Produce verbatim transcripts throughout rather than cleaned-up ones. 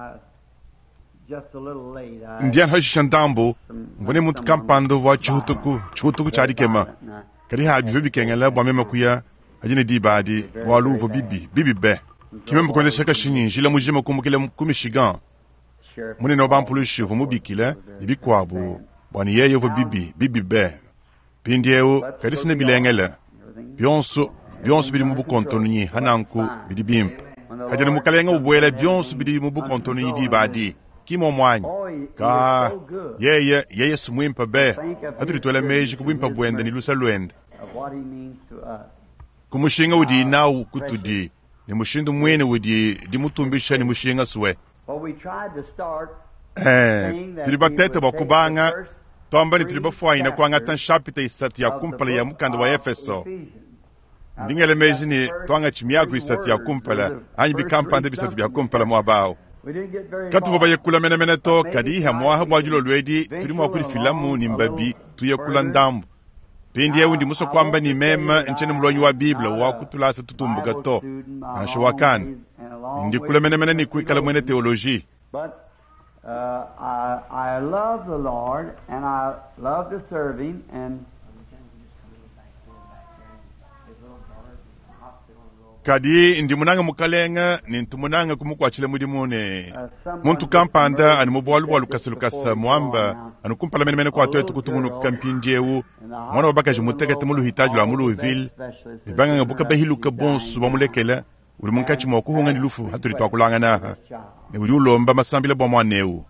Ndian hashandambo ngone muntu kampando wa chutuku chutuku chadi kema kadi ha bi bikengela bwa mema kuya ajine di badi walu vo bibi bibi be kimem ko ne shaka shinyi jila mujima kumukile kumishigan mune no bampulu shivu mubikile bibi kwabo bwani yeye vo bibi bibi be pindieu kadi sine bilengele bionso bionso bidi mubu kontoni hananku bidi bimp ajine mukalenga ubwele bionso bidi mubu kontoni di badi kimo mwany ka yeye yeye sumwimpa be aturi tola meji kubimpa bwenda ni lusa lwenda kumushinga udi nau kutudi ni mushindu mwene udi di mutumbisha ni mushinga suwe eh turibatete bakubanga tomba ni turibafwa ina kwanga tan shapita isati ya kumpala ya mukanda wa Efeso ndingele meji ni twanga chimiagu isati ya kumpala anyi bikampande bisati ya kumpala mwabao katu baba yekula mena mena to kadi ha mwa ha bwajulo lwedi turimo akuri filamu ni mbabi tuyekula ndambu pindi ya undi muso kwamba ni mema nchene mlonyi wa Biblia wa kutulasa tutumbuga to ashwakani ndi kula mena mena ni kuikala mwene teoloji. But uh, I, I love the Lord and I love to serve him and kadi ndi munanga mukalenga ni ntumunanga kumukwachile mudimune muntu kampanda ani mubwalu bwalu kasilukasa mwamba anu kumpala mene mene kwa twetu kutumunu kampindiewu mwana wabaka jimutekete mulu hitaju la mulu vil ibanga ngabuka behiluka bonsu bamulekela uli munkachi mwakuhunga ni lufu haturi twakulanga naha ni uli ulomba masambile bwa mwanewu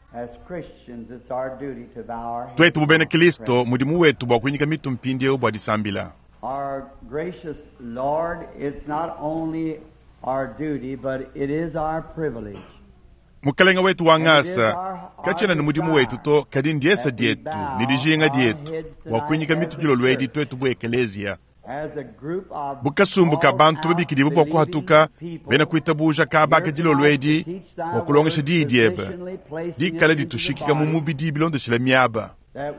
twetu bubene Kristo mudimu wetu bwa kuinika mitu mpindiewu bwa disambila. Our gracious Lord, it's not only our duty, but it is our privilege. Mukalenga wetu wangasa kachena ni mudimu wetu to kadi ndiesa dietu nidijinga dietu wakwinyika mitu jilo lwedi twetu bwe ekelezia bukasumbuka bantu babikidi bubo kuhatuka bena kuitabuja kabaka jilo lwedi wakulongesha diidieba dikala ditushikika mumubidi bilondo shila miaba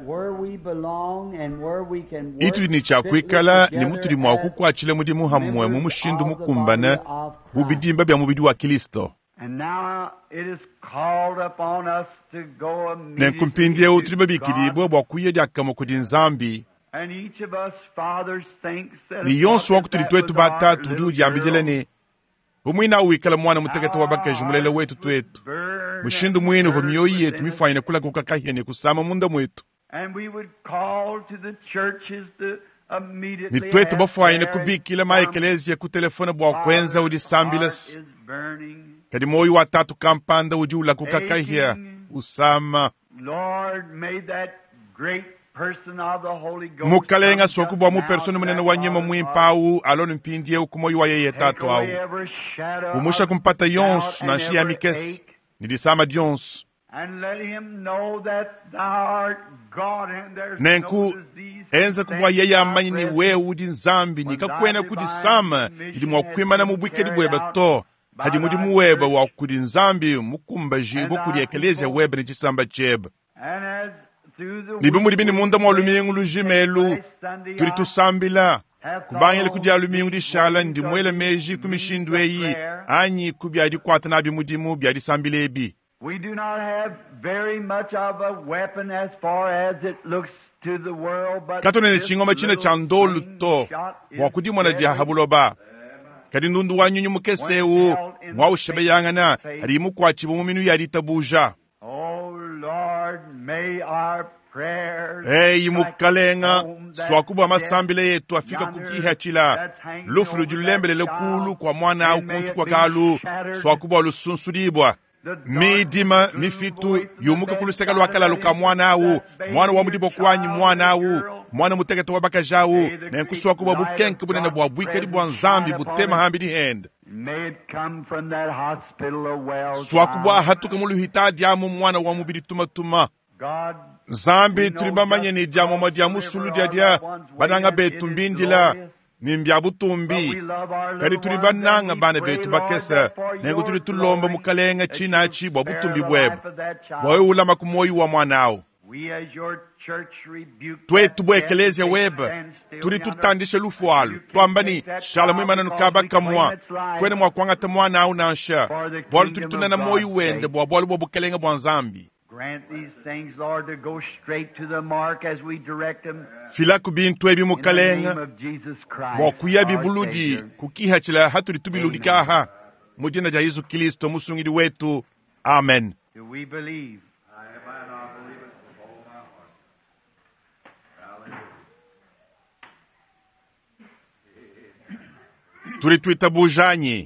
itu ni chakwikala ni muturi mwa kukwachile mudimu hamwe mumushindu mukumbana bubidimba bya mubidi wa Kristo. Nenkumpindie uturi babikidi bwa bwakuye jakamo kudinzambi ni yonsu wakuturi twetu batatu udi ujambijeleni umwina uwikala mwana mutegeto wabakaji mulele wetu twetu mushindu mwinu vumioyi yetu mifanyine kula kukakahiyene kusama munda mwetu ni twetu bafanyine kubikile ma ekelezia kutelefona bwa kwenza udi sambilas kadi moyo watatu kampanda ujula kukakahia usama mukalenga soku bwa mu persona munene wanyema mwimpawu aloni mpindie ukumoyo wa yeye tatu au umusha kumpata yons na shia mikes nidisama dions nenku enza kubwa yeye amanyi ni wewe udi nzambi nikakwena kudisama idi mwakwimana mubwike dibweba to hadi mudi muweba wa kudi nzambi mukumba jibo kudi ekelezia weba ni chisamba cheba libi mudi bini munda mwalumiengu lujimelu turi tusambila kubangele kudi alumiengu di shala ndi mwele meji kumishindu eyi anyi kubi adi kwata nabi mudi mubi adi sambilebi. We do not have very much of a weapon as far as it looks to the world, but katone ni chingoma chine chandolu to wakudi mwana dia habuloba kadi ndundu wanyunyu mukesewu mwawu shebe yangana harimu kwa chibu muminu yari tabuja. Oh Lord, may our prayers hey mukalenga swakubu amasambile yetu afika kukiha chila lufulu julembele lekulu kwa mwana au kuntu kwa kalu swakubu alusunsudibwa midima mifitu yumuka kuluseka lwakala luka mwana awu mwana wa mudibo kwanyi mwana awu mwana mutegeto wabaka jawu nenkuswa kuba bukenke bunene bwa bwikedi bwa nzambi butema hambi di hand swakubwa hatuka mulu hitadi amu mwana wa mubidi tumatuma zambi turibamanye ni diamu madiamu sulu diadia badanga betu mbindila nimbya butumbi kadi turibananga bana betu bakesa nengo turi tulomba mukalenga china chi bwa butumbi bwebo boyo ulama kumoyi wa mwanao twetu bwa ekelesia weba turi tutandishe lufwalu twambani shala mwimana nukaba kamwa kwene mwakwangata mwana au nansha bwalu turi tunana moyu wende bwa bwalu bwa bukelenga bwa nzambi. Grant these things, Lord, to go straight to the mark as we direct them. Fila kubintu ebi mukalenga In the name of Jesus Christ, bwa kuya our bibuludi Savior. kukihachila haturi tubiludikaha mujina ja Yesu Kristo musungiri wetu. Amen. Do we believe? Turi twita bujanye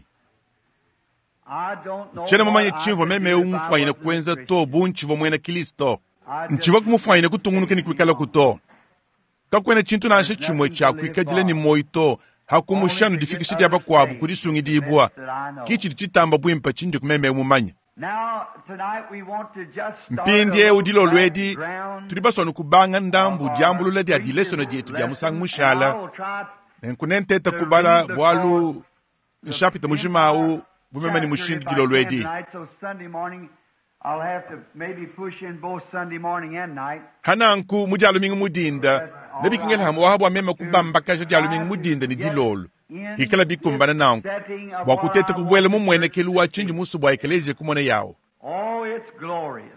I don't know chene mamanye what I chimvo could meme do if I umufanyina wasn't a kwenza Christian. to bunchivo mwena Kristo I just nchiva kumufanyina kutungunuke ni kwikala kuto kakwene chintu nanshe chimwe cha kwikajile ni moito hakumushanu difikishidi aba kwabu kurisungi dibwa kichiri chitamba bwimpa chindi kumeme umumanya. Now, tonight we want to just start Mpindie a udilo little lwedi background tulibasonu kubanga ndambu of our diambulu ledi preaching adilesono dietu dia musang lesson, mushala and I will try nkunenteta to kubala read bwalu before nshapita mujimawu bumemani mushindi chapter dilo if I can lwedi tonight, so Sunday morning I'll have to maybe push in both Sunday morning and night. hananku mujalo mingi mudinda nebikingela hamu wahabwa mema kubamba kasha dialo mingi mudinda ni dilolo hikala bikumbana nanku bwakutete kubwele mumwene kelu wachinji musu bwa ekelezie kumone yawo Oh, it's glorious.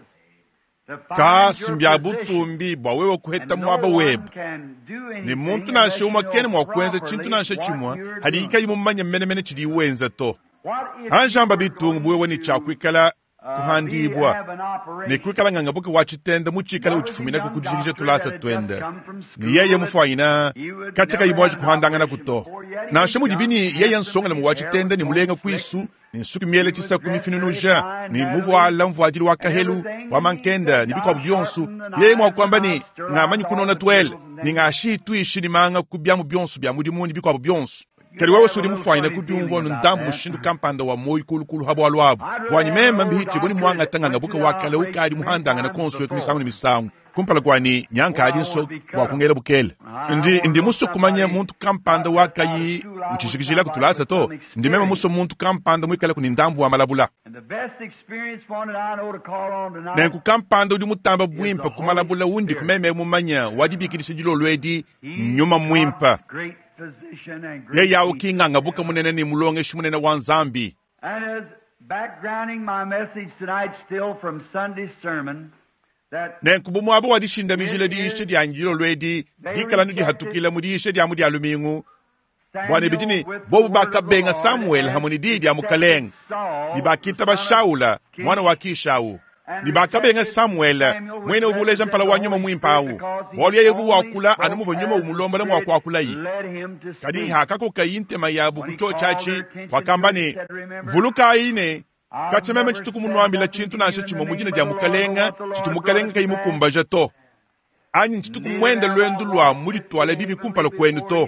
To find ka your simbya position. butumbi bwa wewe kuheta And mwaba no one webu can do anything ni muntu unless nanshe you uma know kene mwakwenza properly chintu nanshe what chimwa you're hadi doing. ika yimumanya mmenemene chidi wenza to What if hanjamba you were bitungu going bwewe ni to, chakwikala uh, kuhandibwa have an operation? nekwikala ng'angabuke wachitenda muchikala There was a uchifumina young kukujirije doctor tulasa that had twenda just come from school ni yeye that mufanyina he would kachaka never yimwaji had an kuhandangana operation kuto before, yet he nanshe was mudibini young, yeye handsome, nsonga na his muwachitenda hair ni was mulenga going kwisu thick. ni nsuku miele He chisa was dressed kumifinunuja very ni fine, muvuala mvuajiri wa kahelu everything, wa and mankenda he ni said, bikwa "God byonsu sharpened the yeye knives mwakwamba and ni I'll stir ng'amanyi out kunona all the twele tables and ni then ng'ashi twishi ni manga kubyamu byonsu bya mudi mundi bikwa byonsu kali wewe suri mufanyina kubyumva no ndambu mushindu kampanda wa moyi kulukulu habo alwabo bwanyi mema mbihiche boni mwanga tanga ngabuka wakale ukadi muhandanga na konswe kumisangu ni misangu kumpala kwani nyanka adi nso wa kungela bukele ndi ndi muso kumanya muntu kampanda wakayi uchishikishila kutulasa to ndi mema muso muntu kampanda mwikala kuni ndambu wa malabula And the best experience one that I know to call on tonight nenku kampanda udi mutamba bwimpa kumalabula undi kumeme mumanya wadibikirisi jilo lwedi nyuma mwimpa great physician and ye great yawo teacher. kinganga buka munene ni mulonge shumunene wa nzambi. And as backgrounding my message tonight still from Sunday's sermon, that nenkubu mwabo wadishinda mijile di ishe di anjilo lwedi dikala nudi hatukila mudi ishe di amudi alumingu bwane bidini bobu baka benga Samuel hamuni didi amukaleng ni bakita ba Shaula mwana wa Kishawu ni baka benga Samuel mwene uvuleja mpala wa nyuma mwimpawu wali ya yevu wakula anumuvo nyuma umulomba na mwakwa wakula yi kadi hakako kayinte mayabu kucho chachi wakambani vuluka ine kachememe chituku munwambila chintu nanshe chimo mujina dia mukalenga chitu mukalenga kayi mukumbaja to anyi chituku mwende lwendu lwa muri twale bibi kumpala kwenu to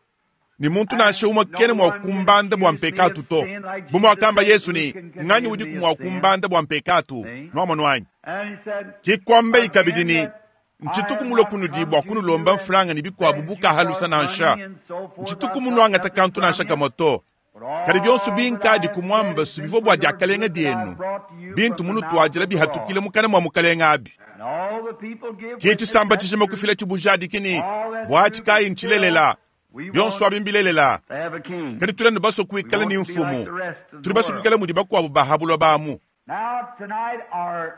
ni muntu nanshe uma kene mwa kumbanda bwa mpekatu to bumu wakamba Yesu ni nganyi udi kumwa kumbanda bwa mpekatu nwama nwanyi and he said, kikwambe ikabidini nchituku mulo kunu dibwa kunu lomba mfranga ni bikwa bubuka halusa nansha nchituku munwanga takantu nansha kamoto kali byonsu binkadi kumwamba subivo bwa diakalenga dienu bintu munu twajila bihatukile mukana mwa mukalenga abi and all the people give kichi samba chishima kufile chibujadi kini bwachi kai nchilelela byonsu abimbilelela they have a king. kali tulendo baso kuikala ni mfumu tuli baso kuikala mudi bakwa bahabulo bamu. Now tonight our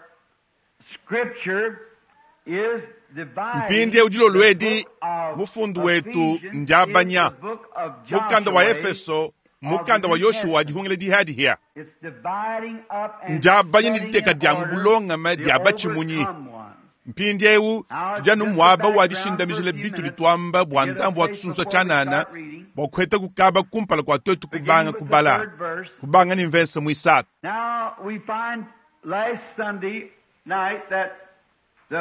scripture is divided. Mpindi udilo lwedi the book of mufundu wetu Ephesians njabanya is the book of mukanda wa Joshua. Efeso mukanda wa Yoshua dihungile dihadi hiya It's dividing up and njabanya ni setting diteka in dia order mbulonga ma the dia bachimunyi overcome one. mpindi ewu tujanu mwaba wadishinda mijile bitu litwamba bwantambu watusunsa chanana bokweta kukaba kumpala kwa twetu kubanga kubala kubanga ni mvensa mwisatu. Now we find last Sunday night that the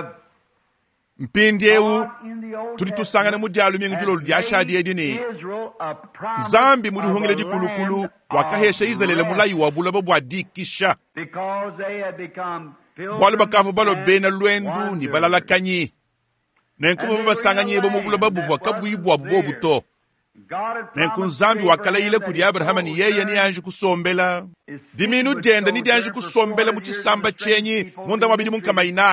mpindi ewu God in the Old tulitusangana mu dialu mingi julo dia shadi edini Israel a promise zambi muri of hungile a di kulukulu land wakahesha of izalele rest, mulayi wabula babwa dikisha because they had become bwali bakafu balo pilgrims bena and lwendu ni wanderers. balala kanyi nenkuba babasanganye bo mugula babuva kabuyibwa bubo buto God had nenku promised nzambi to wakala ile Abraham kudi that Abrahama ni his yeye ni sojourn yanje kusombela is diminu would denda ni sojourn yanje for kusombela four mu years chisamba in the strange chenyi people munda in wabidi the munkama street. inayi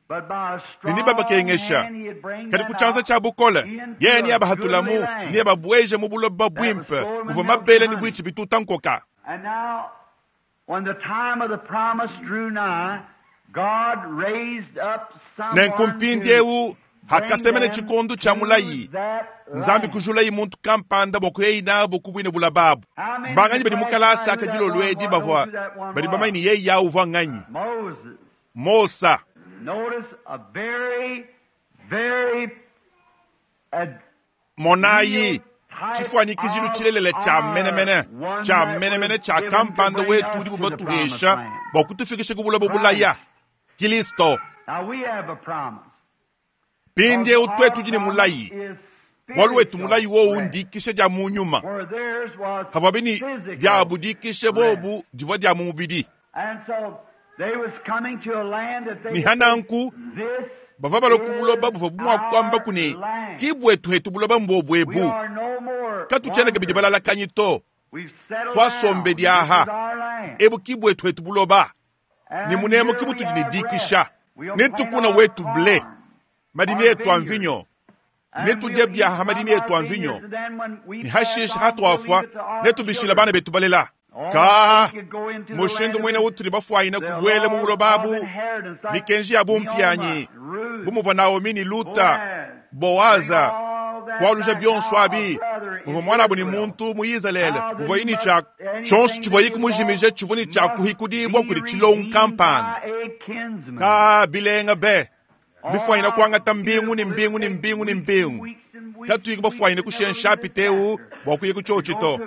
nini baba kengesha kadi kuchanza cha bukola ye ni abahatulamu ni ababweje mu buloba bwimpe uva mabele ni bwichi bitutankoka. And now, when the time of the promise drew nigh, God raised up someone nenkumpindiewu hakasemene chikondo cha mulayi nzambi kujulayi muntu kampanda bokuyeina bokubwine bulababu mbanganyi badi mukalasa akajilo lwedi bavwa badi bamaini ye ya uva nganyi Mosa. Notice a very, very uh, monayi chifanikizilu chilelele cha menemene cha menemene cha kampanda wetu di bubatuhesha bokutufikishe kubula bubulaya Kristo. Now we have a promise. Pinde utwetu jini mulayi walwetu mulayi wo undikishe ja munyuma havabini jabu dikishe bobu jiva ja mubidi. And so they was coming to a land that they nihananku bava balokubuloba buva bumwa kwamba kuni kibwetu hetu buloba mbobwebu katucheneke bidi balala kanyito twasombe diaha ebu kibwetu hetu buloba ni munemo kibutu jini dikisha nitukuna wetu ble madini yetu amvinyo netu jebya ha madini yetu amvinyo ni hashish hatwafwa netu bishila bana betu balela ka mushindu mwene utri bafwaina kubwele mu bulobabu nikenji abumpyanyi bumuva Naomi ni Luta Boaza kwalusha byonswabi uva mwana abu ni muntu muyizalele uva ini cha chonsu chivoyi kumujimije chivuni cha kuhikudibwa kuli chilong kampan ka bilenga be bifwaina kwangata mbingu ni mbingu ni mbingu ni mbingu katuika bafwaina kushensha piteu bokuye kuchochito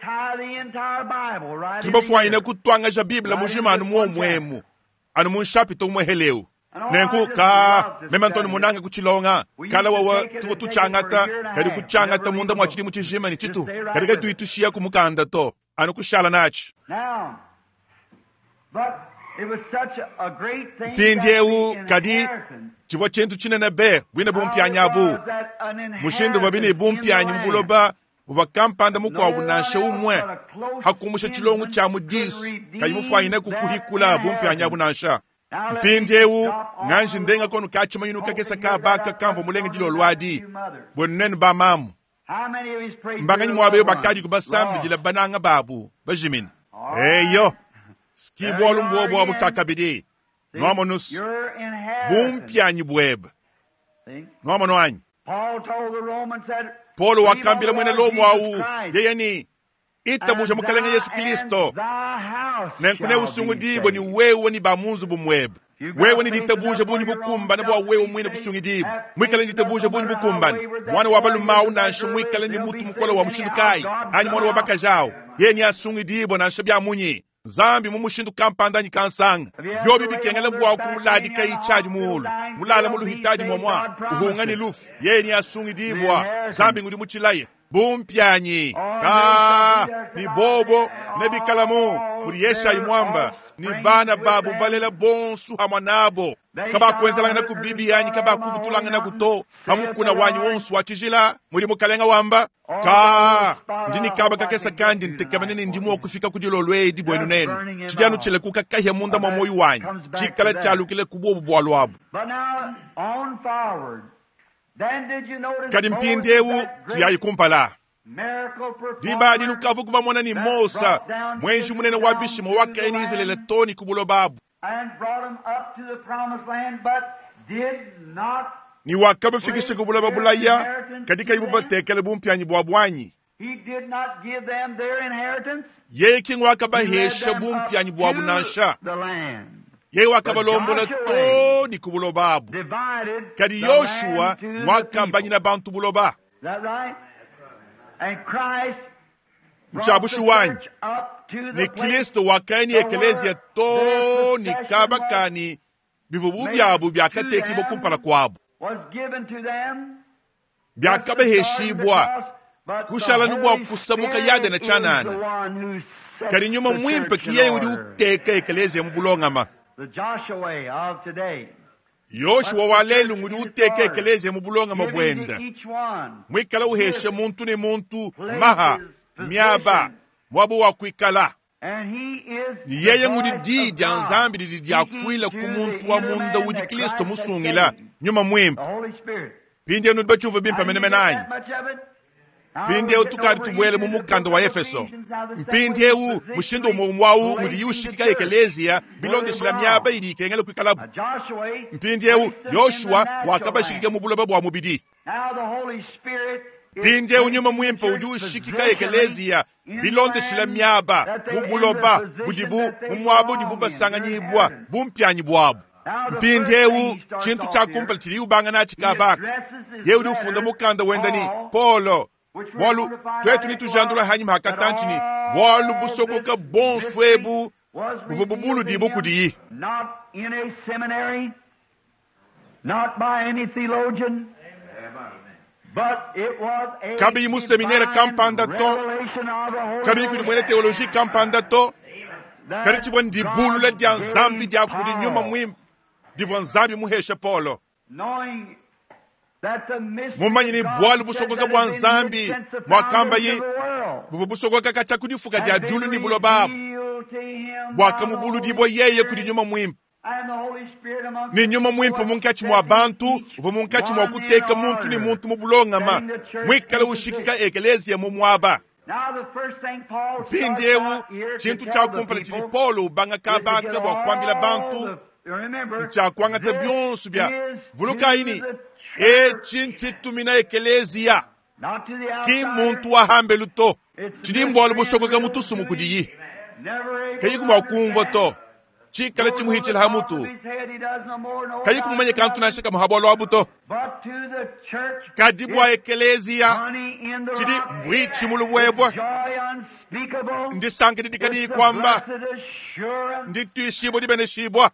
tibafwaina kutwanga ja Biblia mujima anu mwomwemu anu munshapito umweheleu nenku ka memantoni munanga kuchilonga kala wawa tuwa tuchangata kari kuchangata munda mwachiri muchijima ni chitu kari kari tuitushia kumukanda to anu kushala nachi. Now, but it was such a great thing pindiewu kadi chivo chentu chinene be wina bumpyanyabu mushindu vabini bumpyanyi mbuloba uva kampanda mukwa unashe umwe hakumusha chilongu cha mudisu kayi mufwaine kukuhikula bumpyanyabu nasha mpindiewu nganji ndenga konu kachima yinu kakesa kabaka kamvo mulenge jilo lwadi bonenen ba mamu mbanganyi mwabeyo bakadi kubasambi jila bananga babu bajimin eyo skibu olumbu obu wabu takabidi noamonus bumpyanyi bweb noamono anyi Paulo wakambila mwene lomu au yeyeni itabusha mukalenge Yesu Kristo nenkune usungu dibo ni wewe ni bamunzu bumweb wewe ni ditabusha bunyi bukumba na bwa wewe mwene kusungi dibo mwikale ni ditabusha bunyi bukumba mwana wabalumau na shumwikale ni mutu mkola wa mshindukai ani mwana wabakajao yeni asungi dibo na shabya munyi zambi mumushindu kampanda nyikansanga yobi bikengele bwa kumuladi kai chaji muhulu mulala muluhitaji mwamwa uhunga ni lufu yeni asungi dibwa zambi ngudi muchilaye bumpyanyi ka ni bobo nebikalamu muri yesha imwamba ni bana babu balela bonsu hamanabo kaba kwenzalanga na kubibi yanyi kaba kubutulanga na kuto hamukuna wanyi wonsu wachijila muri mukalenga wamba ka ndini kaba kakesa kandi ntekemanene ndimu okufika kujilo lwedi bwenu nene chijanu chile kuka kahya munda mamoyi wanyi chikala chalukile kubobu bwalwabu. Kadi mpindiewu tuyayi kumpala dibadi nukavu kuba mwana ni Mosa mwenji munene wabishimo wakaini izilele toni kubulobabu ni wakaba fikishe kubulobabu laya kadika ibuba tekele bumpyanyi bwabwanyi yeye king wakaba hesha bumpyanyi bwabu nansha yeye wakaba lombola toni kubulobabu kadi Yoshua wakaba nyina bantu buloba mchabushu wanyi ni Kristo wakaini ekelezia to ni kabakani bivubu byabu byakateki bokumpala kwabu byakaba heshibwa kushala nubwa kusabuka yade na chanana kari nyuma mwimpe kiye udi uteka ekelezia mbulongama Yoshua walelu ngudi uteke ekeleze mubulonga mabwenda mwikala uheshe muntu ni muntu maha miaba mwabu wakwikala yeye ngudi di dia nzambi di dia kwila kumuntu wa munda udi Kristo musungila nyuma mwimpa pinde nu bachuva bimpa menemenanyi pinde utukari tubwele mu mukando wa Efeso pinde u mushindo mwawu ngudi yushikika ekelezia bilonde shilamyaba ili kengele kwikalabu pinde u Yoshua wakabashikike mu buloba bwa mubidi pinde unyuma mwimpa uju shikika ekelezia bilonde shilamyaba mu buloba budibu mwabu dibu basanganyibwa bumpyanyi bwabu mpinde u chintu cha kumpala chili ubanga na chikabaka yeudi ufunda mukanda wendani Polo walu twetu ni tujandula hanyima hakatanchini walu busokoka bon swebu uvubulu dibu kudiyi not in a seminary, not by any theologian, but it was a kabi mu seminaire kampanda to kabi kudi mwene teoloji kampanda to kari chivwa ndibulu le dia nzambi dia kudi nyuma mwim divwa nzambi muhesha Polo mumanyi ni bwalu busokoka bwa nzambi mwakamba yi buvu busokoka kacha kudifuka dia julu ni bulo babu bwaka mubulu dibo yeye kudi nyuma mwimpa ni nyuma mwimpa munkachi mwa bantu uvu munkachi mwa kuteka muntu ni muntu mubulongama mwikala ushikika ekelezia mumwaba pindewu chintu cha kumpala chini Polo banga kabaka bwa kwambila bantu cha kwangata byonsu bya vuluka ini e chinchitumina ekelezia ki muntu wa hambelu to chini mbwalu busokoka mutu sumukudiyi kayiku mwa kumva to chikala chimuhichila hamutu kayiku mumanye kantu nashika muhabolo wabuto kadibwa ekelezia chidi mwichi muluwebwa ndi sanke didikadi kwamba ndi tuishibo dibene shibwa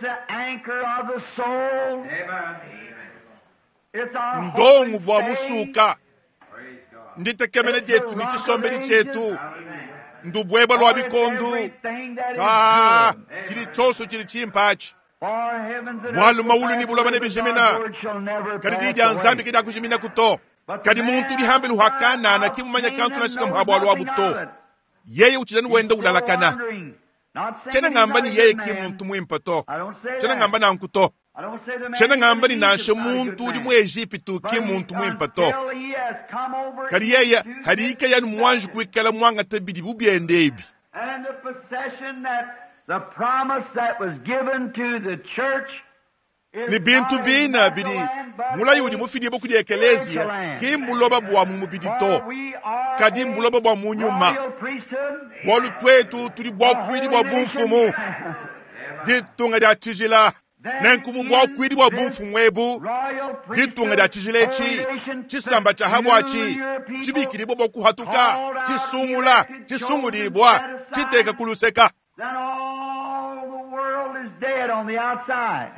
ndongu bwa musuka ndi tekemene jetu ni chisombeli chetu ndubweba lwa bikondu ah chili choso chili chimpachi walu mawulu ni buloba ne bijimina kadi dija nzambi kida kujimina kuto kadi muntu di hambe luhakana na kimumanya kantu na shika mhabo alwa buto yeye uchidani wenda ulalakana chena ngamba ni yeye ki muntu mwimpato chena ngamba na nkuto chena ngamba ni nashe muntu di mu Egyptu ki muntu mwimpato kadi yeye harika yani mwanju kwikala mwanga tabidi bubyendebi and the possession that the promise that was given to the church ni bintu bina bidi mula yudi mufidi boku di ekelezia ki mbuloba bwa mumubidi to kadi mbuloba bwa munyuma bolu twetu tuli bwa kwidi bwa bumfumu ditunga dia tijila nenkumu bwa kwidi bwa bumfumu ebu ditunga dia tijila echi chisamba cha habwachi chibikiri bobo kuhatuka chisumula chisungudibwa chiteka kuluseka then all the world is dead on the outside.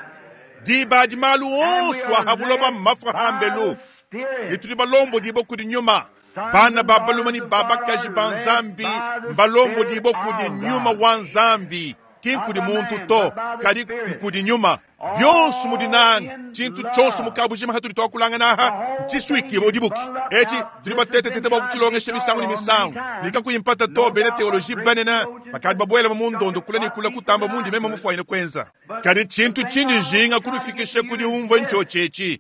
Diba dimalu oswa habuloba mafahambelu nituli balombo dibo kudi nyuma bana babalumani baba kaji banzambi balombo dibo kudi nyuma wanzambi kinkudi muntu to kadi kudi nyuma byonsu mudinani chintu chonsu mukabujima haturi twakulanga naha chiswiki bodibuki echi tuliba tete tete ba kuchilonga shemisangu ni misangu nika kuyimpata to bene teoloji banena bakadi babwela mundo ndokula ni kula kutamba mundi mema mufwa ine kwenza kadi chintu chindi jinga kurufikisha kudi umva ncho chechi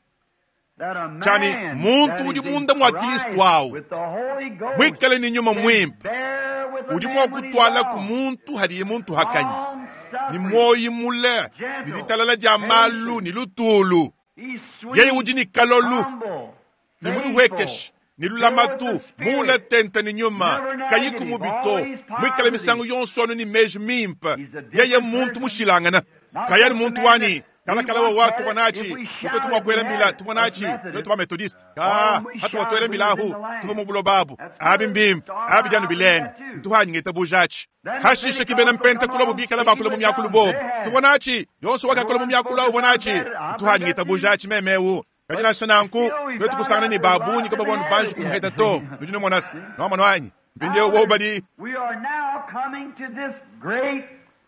chani muntu udi munda mwa Kristo wao mwikale ni nyuma mwimpa udi mwa kutwala ku muntu hadi muntu hakanyi ni moyi mule ni litalala jamalu ni lutulu yeye udi ni kalolu ni mudu wekesh ni lulamatu mula tenta ni nyuma kayiku mubito mwikale misangu yonsono ni meji mimpa yeye muntu mushilangana kayani muntu wani kala kala wa watu wanachi kuto tuwa kwele mbila tuwa nachi yo tuwa metodist ah hatu wa kwele mbila hu tuwa mubulo babu abi mbim abi janu bileng tuwa ngeta bujachi hashisha kibena mpenta kula bubi kala bakula mumya kulubob tuwa nachi yonso waka kula mumya kula uwa nachi tuwa ngeta bujachi memewu kajina sananku yo tukusana ni babu ni kaba wanu banju kumheta to nujune mwanasi no manwanyi binde wo badi We are now coming to this great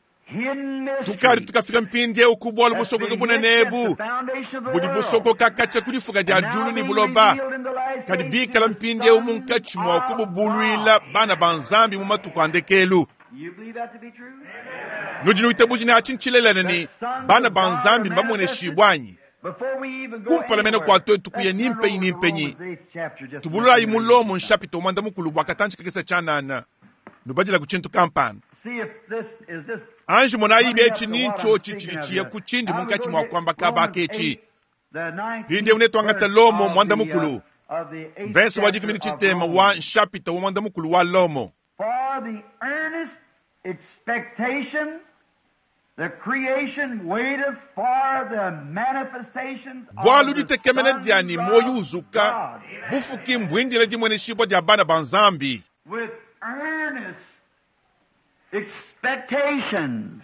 tukari tukafika mpindi ukubwa olubusoko kebunenebu budi busoko kakacha kulifuka dia julu ni buloba kadi bikala mpindi umunkachi mwa kububuluila bana banzambi mumatu kwandekelu You believe that to be true? nujini utabujini achinchilelene ni bana banzambi mbamwene shibwanyi Before we even go kumpala mene kwa toy tukuye nimpe nimpenyi tubulula imulomo nshapito mwanda mukulu wakatanchi kakesa chanana nubajila kuchintu kampani see if this is this anji mona ibe chini chochi chilichia kuchindi munkachi mwa kwamba kaba kechi hinde uneto angata lomo mwanda mukulu verse wajiki mini chitema wa nshapito wa mwanda mukulu wa lomo for the earnest expectation the creation waiteth for the manifestations bwalu ditekemene diani moyuzuka bufuki mbwindile dimwene shibo dia bana banzambi with earnest expectations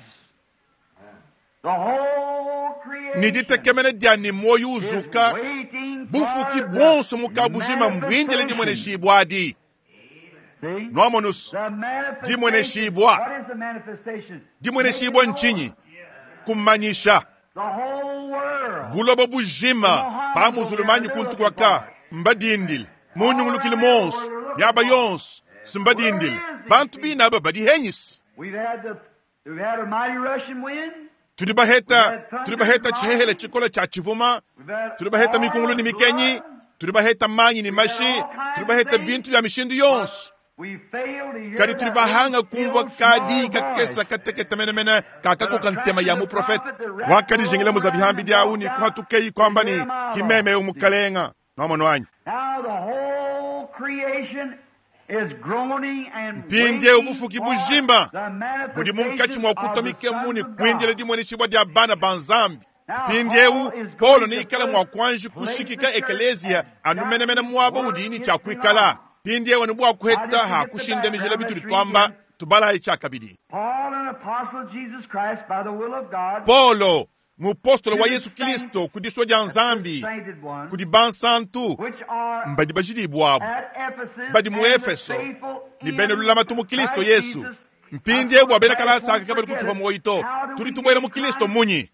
the whole creation ni ditekemene diani moyuzuka bufuki bonso mukabujima mbwindile dimwene shibo adi noamonus dimwene shibwa what is the manifestation dimwene shibo nchinyi kumanyisha the whole world bulobo bujima pa muzulumanyi kuntukwaka mbadindil munyungulukili mons yaba yons simbadindil bantu binaba badihenyis we've had the we've had a mighty Russian wind tulibaheta tulibaheta chihehele chikola cha chivuma tulibaheta mikungulu ni mikenyi tulibaheta manyi ni mashi tulibaheta bintu ya mishindu yons we failed to hear kadi that tulibahanga little kumva still kadi small kakesa voice. kateketa menemene kakako kantema ya mu prophet wakadi jingile muzabihambi diauni kwatukeyi kwamba ni kimeme umukalenga nomono wanyi Now the whole creation is groaning and mpinje waiting ubufuki for bujimba the budi munkachi manifestation mwa of the kutomike sons muni of God. kwinjele dimwene shibwa dia bana banzambi Now, mpinjewu Paul is polo going ni to ikala first mwa kwanji place kushikika the church ekelezia and anu menemene God's mwaba word udini is cha kwikala wrong. mpinjewu ni bwa kuheta Why ha did you get the kushinde mijele background? bitu Let's likwamba read again. tubala ichakabidi Paul, an apostle of Jesus Christ by the will of God, polo mupostolo wa to the yesu saints- kristo kudiswa dia the nzambi sainted ones, kudi bansantu which are mbadi bajidi bwabo at Ephesus badi mu and the efeso faithful ni in bene lulama tu mu kristo Christ yesu Jesus. mpinje bwa bene kala How saka kabali forget kutuha it? moito How do turi we tubwele get mu kristo Christ? munyi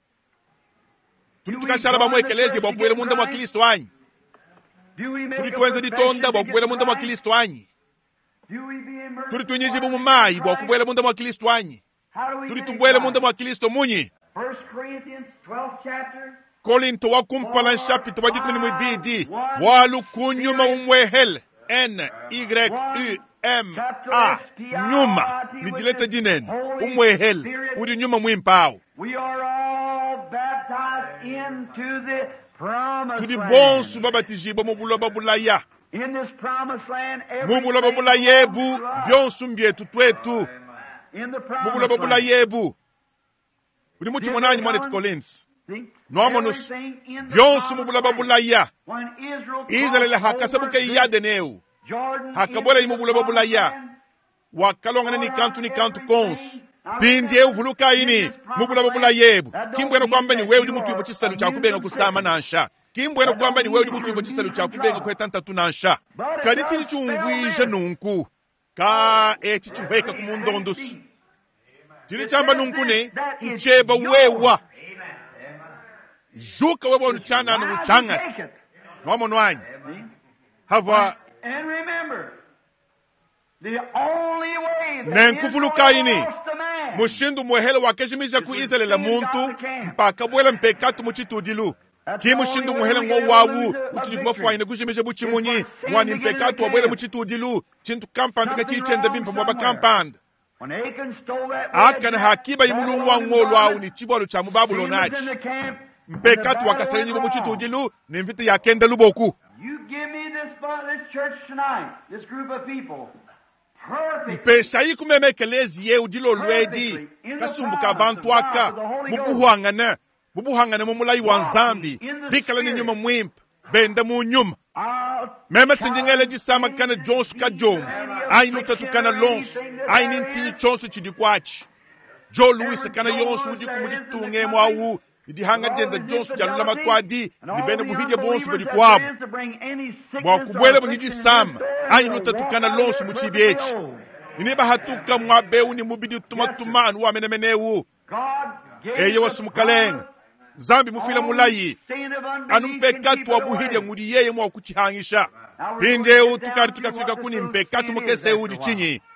turi Do we tukashala ba mu join the ekelezi church bwa to kubwele get munda mwa Christ? kristo anyi Do we make turi a twenze profession ditonda to bwa get kubwele munda mwa Christ? kristo anyi Do we be immersed turi in tunyijibu water mu to mayi get bwa Christ? kubwele munda mwa kristo anyi How do we turi get tubwele Christ? munda mwa kristo munyi First Corinthians twelfth chapter. kolinto wa kumpala nshapito wa jikuni mwibidi walu kunyuma umwehele n y u m a nyuma nijilete jineni umwehele udi nyuma mwimpawu We are all baptized into the promised tudi land. bonsu babatijibwa mu buloba bulaya In this promised land, every mu buloba bulayebu byonsu mbyetu twetu in the mu promised buloba land. bulayebu uli muchimonanyi mwaneti collins See? noamonus Everything in the byonsu mu promised buloba land. bulaya When Israel israeli crossed hakasabuka over iyadenewu Jordan hakabola into imu the buloba promised bulaya land, wakalongana ni kantu ni kantu konsu pindye uvuluka ini mu buloba bulayebu kimbwena kwamba ni wewe udi mutuibo chisalu cha kubenga kusama nansha kimbwena kwamba ni wewe udi mutuibo chisalu cha kubenga kwetantatu nansha kadi chini chungwisha nunku ka echi chihweka kumundondus chili chamba nunku ne ncheba wewa juka wewa unuchana anu uchanga noamonwanyi hava and remember, the only way that Nenkufuluka Israel ini. lost a man mushindu mwehele wakeshimiza ku israeli la muntu mpaka bwela mpekatu muchitudilu ki mushindu mwehele ngo wawu utujikwafuaine kushimisha buchimunyi wani mpekatu wabwele muchitudilu chintu kampanda kachichende bimpa mwaba kampanda when Achan stole that akana red hakiba that imulungu old wa ngolu wawu garment, ni chibwalo cha he was in mubabulonachi the camp, mpekatu and the wakasayenyibo battle went muchitudilu ni mvita yakenda luboku wrong. You give me this, bu- this church tonight, this group of people, perfect. mpeshayi kumemekelezi ye udilo lwedi kasumbuka abantu aka mubuhwangana mubuhangana mumulayi wa nzambi bikala ni nyuma mwimpa benda mu nyuma I'll meme sinjingele disama kana jonsu ka jomu ainu tatukana lonsu aini ntinyi chonsu chidikwachi jo luisa kana yonsu udiku muditunge mwawu idihanga jenda jonsu jalula matwadi libene buhidya bonsu badikwabu bwakubwele bunidisama ainu tatukana lonsu muchibyechi iniba hatuka mwabewu ni mubidi tumatumanu wa menemenewu eye wasumukalenga zambi mufila mulayi anu mpekatu wabuhidya ngudi yeye mwa kuchihangisha pindewu tukari tukafika kuni mpekatu mukese udi chinyi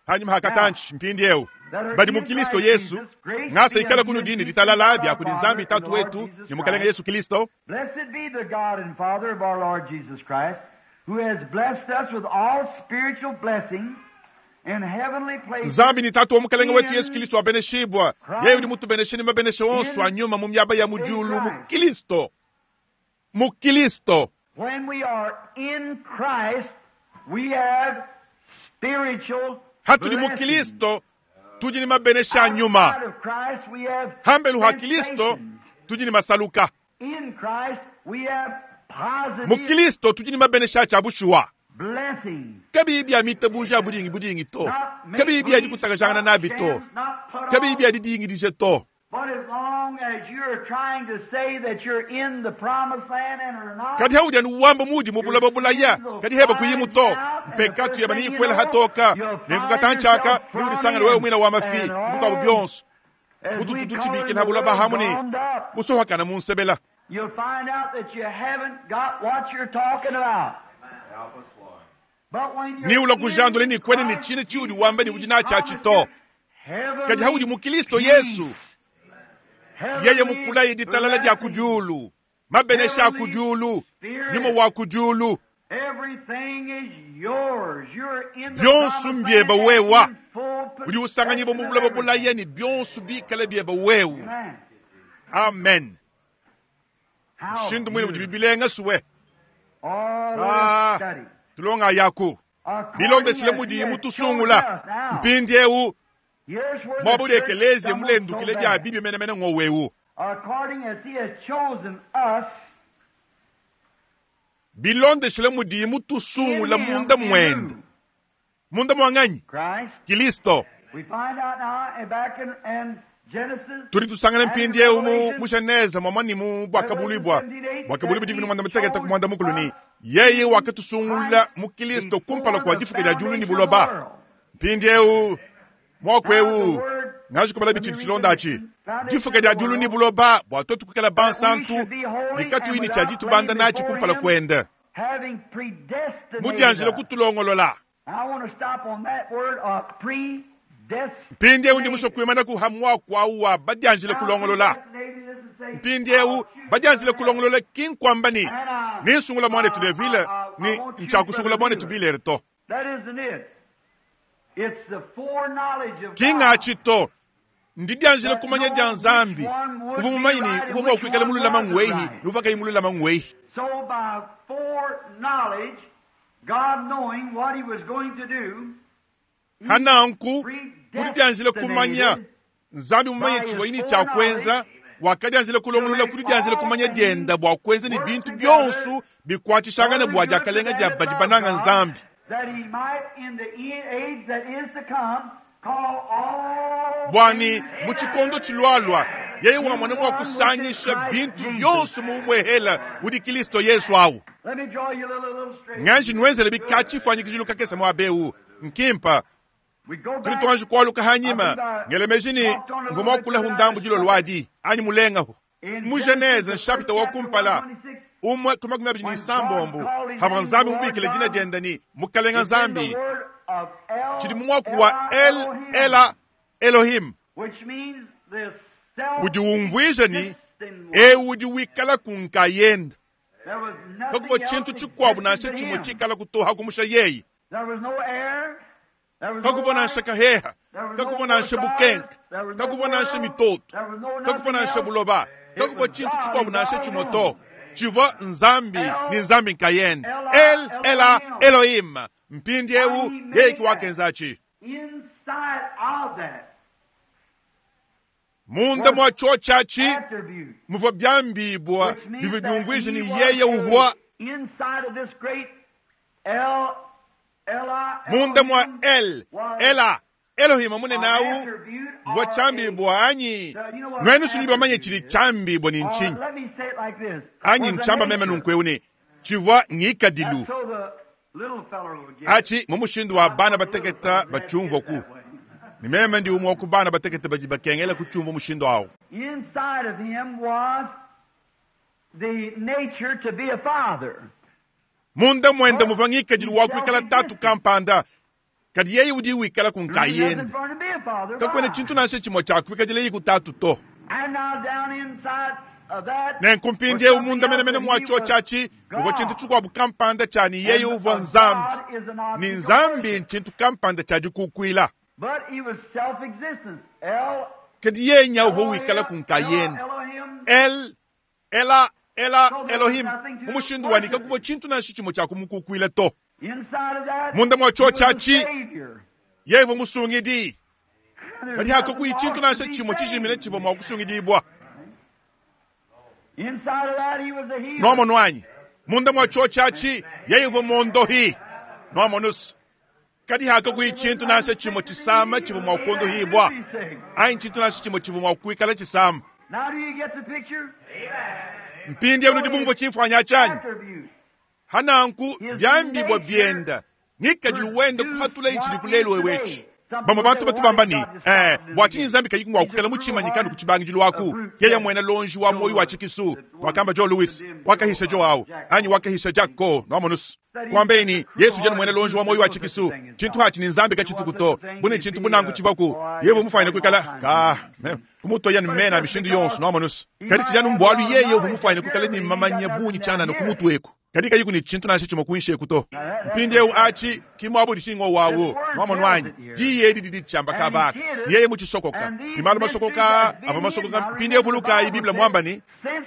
hanyuma hakatanchi mpindi yeu badi mukilisto Yesu ngasa ikala kunu dini ditalala bya kudi zambi tatu wetu ni mukalenga Yesu Kristo. Blessed be the God and Father of our Lord Jesus Christ, who has blessed us with all spiritual blessings in heavenly places. Zambi ni tatu mukalenga wetu Yesu Kristo abeneshibwa yeye ni mutu beneshini mabeneshe wonsu anyuma mumyaba ya mujulu mukilisto mukilisto. When we are in Christ, we have spiritual hatu ni mukilisto tuji ni mabenesha anyuma hambelu ha Kristo tuji ni masaluka. In Christ we have positive mukilisto tuji ni mabenesha chabushwa blessings. Kabibi ya mitabuja budingi budingi to kabibi ya jikutagajana nabi to kabibi ya didingi dije to. But as long as you're trying to say that you're in the promised land and are not, kati hauja nuwamba muji mubula babula ya kati heba kuyimu to mpekatu ya bani kwela hatoka nikukatanchaka niuri sanga wewe mwina wa mafi nikuka bubyonsu utututuchi biki na bula bahamuni usoha kana munsebela. You'll find out that you haven't got what you're talking about. But when you're ni ula kujandule ni kwene ni chine chiudi wamba ni ujina chachito kati hauji mukilisto Yesu yeye mukulayi ditalala dia kujulu mabenesha kujulu nimo wa kujulu everything is yours. You're in the byonsu mbyeba wewa uli full usanganye bo mubula babula yeni byonsu bikale byeba wewu. Amen. Shindu mwini uji bibilenga suwe ah tulonga yako bilonde sile mudi mutusungula mpindi ewu mwabude ekelezi mule ndukile ja bibi mene mene ngowewu according as he has chosen us bilonde sile mudi mutusungula munda mwende munda mwanganyi Christ. Kristo. We find out now and back in and Genesis turi tusangane mpindi ewu mu musheneza mwamani mu bwakabulibwa bwakabulibwa divino mwanda mutegeta kumwanda mukuluni yeye wakatusungula mu Kristo kumpala kwa difuke ja julu ni buloba mpindi ewu mwakwewu ngaji kubala bichi chilonda chi difuke ja julu ni buloba bwatotu kukela bansantu nikatu ini cha ditu banda nachi kumpala kwenda having predestinated mudi anjile us. kutulongolola. I want to stop on that word of predestination. mpindi ewu ndi muso kwimana kuhamwa kwa uwa badi anjile kulongolola mpindi ewu badi anjile kulongolola kinkwambani ni sungula mwane tudevile ni nchakusungula mwane tubile rito That isn't it. It's the foreknowledge of kinga God. chito ndidi anjile kumanya janzambi uvumumayini uvumu wakwikala mulula mangwehi nuvaka imulula mangwehi. So by foreknowledge, God knowing what he was going to do, hananku kudi anjile kumanya nzambi mumanye chiwaini cha kwenza wakadi anjile kulongolola kudi anjile kumanya jenda bwa kwenza ni bintu byonsu bikwatishangane bwa jakalenga ja bajibananga nzambi that he might in the age that is to come call all bwani muchikondo chilwalwa yeye wa mwana wa kusanyisha bintu byonsu mumwehela udi Kristo Yesu awu. Let me draw you a little, a little straight. nganji nwenzele bikachi fanyi kijilu kakesa mwabeu nkimpa We go back. tuli twanji kwaluka hanyima ngelemejini ngoma kula hundambu jilo lwadi ani mulenga hu mujeneze nshapita wakumpala umwe kuma kumabiji ni sambombu havanzambi mubikile jina jendani mukalenga zambi chidi mwakuwa El Ela Elohim which means the self uji umvwijani e uji wikala kunkayenda there was nothing kakuvo else chintu chikwabu na existed chimo in him. chikala kutoha kumusha yeyi There was no air. There was no kakuvo na light. nsha kaheha There was no kakuvo na nsha fire. bukenga There was no kakuvo na nsha world. mitoto There was no kakuvo na nothing nsha else. buloba It kakuvo was chintu God chikwabu and na nsha God chimoto alone. chivo nzambi El- ni nzambi nkayenda Ela- El Ela Elohim. Elohim mpindi ewu He made yeyi that. kiwakenzachi Inside of that munda mwa cho chachi attribute, muvo byambibwa which means bivo that byumvije he ni was yeye a- uvwa inside of this great El Ela munda mwa Elohim El was Ela Elohim amune an nawu attribute vo or chambibwa anyi a- you know what nwenu an sunyi bamanye chili attribute is? chambibwa ni Or nchinyi let me say it like this. anyi Was a nchamba nature. meme nunkwewune chivwa ngika dilu That's so the little feller will get it. achi mumushindu wa bana bateketa bachumva ku ni meme ndi umwe ku bana bateketa baji bakengela kuchumva mushindu awo Inside of him was the nature to be a father. munda mwenda muva ngika dilu wakwikala tatu kampanda kadi yeyi udi wikala kunkayende kakwene chintu nase chimo chako kajile yiku tatu to ne nkumpindie umunda mene mene mwacho chachi uvo chintu chukwa bukampanda chani yeyi uvo nzambi ni nzambi chintu kampanda chaji kukwila kadi yeyi nya uvo wikala kunkayende el ela ela Elohim umushindu wanika kuvo chintu nase chimo chako mukukwila to munda mwacho chachi yevo musungidi kadi hako kui chintu nase chimo chijimile chivo mwa kusungidi bwa nomo nwanyi munda mwacho chachi yevo mondohi nomo nus kadi hako kui chintu nase chimo chisama chivo mwa kondo hi bwa ayin chintu nase chimo chivo mwa kuikala chisama. Now do you get the picture? Mpindi unu dibungo chifanya chanyi hananku byambi bwa byenda nika jiluwenda kuhatula ichi likulelo wewechi bamba bantu batu bambani eh bwachinyi nzambi kayiku mwa kukala muchima nikanu kuchibangi jilu waku yaya mwena lonji wa moyu wa chikisu wakamba Joe Louis wakahisa Joe hao anyi wakahisa Jack Cole no amonus kwambeni Yesu jenu mwena lonji wa moyu wa chikisu chintu hachi ni nzambi kachitu kuto bune chintu bunangu chivaku yevo mufayina kukala ka kumuto yani mena mishindu yonsu no amonus kadi chijanu mbwalu yeye yevo mufayina kukala ni mamanya bunyi chana no kumutu weku kadika yiku ni chintu nase chimo kuinshe kuto mpinde u achi kimwabu dishingo wawo mama nwanyi di yedi didi chamba kabaka yeye muchi sokoka ni malu masokoka ava masokoka mpinde vuluka i Biblia mwamba ni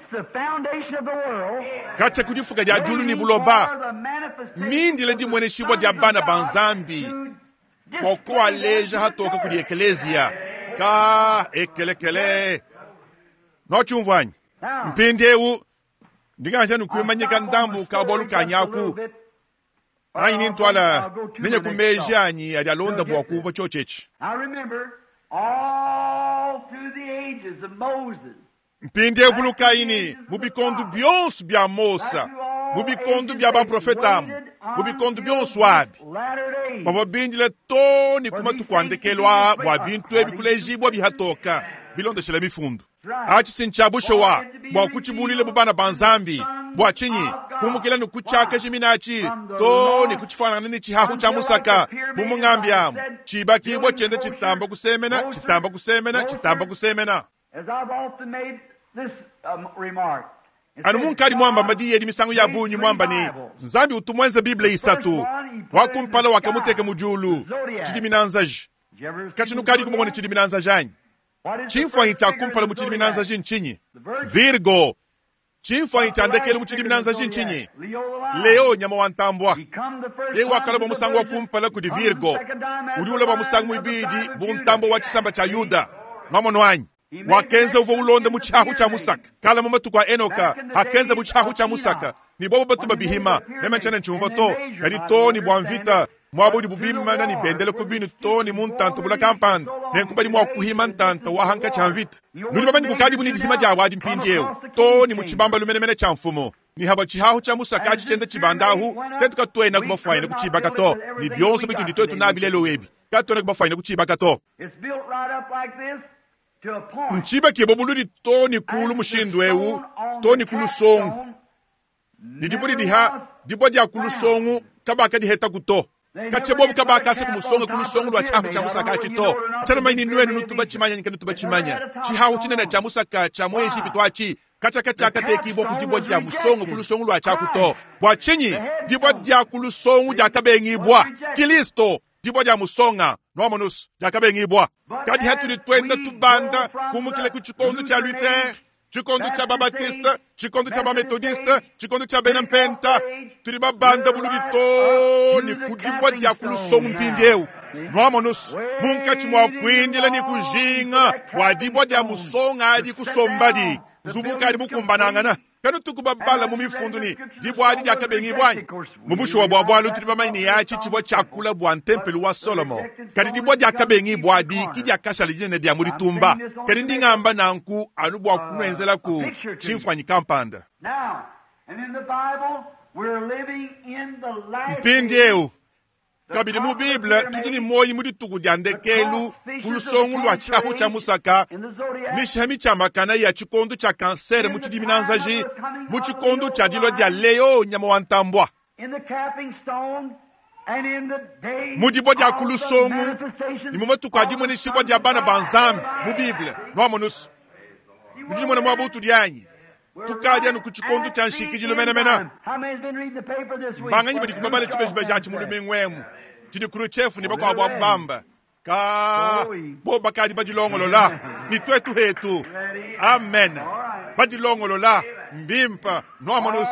kacha kujifuka ja julu ni buloba mindi le di mwene shibo dia bana banzambi moko aleja hatoka kudi ekelezia ka ekelekele no chumvanyi mpinde u ndiga janu kumanyika ndambu ka bolu kanyaku ayini ntwala nenye kumejani ali alonda bwa kuva chochechi. I remember all through the ages of Moses. Mpinde vuluka ini mubikondu byonsu bya Mosa mubikondu bya ba profetamu mubikondu byonsu wabi bavo bindile toni kuma tukwandekelwa bwa bintu ebikulejibwa bihatoka bilondo shela mifundu achi sinchabu wa bwa kuchibulile bubana banzambi bwa chinyi kumukila ni kuchaka jiminachi to ni kuchifana nini chihahu cha musaka bumungambyamu chibaki bwa chende chitamba kusemena chitamba kusemena chitamba kusemena. As I've often made this um, remark, anu munkari mwamba madiye di misango ya bunyi mwamba ni nzambi utumwenza Biblia isatu wakumpala wakamuteke mujulu chidiminanzaji kachinukari kubongoni chidiminanzajanyi chimfanyi cha kumpala mu chidiminanzaji nchinyi Virgo chimfanyi cha ndekele mu chidiminanzaji nchinyi Leo nyama wantambwa ye wakala ba musango wa kumpala kudi Virgo uliula ba musango ibidi buntambo wa chisamba cha Yuda nomono anyi wakenza uvo ulonde mu chihahu cha musaka kala mumatu kwa Enoka hakenza mu chihahu cha musaka ni bobo batu babihima nemenchana nchumva to kadi to ni bwamvita mwabudi bubima na ni bendele kubini to ni muntanto bula kampanda nenkubali mwa kuhima ntanto wa hanka cha mvita nuli babandi kukadi bunidi hima ja wadi mpindieo to ni mu chibamba lumenemene cha mfumo ni haba chihahu cha musaka chichende chibandahu tetuka tuena kubafayina kuchibaka to ni byonso bitu ndito tunabilelo webi katona kubafayina kuchibaka to. It's built right up like this. Nchiba kibobuludi toni kulu mushindwewu toni kulu songu ni dipodi diha dipodi ya kulu songu kabaka di heta kuto kachebobu kabaka ase kumusongu kulu songu lwa chamu chamu saka chito chana maini nuenu nutuba chimanya nika nutuba chimanya chihawu chinene chamu saka chamu enshi pitwachi kacha kacha kate kibo kutibodi ya musongu kulu songu lwa chakuto bwa chinyi dipodi ya kulu songu ja kabengi bwa Kilisto dipodi ya musonga noamonus ja kabengi bwa kadi haturi twenda tubanda kumukile ku chikondo cha Luther chikondo cha Babatista chikondo cha Bametodista chikondo cha Benampenta turi babanda buludi to ni kudibwa dia kulusongu mpindeu noamonus munka chimwa kwindile ni kujinga wadibwa dia musonga adi kusombadi zubuka adi mukumbanangana kanu tukubabala mumifundu ni dibwa adi dia kabengi bwanyi mubusho wa bwabwalu turi bamaini yachi chibwa chakula bwa ntempelu wa Solomo kadi dibwa dia kabengi bwadi kidi akashala jine dia muri tumba kadi ndingamba nanku anu bwa kunwenzela ku chimfanyi kampanda. Now, and in the Bible we're living in the last mpindeu kabidi mu Biblia tudini moyi muri tukujandekelu kulusongu lwa chahu cha musaka mishami cha makana ya chikondo cha kansere mu chidiminanzaji mu chikondo cha dilo dia Leo nyama wantambwa in the capping stone mudibo dia kulusongu ni momatu kwa dimo ni shibo dia bana banzambi mu Bible no amonus mudimo na mwabutu dianyi tukadia nukuchikondu chanshiki jilumena mena banganyi badi kubabale chibejibe jachi mulumengwemu jidi kuruchefu ni bako abo bamba ka bo bakadi badi longolo la ni twetu hetu amen badi longolo la mbimpa no amonus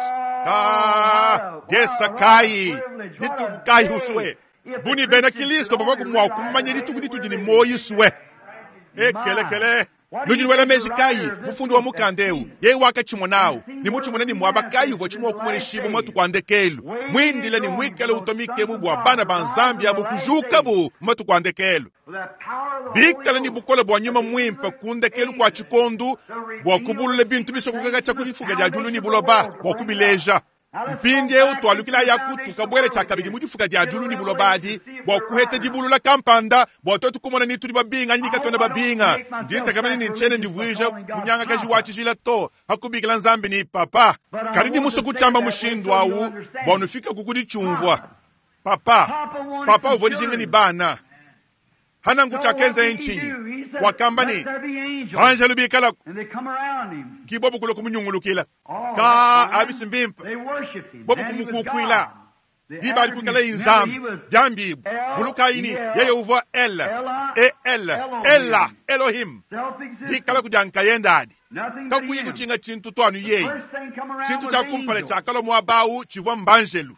ka jesa kai ditu kai uswe buni bena kilisto bako mwa kumanye ditu ditu jini moyi suwe e kele kele Lujini wala mejikai mufundi wa mukandeu ye waka chimonao ni muchi mwana ni mwabakayi uvo chimo kumwene shibu mwatu kwa ndekelu mwindile ni mwikele utomike mubu wa bana banzambi abu kujuka bu mwatu kwa ndekelu bikale ni bukole bwa nyuma mwimpa kundekelu kwa chikondu bwa kubulule bintu biso kukaka chakujifuga jajulu ni buloba bwa kubileja mpindi eu twalukila yaku tukabwele chakabidi mujifuga jajulu ni bulobadi bwa kuhete jibulula kampanda bwa totu kumona ni tuli babinga nyika tona babinga ndita kamani ni nchene ndivuija munyanga kaji wachi jila to hakubikila nzambi ni papa kalidi muso kuchamba mushindu au bwa nufika kukudi chumvwa papa papa uvodi jinga ni bana hana nguchakenza enchini wakambani anja lubikala kibobu kulo kumunyungulukila ka abisi mbimpa bobu kumukukwila dibali kukala inzambi jambi bulukaini yeye uva ela e ela ela Elohim dikala kujanka yendadi kakuyi kuchinga chintu twanu yeye chintu cha kumpale chakalo mwabau chivwa mbanjelu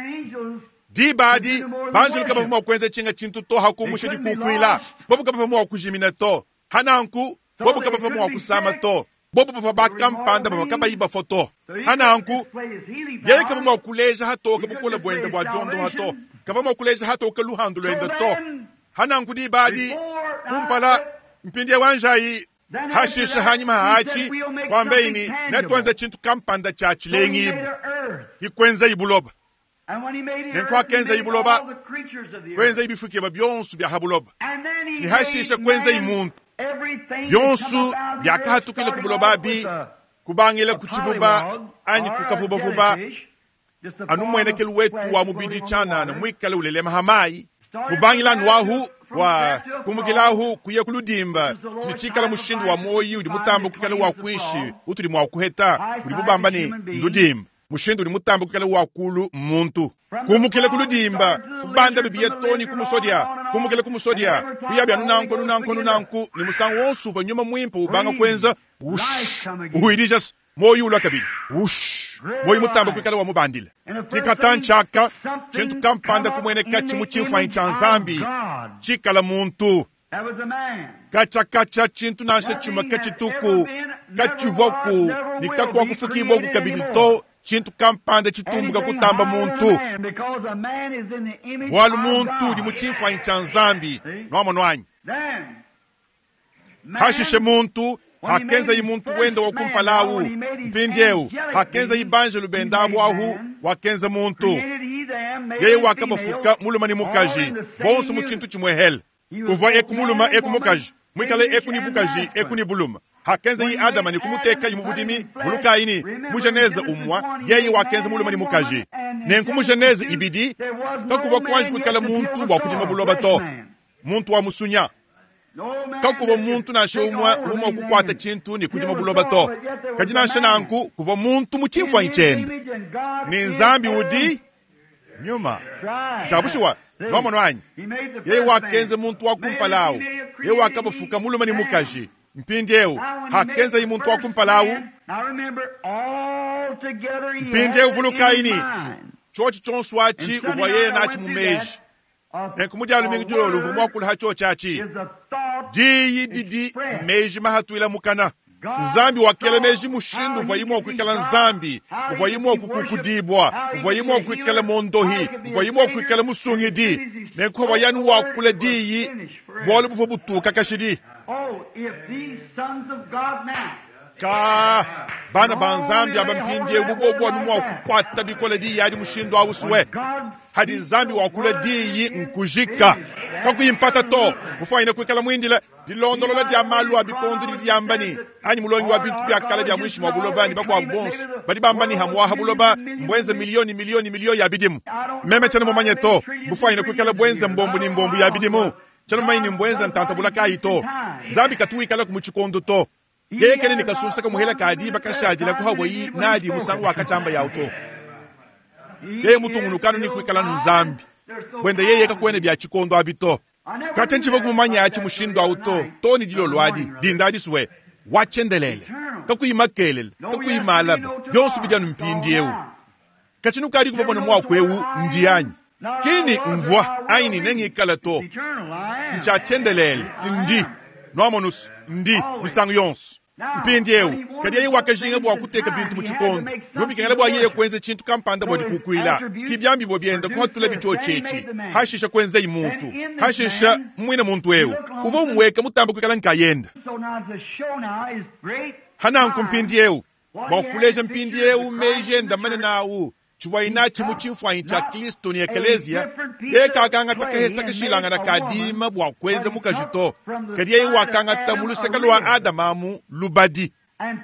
dibadi banjelu kaba fuma kwenze chinga chintu to hakumushe dikukwila bobu kaba fuma kujimina to hananku bobu kaba fuma kusama to bobu kaba bakampanda bobu kaba iba foto hananku yeye kaba fuma kuleja hato kaba kula bwende bwa jondo hato kaba fuma kuleja hato kalu handulo enda to hananku dibadi kumpala mpindie wanjai hashisha hanyima hachi kwambeini netwanze chintu kampanda chachi lengi ikwenza ibuloba nenkwa kenza ibuloba kwenza ibifuke babyonsu bya habuloba ni hashisha kwenza imuntu byonsu byakahatukile kubuloba bi kubangile kuchivuba anyi kukavuba vuba anu mwenekele wetu wa mubidi chana na mwikale ulele mahamai kubangila nwahu wa kumugilahu kuye kuludimba chichikala mushindu wa moyi udi mutambo kukale wa kuishi utuli mwa kuheta udi bubamba ni ndudimba mushindu udi mutambo kukale wa kulu muntu kumukile kuludimba kubanda bibiye toni kumusodia kumukile kumusodia kuyabya nunanko nunanko nunanku ni musango wonsu va nyuma mwimpo ubanga kwenza ush uidijas moyi ula kabili ush moyi mutambo kukale wa mubandile kikatanchaka chintu kampanda kumweneka chimuchimfa inchanzambi chikala muntu kacha kacha chintu nashe chuma kachituku kachivoku nikakwa kufukiboku kabili to chintu kampanda chitumbuka kutamba muntu walu muntu di muchimfa inchanzambi nwamo nwanyi hashishe muntu hakenza yi muntu wenda wakumpalawu mpindyeu hakenza yi banje lubendabu ahu wakenza muntu yeye wakabafuka muluma ni mukaji bonsu muchintu chimwehele kuva eku muluma eku mukaji mwikale eku ni bukaji eku ni buluma hakenza yi adama ni kumuteka yi mubudimi buluka ini mujeneza umwa yeye wakenza muluma ni mukaji nenku mujeneza ibidi kakuva kwanji kwikala muntu wakudima buloba to muntu wa musunya kakuva muntu nashe umwa umwa kukwata chintu ni kudima buloba to kajina nashe nanku kuva muntu muchimfa inchenda ni nzambi udi nyuma chabushiwa nomo nwanyi yeye wakenze muntu wakumpalawu yeye wakabafuka muluma ni mukaji mpindyeu hakenza yi muntu wakumpalawu mpindyeu vulukaini chochi chonswachi uva yeye nachi mumeji enkumujalo mingi julolu uvumwa kula hacho chachi diyi didi meji mahatuila mukana nzambi wakele meji mushindu uvayimu wakwikala nzambi uvayimu wakukukudibwa uvayimu wakwikala mondohi uvayimu wakwikala musungidi nenkuwa wayanu wakule diyi bwali buvo butuka kashidi ka bana banzambi abampindye ububobwa numwa wakukwata bikola diyi hadi mushindu awuswe hadi nzambi wakule diyi nkujika kakuyimpata to mufanyine kwikala mwindila dilondolola dia malu abikondo diambani ani mulongi wa bintu bya kala bya mwishi mabulobani bakwa bonso badi bambani hamwa habuloba mbwenze milioni milioni milioni ya bidimu meme chana momanye to mufanyine kwikala bwenze mbombu ni mbombu ya bidimu chana mayini mbwenze ntanta bulaka ito zabi katuwi kala kumuchikondo to yeye kene nikasusa kamuhela kadi bakashajila ku hawoyi nadi musangu akachamba ya auto yeye mutungunu kanu ni kwikala nzambi bwende yeye kakwene bya chikondo abito kachenchi bokumanya achi mushindo auto toni dilo lwadi dindadi suwe wachendelele kakuyimakelele kakuyimalaba byonsu bijanu mpindi ewu kachinu kadi kubabona mwa kwewu ndiyanyi kini mvwa aini nengi kala to ncha chendelele ndi nomonus ndi misangu yonsu mpindi ewu kadi yeyi wakajinga bwa kuteka bintu muchikondo yobikengala bwa yeye kwenze chintu kampanda bwa dikukwila kibyambi bwa byenda kwatula bicho chechi hashisha kwenze imuntu hashisha mwine muntu ewu uvo mweka mutamba kwikala nkayenda hananku mpindi ewu bwa kuleja mpindi ewu mejenda mane nawu chuwaina chimu chimfwanyi cha Kristo ni ekelezia eka akanga takahesa kishilanga na kadima bwa kwenze mukajito kadi yeyi wakanga tamulusekalo wa Adamamu lubadi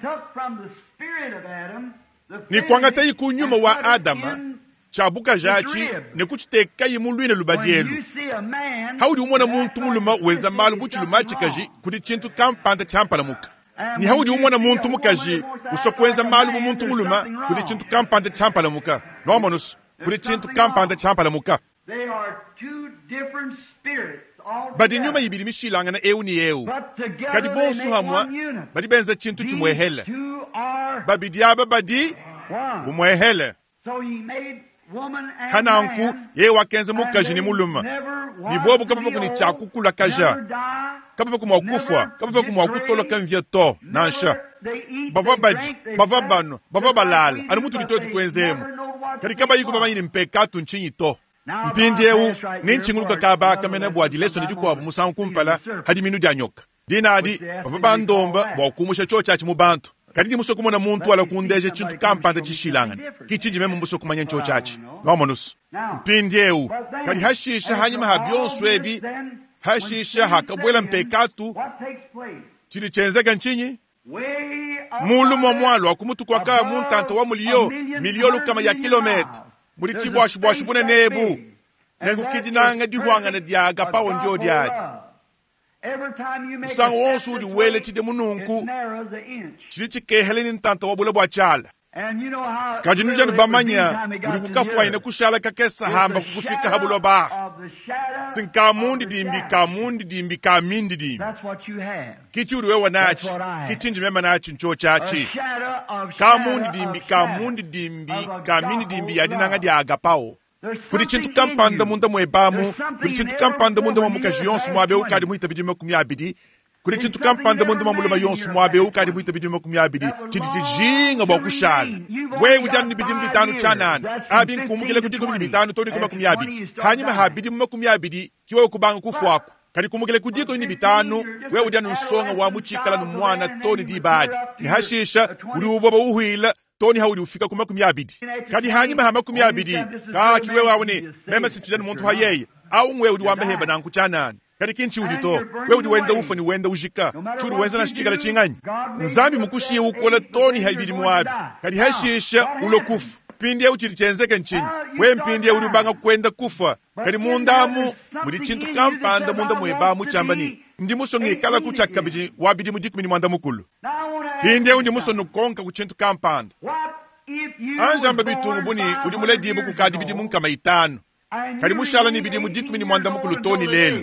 ni kwanga tayi kunyuma wa Adama chabuka jachi ne kuchiteka yimulwine lubadi elu haudi umona muntu muluma weza malu buchi lumachi kaji kudi chintu kampanda champala muka ni haudi umona muntu mukaji usokwenza malu bu muntu muluma kudi chintu kampanda champala muka nomonus kudi chintu kampanda champala muka badi nyuma yibiri mishilanga na ewu ni ewu kadi bonsu hamwa badi benza chintu chimwehele babidiaba badi umwehele hananku ye wakenze mukaji ni muluma ni bobu kapava kuni chakukula kaja kapava kumwa kufwa kapava kumwa kutola kanvya to nansha bava baji bava bano bava balala anu mutu bitotu kwenzemu kadi kaba yiku baba yini mpekatu nchinyi to mpindi ewu ninchinguluka kaba kamene bwa dileso ni dikwa musangu kumpala hadi minu janyoka dinadi bava bandomba bwa kumusha chocha chimu bantu kadi muso kumona muntu ala kundeje chintu kampanda chishilangani kichiji memu muso kumanya ncho chachi nomonus mpindi ewu kadi hashisha hanyima habyonsu ebi hashisha hakabwela mpekatu chili chenzega nchinyi mulu momwalo akumutu kwa kaa muntanta wa muliyo miliyolu kama ya kilometa muri chibwashi bwashi bune nebu nengu kijinanga dihuanga na diaga pawo njo diadi usangu wonsu udi wele chide mununku chili chikehele ni ntanta wa bule bwa chala kajinu janu bamanya uri kukafwa ine kushala kakesa hamba kukufika habulo ba sinkamundi dimbi kamundi dimbi kamindi dimbi kichi uri wewa nachi kichi njimema nachi ncho chachi kamundi dimbi kamundi dimbi kamindi dimbi yadinanga di agapao kuri chintu kampanda munda mwebamu kuri chintu kampanda munda mwamukaji yonsu mwabe ukadi muhita bidi mwakumbi abidi kuri chintu kampanda munda mwamulema yonsu mwabe ukadi muhita bidi mwakumbi abidi chidi chijinga bwa kushala we ujani bidi mbitanu chanana abi nkumugile kutiko mbitanu toni kumakumbi abidi hanyima habidi mwakumbi abidi kiwa ukubanga kufuaku kadi kumugile kudiko ini bitanu we ujani usonga wa muchikala numwana toni dibadi ni hashisha uri uboba uhuila toni haudi ufika kuma kumyabidi kadi hanyima hama kumyabidi ka kiwe wawone mema sichidani muntu hayeye au mwe udi wambeheba na nkuchanani kadi kinchi udi to we udi wenda ufa ni wenda ujika churi wenza na shichikala chinganyi nzambi mukushi ukola toni haibidi mwabi kadi hashisha ulo kufu pindi ya uchiri chenzeke nchini we mpindi ya udi banga kwenda kufa kadi mundamu muri chintu kampanda munda mweba muchambani ndi muso ngikala kuchaka biji wabidi mudikumi mwanda mukulu pindi ya undi muso nukonka kuchintu kampanda anjamba bitungu buni udi mule dibu kukadi bidi munka maitano kadi mushala ni bidi mudikumi mwanda mukulu toni lelo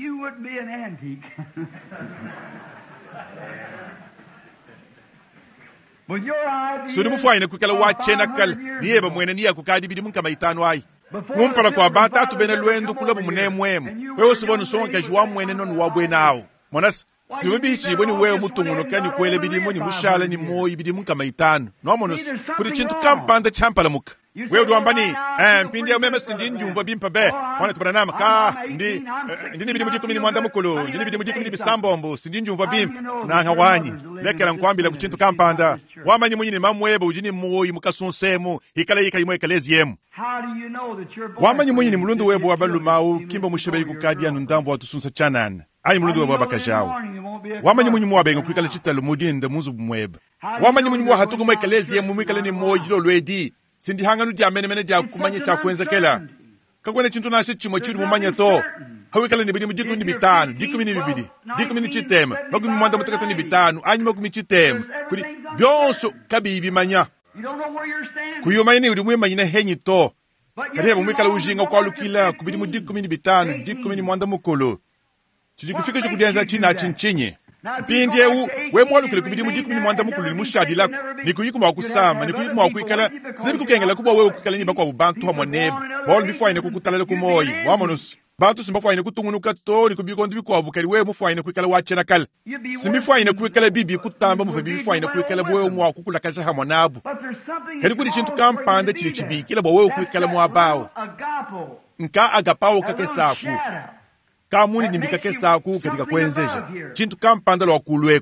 suri mufwaine kukala wachena kala niyeba mwene niya kukadi bidi munka maitano ai kumpala kwa batatu bene lwendu kulabu mune mwemu wewe sibonu songa jwa mwene nonu wabwe nao monas siwe bichi boni wewe mutunguno kani kwele bidi muni mushala ni moyi bidi munka maitano no monos kuri chintu kampanda champala muka wewe duambani eh mpindi ya meme sindi njumva bimpa be wana tubanama ka ndi ndi bidi mudi kumini mwanda mukulu ndi bidi mudi kumini bisambombo sindi njumva bimpa na ngawanyi lekera nkwambila ku chintu kampanda wamanyi munyini mamweba ujini moyi mukasunsemu hikala yika yimwe kalezi yemu wamanyi munyini mulundu webo wabalumau kimba mushebe yikukadi anu ndambo watusunsa chanana ayi mulundu webo wabakashawo wamanyi munyi mwabenga kwikala chitalo mudinde muzu bumweba wamanyi munyi mwa hatuku mwe kalezi yemu mwikala ni moyi jilo lwedi sindi hanganu dia mene mene dia kumanye cha kwenza kela kakwene chintu na chimo chiri mumanya to hawikala ni bidi mudiku ni bitanu diku ni bibidi diku ni chitema makumi mwanda mutakata ni bitanu anyi makumi chitema kuri byonso kabibi manya kuyumayini uri mwe manyina henyi to kadeba mwikala ujinga kwa lukila kubidi mudiku ni bitanu diku ni mwanda mukolo chijikufika chikudianza china chinchinye pindi ewu we mwalukile kubidi mudiku ni mwanda mukolo ni mushadi lako ni kuyikuma wakusama ni kuyikuma wakuikala sinebi kukengela kubwa wewe kukala nyiba kwa bubantu hamwa nebu bolu bifuaine kukutalale kumoyi wamonusu bantu simbafuaine kutungunuka to ni kubikondi bikwabu kali wewe mufuaine kuikala wachena kala simifuaine kuikala bibi kutamba mufe bifuaine kuikala wewe mwa kukula kasha hamwa nabu kali kudi chintu kampande chili chibikila bo wewe kuikala mwabao nka agapao kake saku kamuni nimbika ke saku katika kwenzeja chintu kampanda lo kulwe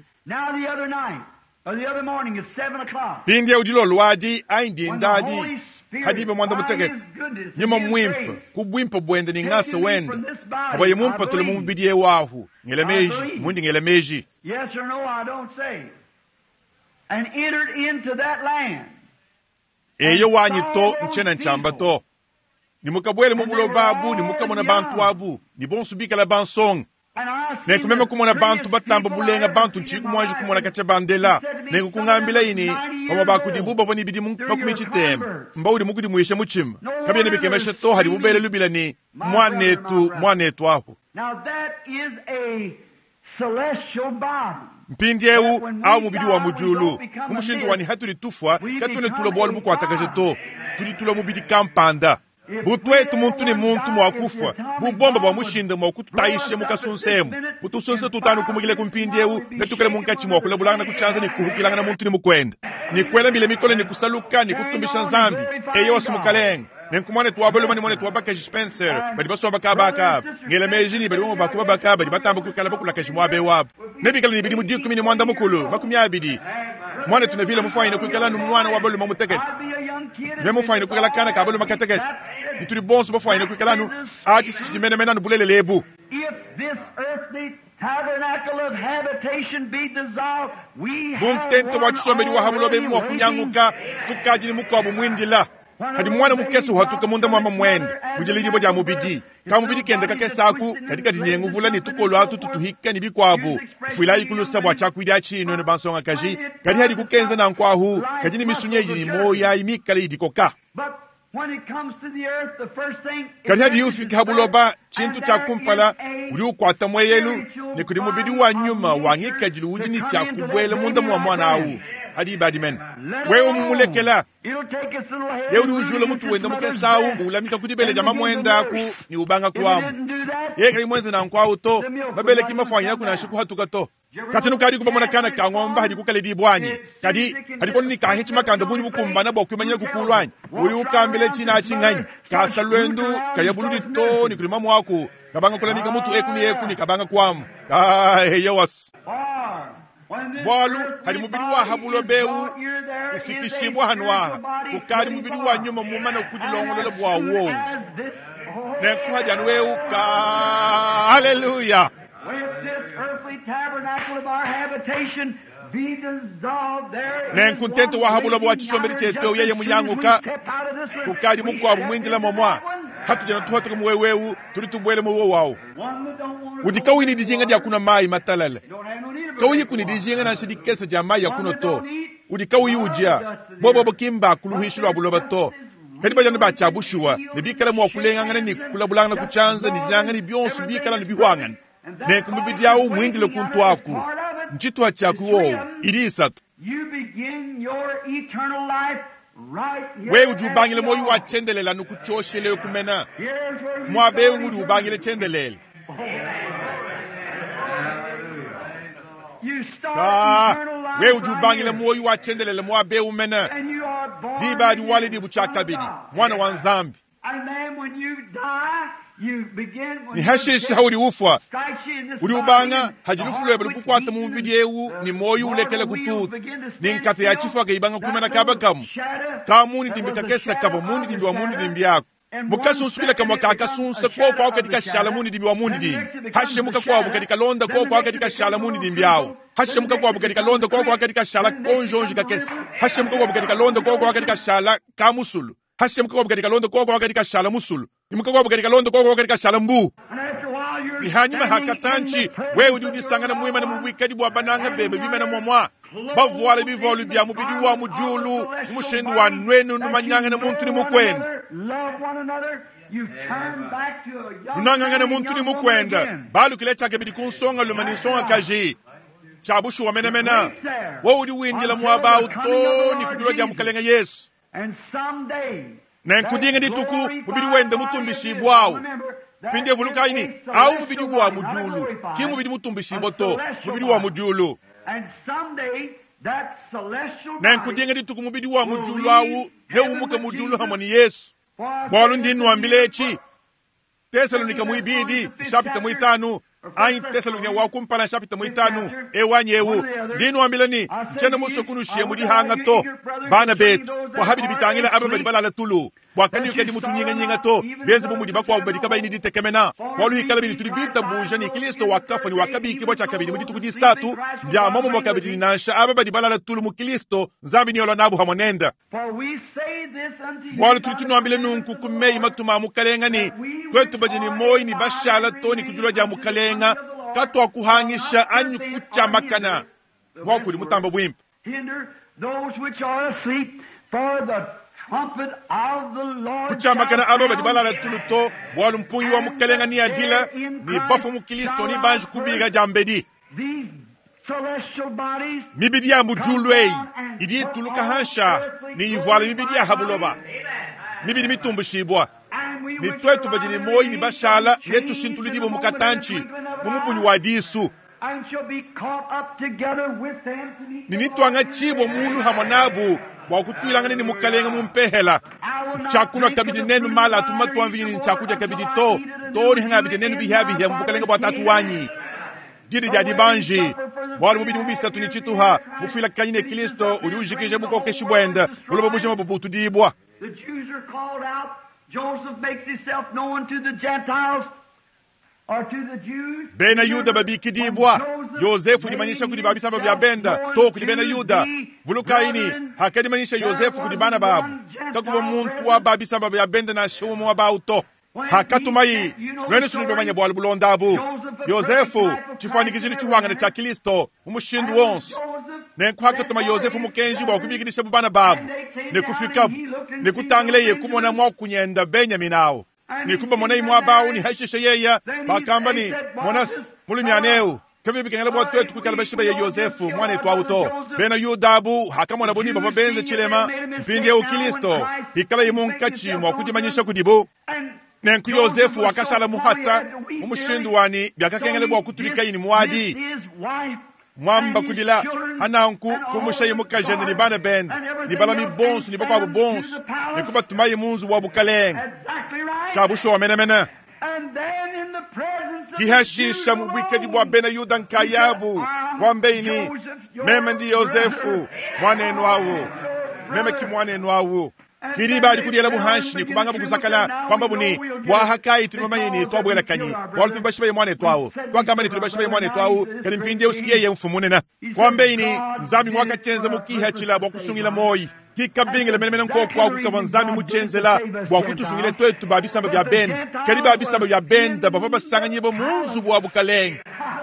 pindi ya udilo lwadi aindi ndadi hadibe mwanda mutegete nyuma mwimpa kubwimpa bwende ni ngasa wenda abaye mumpa tule mumbidiye wahu ngelemeji mundi ngelemeji yes or no I don't say and entered into that land eyo wanyi to nchena nchamba to ni mukabwele mubulo babu ni mukamona bantu abu ni bonsu bikala bansong ne kumema kumona bantu batamba bulenga bantu nchiku mwaji kumona kacha bandela ne kungambila ini baba bakudibuba boni bidi makumichitem mbawuri mukudi muisha muchima kabya ne bikemesha to hari bubele lubila ni mwanetu mwanetu aho now that is a celestial body mpindi ewu au mubidi wa mujulu umushindu wani haturi tufwa katune tulo bolu bukwatakaje to tuli tulo mubidi kampanda butwetu muntu ni muntu mwakufa bubomba bwa mushinda mwakututaishe mukasunsemu butusunse tutanu kumugile kumpindi ewu netukele munkachi mwakula bulanga na kuchanza ni kuhukilanga na muntu ni mukwenda ni kwela mbile mikole ni kusaluka ni kutumbisha nzambi eyo wasimukalenga nenkumane tuwabolo mani mwane tuwabaka Spencer badi baso bakabaka ngele mejini badi wongo bakuba bakaba badi batamba kukala bakula kashi mwabe wabu nebikala ni bidi mudiku kumini mwanda mukulu makumi abidi mwane tunavile mufaine kukala nu mwana wabolo mamutekete Nemu faine kukala kana kabolo makatekete nituri bonso bafaine kukala nu aji sikimene mena nubulele lebu if this earthly tabernacle of habitation be dissolved we have buntento bachisomeri wahabulo be mwa kunyanguka tukajini mukwabu mwindila hadi mwana mukeso hatuka munda mwa mwenda bujeli bo ja mubidi ka mubidi kende kake saku katika dinyengu vulani tukolo atu tutuhika ni bikwabu fuila ikulusa bwa chakwida chino ne bansonga kaji kadi hadi kukenza na nkwahu kadi ni misunyeji ni moya imikale idikoka kadi hadi ufika habuloba chintu cha kumpala uri ukwata mweyelu ni kudi mubidi wa nyuma wangika jilu ujini cha kubwele munda mwa mwana awu hadi badimen wewe mumulekela yeuri ujule mutu wenda mukesawu ulamika kudibele jama mwenda ku ni ubanga kuamu yekari mwenze na nkwawu to mabele kimafanya yaku na shiku hatuka to katinu kadi kubamona kana kangomba hadi kukale dibwanyi kadi hadi koni ni kahechima kanda bunyi bukumbana bwa kwimanyira kukulwanyi uri ukambele china chinganyi kasalwendu kayabuludi to ni kulimamu wako kabanga kulamika mutu ekuni ekuni kabanga kuamu ah yewas bwalu hari mubiri wa habulo bewu ufikishibwa hanwa ukari mubiri wa nyuma mumana kujilongolele bwa wo ne kwaja nwewu ka hallelujah ne kuntento wa habulo bwa chisomeri cheto yeye munyanguka ukari mukwa mwindila momwa hatujana tuhotoka mwewewu turi tubwele mwo wao udikawini dizinga dia kuna mai matalale kawuyi kuni dizinga na shidi kesa jamai ya kuno to udikawuyi ujia bobo bokimba kuluhishulwa buloba to hedi bajana ba chabushuwa ne bikala mwa kulenga ngane ni kulabulanga na kuchanza ni dinanga ni bionsu bikala ni biwanga ne kumbidia u mwindile kuntu aku nchitwa chaku wo irisatu we ujubangile moyi wa chendelela nukuchoshele kumena mwabe ngudi ubangile chendelele ah we ujubangile moyi wa chendelela mwabe umena dibadi walidi buchakabidi mwana wa nzambi ni hashisha uli ufwa uli ubanga hajilufulwe bali kukwata mu mubiri ewu ni moyo ulekele kututu ni nkata ya chifwa kaibanga kumena kaba kamu kamuni dimbi kakesa kava muni dimbi wa muni dimbi yako mukasu usukile kama kakasunsa kwa kwa katika shala muni dimbi wa muni dimbi hashe muka kwa katika londa kwa kwa katika shala muni dimbi yao hashe muka kwa katika londa kwa kwa katika shala konjonji kakesa hashe muka kwa katika londa kwa kwa katika shala kamusulu hashe muka kwa katika londa kwa kwa katika shala musulu ni muka kwa katika londa kwa kwa katika shala mbu ni hanyuma hakatanchi we udi sangana muima na mubikadi bwa bananga bebe bimena mwamwa bavwale bivolu bya mubidi wa mujulu mushendi wa nwenu numanyanga na muntu ni mukwenda unanganga na muntu ni mukwenda balu kile chake bidi kunsonga lumani songa kaji chabushu wa mena mena we udi windila mwaba utoni kujulo ja mukalenga Yesu na nkudinga dituku mubidi wende mutumbishi bwao pinde vuluka ini au mubidi wa mujulu ki mubidi mutumbishi boto mubidi wa mujulu na nkudinga dituku mubidi wa mujulu au ne umuka mujulu hamani Yesu bwalu ndinu ambilechi Tesalonika muibidi chapita muitanu ai Tesalonika wa kumpala chapita muitanu e wanyewu ndinu ambilani chena musokunu shemu di hanga to bana betu kwa habidi bitangila ababa dibala tulu wakani ukedi mutu nyinga nyinga to benzi bumudi bakwa ubadi kabaini ditekemena walu hikala bini tulibita bunja ni Kristo wakafa ni wakabi kibocha kabidi mudi tukudi satu bya mamo mwakabidi ni nansha ababa dibala tulu mu Kristo zambi ni olo nabu hamonenda walu tulitunu ambile nunku kumei matuma mukalenga ni kwetu bajini moi ni bashala to ni kujulo ja mukalenga kato akuhangisha anyu kuchamakana wakuri mutamba bwimpa kuchamakana ababa dibala tuluto bwalu mpunyi wa mukalenga ni adila ni bafu mukilisto ni banji kubiga jambedi mibidi ya mujulwei idi tuluka hansha ni yivwale mibidi ya habuloba mibidi mitumbu shibwa ni twetu bajini moi ni bashala netu shintulidibo mukatanchi mumubunyi wa disu ni nitwanga chibo mulu hamanabu wakutwilangani ni mukalenga mumpehela chakuna kabidi nenu mala tumatwa mvini ni chakuja kabidi to to ni hanga bidi nenu bihabi ya mukalenga bwa tatu wanyi didi jadi banji bwali mubidi mubisa tunichituha mufila kanyine Kristo uliujikije buko keshibwenda ulobo bujima bubutu dibwa. The Jews are called out. Joseph makes himself known to the Gentiles or to the Jews. Bena Yuda babiki dibwa Yosefu dimanyisha kudibabisa babu ya benda to kudibena Yuda vulukaini hakadi manyisha Yosefu kudibana babu takuwa muntu wa babisa babu ya benda na shumu wa bauto hakatumai nwene sunu banya bwali bulondabu Yosefu chifanikizili chuhanga na cha Kristo umushindu wonsu ne kwakatuma Yosefu mukenji bwa kubigirisha bubana babu ne kufika ne kutangile ye kumona mwa kunyenda Benyaminao ne kuba mona imwa bawo ni hashisha yeya bakamba ni monas mulumyaneu kavi bikengela bwa twetu kukalabashiba ye Yosefu mwana twauto bena Yudabu hakamona boni bava benze chilema mpinde u Kristo ikala yimunkachi mwa kudimanyisha kudibo nenku Yosefu wakashala muhata umushindu wani byakakengele bwa kutulika ini mwadi mwamba kudila hananku kumushayi mukajende ni bana bend ni bala mi bonsu ni bakwa bonsu ni kuba tumayi munzu wa bukaleng kabusho wa mena mena kihashisha mubikedi bwa bena Yuda nkayabu wambeini meme ndi Yosefu mwanenu wawo meme kimwanenu wawo kiriba alikudiela buhanshi ni kubanga bugusakala kwamba buni bwahakai tulimamayini twabwela kanyi walutu bashiba yemwane twawo twagamba ni tulibashiba yemwane twawo kali mpinde usikie ye mfumunena kwambeini nzami mwaka chenze mukiha chila bwa kusungila moyi kikabingile menemene nko kwa kukava nzami muchenzela bwa kutusungile twetu babisamba bya benda kali babisamba bya benda bava basanga nyibo munzu bwa bukaleng.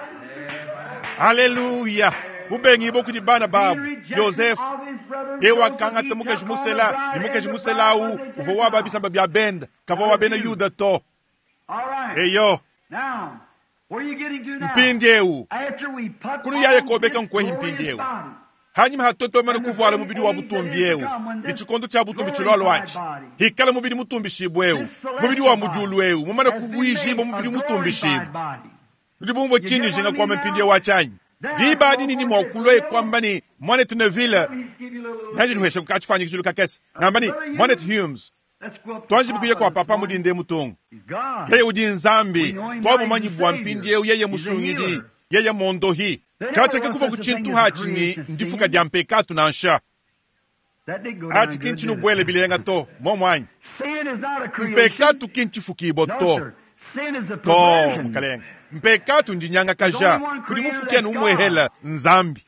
Haleluya ubengi boku di bana babu Yosefu ewa kanga temuka jimusela nimuka jimusela u uvowa babisamba bya benda kavowa bena Yuda to eyo Now, where are you getting to now? mpindeu After we put kunu yaye on kobeka this nkwehi glorious mpindeu body, hanyuma hatoto mene kuvala mubiri wa butumbiewu ichikondo cha butumbi chilolo wachi hikala mubiri mutumbi shibwewu mubiri wa mujuluwewu mumana kuvuijibo mubiri mutumbi shibu ndibumbo chini jinga kwa mpindeu wachanyi dibadi nini mwakulwe kwamba ni Monet Neville nanji nuheshe kukachifanyi kichulu kakesi namba ni Monet Humes twanji bikuye kwa papa mudinde mutongo yeye udi nzambi twabu manyi bwa mpindi yeye musungidi yeye mondohi kateke kuva kuchintu hachini ndifuka dia mpekatu na nsha ati kinchinu bwele bilenga to momwanyi mpekatu kinchifuki boto to mkalenga mpekatu ndinyanga kaja kudi mufukia numwehela nzambi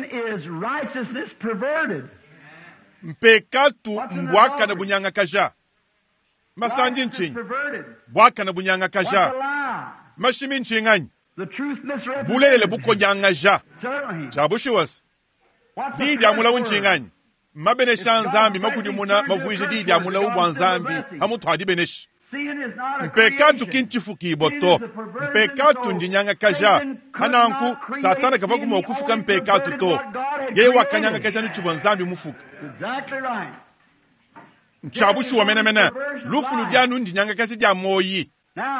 mpekatu mbwaka na bunyanga kaja masanji nchinyi bwaka na bunyanga kaja mashimi nchinganyi bulele buko nyanga ja chabushiwas didi amula unchinganyi mabenesha nzambi makudi muna mavuije didi amula ubwa nzambi hamutu hadi beneshi mpekatu kinchifuki boto mpekatu ndinyanga kaja hananku satana kava kuma okufuka mpekatu to yeye wakanyanga kaja nichuva nzambi mufuka nchabushu wamena mena lufu ludianu ndinyanga kasi dia moyi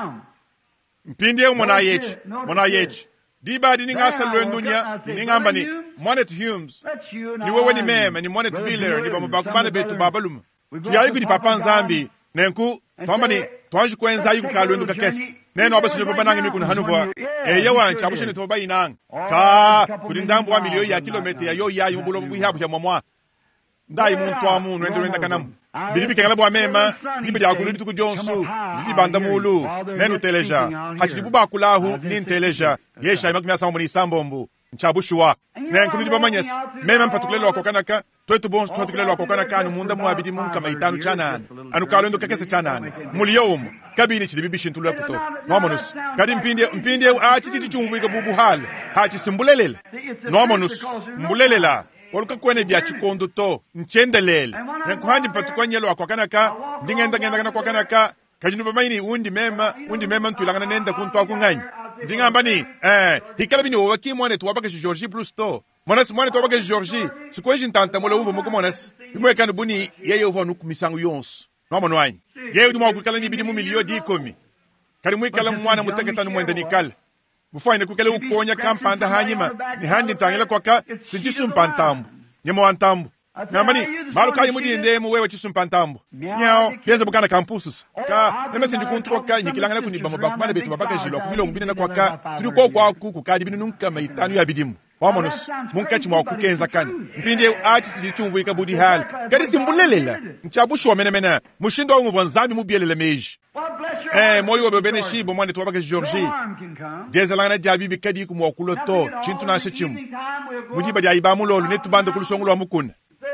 mpindi ye mwana yechi mwana yechi diba di ningasa lwendunya ningamba ni Monet Humes ni wewe ni meme ni Monet Biller ni bamubakubane betu babalum tuyayi kudi papa nzambi nenku twamba ni twanji kwenza yiku kalwendu kakesi neno abasule babanangi mikuna hanuvwa e yawan chabushe ni toba inang ka kudi ndambu wa miliyo ya kilomita ya yo ya yumbulo buhihabu ya mwamwa ndai muntu amu nwendo wenda kanamu bilibi kengala bwa mema bilibi ya kulu dituku jonsu bilibi bandamulu nenu teleja hachidi buba kulahu nin teleja yesha imakumya sambo ni sambombu nchabushuwa nenku ndi bamanyes mema mpatukulelo wakokanaka twetu bonsu twetukulelo wakokanaka anu munda muabidi munka maitanu chanane anu kalendo kakese chanane muliyoumu kabini chidi bibi shintulu kuto nomonus kadi mpindi mpindi achi chidi chumvu ika bubu hali hachi simbulelele nomonus mbulelela oluka kwene bya chikondo to nchendelele nenkuhandi mpatukanyelo wakokanaka ndingenda ngenda kana kwakanaka kajinu bamayini undi mema undi mema ntulangana nenda kuntu akunganyi ndingamba ni eh hikala bini waki mwane tuwabaka Georgie Blusto monas mwane tuwabaka Georgie sikweji ntanta mola uvo moko monas imwe kana buni yeye uvo nukumisangu yonso no monwanyi yeye udi mwakukala ni bidi mu miliyo di komi kali mwikala mwana mutaketanu mwenda nikala bufaine kukele ukonya kampanda hanyima ni handi ntangela kwaka sijisu mpantambu nyemo wantambu ngambani maluka yimudi ndemu wewe chisu mpantambu nyao yenze bukana campuses ka nemesi ndikuntuko ka nyikilangana kuniba mabako bana betu babaka jilo kubilo ngubine na kwaka tuli ko kwa kuku kadi binu nunka maitanu ya bidimu wamonus munkachi mwa kukenza kani mpinde achi sijichumvu ikabudi hali kadi simbulelela nchabushu wamenemena mushindo wa nguvwanzami mubielele meji eh moyo wa bebene shibo mwane tuwabaka Georgie jeza langana jabibi kadi kumwa kuloto chintu na shechimu mujiba jaibamu lolu netu bando kulusongulu wa mukuna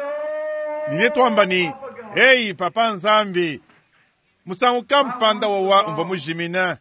ninetwamba ni hey papa nzambi musangu kampanda wawa mva mujimina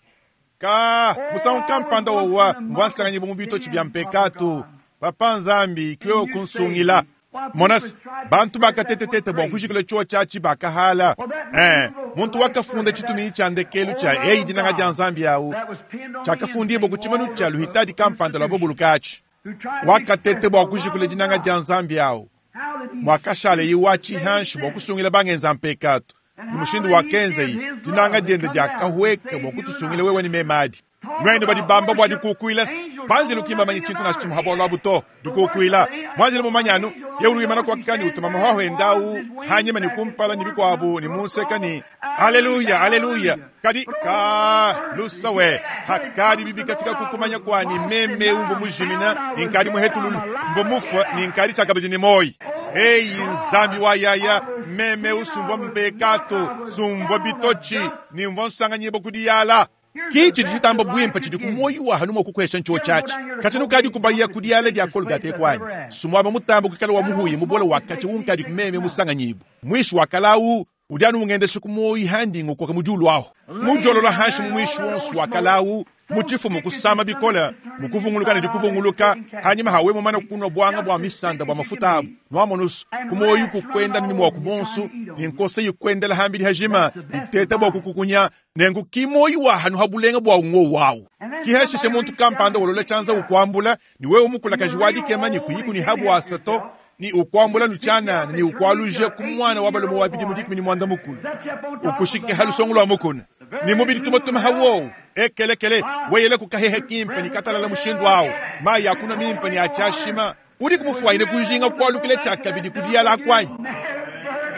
ka musangu kampanda wawa mvansanganye bumubito chibya mpekatu papa nzambi kiyo kunsungila monas bantu bakatetetete bonkushikile chuo chachi bakahala eh muntu wakafunda chitumi chandekelu cha hey dinanga ja nzambi yawo chakafundi bo kuchimanu cha luhitadi kampanda labo bulukachi wakatete bonkushikile dinanga ja nzambi yawo mwakashale yiwachi hanshi bokusungile bangenza mpekatu nimushindu wakenze yi dinanga dende ja kahweka bokutusungile wewe ni memadi mwene badi bamba bwadi kukuilas banjelu kimba manyi chintu na chimu habola buto dikukuila mwanjelu mumanyanu yeuru imana kwa kani utuma mahoho endau hanyema ni kumpala ni bikwabu ni museka ni haleluya haleluya kadi ka lusawe hakadi bibika fika kukumanya kwa ni meme umbo mujimina ni nkadi muhetululu mbo mufa ni nkadi chakabidi ni moi hey nzambi wa yaya meme usumva mpekato sumva bitochi ni mvonsanga nyebo kudiyala kichi ditambo bwimpa chidi kumoyi wa hanuma kukwesha ncho chachi katinu kadi kubaya kudiyala dia kolgate kwani sumwa mutambo kukala wa muhuyi mubola wakati unkadi kumeme musanga nyibo mwishi wakalawu udianu mungendeshe kumoyi handi ngoko kamujulu aho mujolo la hashi mwishi wonsu wakalawu muchifu mukusama bikola mukuvunguluka ndi kuvunguluka hanyuma hawe mumana kunwa bwanga bwa misanda bwa mafuta abu nwamonus kumoyi kukwenda ni mwa kubonsu ni nkose yikwendela hambili hajima itete bwa kukukunya nengu kimoyi wa hanu habulenga bwa ungo wawo kihasheshe muntu kampanda wolole chanza ukwambula ni wewe mukula kajiwadi kemanyi kuyiku ni habu asato ni ukwambula nuchana ni ukwaluje kumwana wabalomo wabidi mudikimi ni mwanda mukulu ukushike halusongulu wa mukuna ni mubidi tumatuma hawo ekele kele weyele kukahehe kimpa ni katala la mushindu wao ma yakuna mimpa ni achashima uri kumufuwa ine kujinga kwa lukile chaka bidi kudia la kwai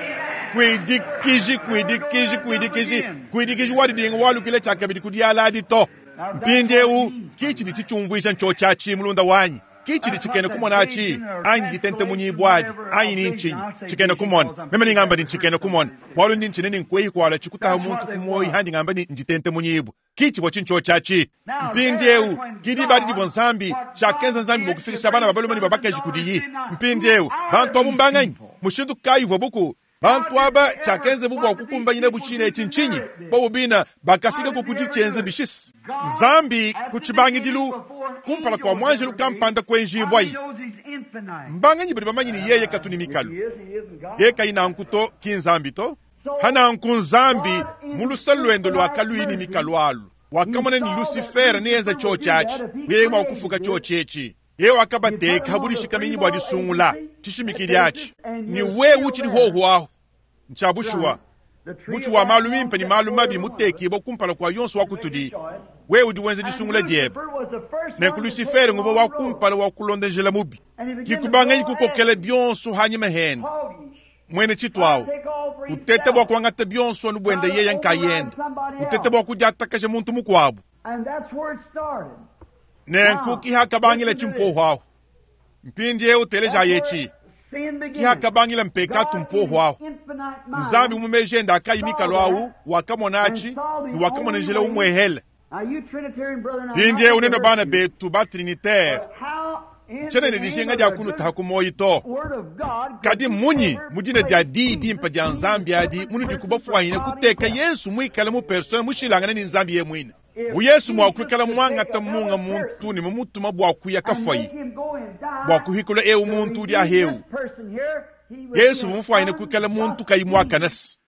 kuidikiji kuidikiji kuidikiji kuidikiji wadi dinga walu kile chaka bidi kudiala di to mpinde u kichi di chichumvuisha nchocha chi mulunda wanyi kichi di chikene kumona chi angi tente munyi bwadi ayi ni nchinyi chikene kumona meme ni ngamba di chikene kumona polo ndi nchine ni nkweyi kwala chikuta muntu kumoyi handi ngamba ni njitente munyibu kichi bo chinchocha chi mpinde u kidi badi di bonsambi chakenza nzambi bokufikisha bana babalo mani babaka jikudiyi mpinde u bantu abumbanganyi mushindu kayi vobuku bantu aba chakenze bubu okukumba nyine buchine chinchinyi bo bina bakafika kukudi chenze bishis nzambi kuchibangi dilu kumpala kwa mwanjilu kampanda kwenji bwai mbanganyi bali bamanyini yeye katuni mikalu yeka ina nkuto kinzambi to hana nkunzambi mulusalwendo lwakaluini mikalu alu wakamone ni Lucifer niyeza chochachi yeye mwa kufuka chochechi ye wakabate kaburi shikamenyi bwa disungula tishimikiri achi ni we uchiri hoho aho nchabushwa muchu wa malumi mpe ni malumabi muteki bo kumpala kwa yonsu wakutudi we udi wenze disungula dieba ne ku Lucifer ngubo wakumpala wakulondejela mubi kikubanga yikukokele byonsu hanyi mehen mwene chitwao utete bwa kwangata byonsu nubwende ye yankayende utete bwa kujatakaje muntu mukwabu nenku kihakabangile chimpoho aho mpindi eu teleja yechi kihakabangile mpekatu mpoho aho nzambi umumejenda akayimikalo ahu wakamonachi ni wakamonejele umwehele pindi eu neno bana betu ba trinitaire chene ne dishenga ja kunu takumoyito kadi munyi mudine ja didi mpa ja nzambi adi munu dikubafu ahine kuteka Yesu mwikala mu person mushilangana ni nzambi ye mwine uyesu mwakwikala mwangata munga muntu ni mumutuma bwakuya kafayi bwakuhikula e umuntu uri aheu Yesu mufayine kwikala muntu kayimwakanas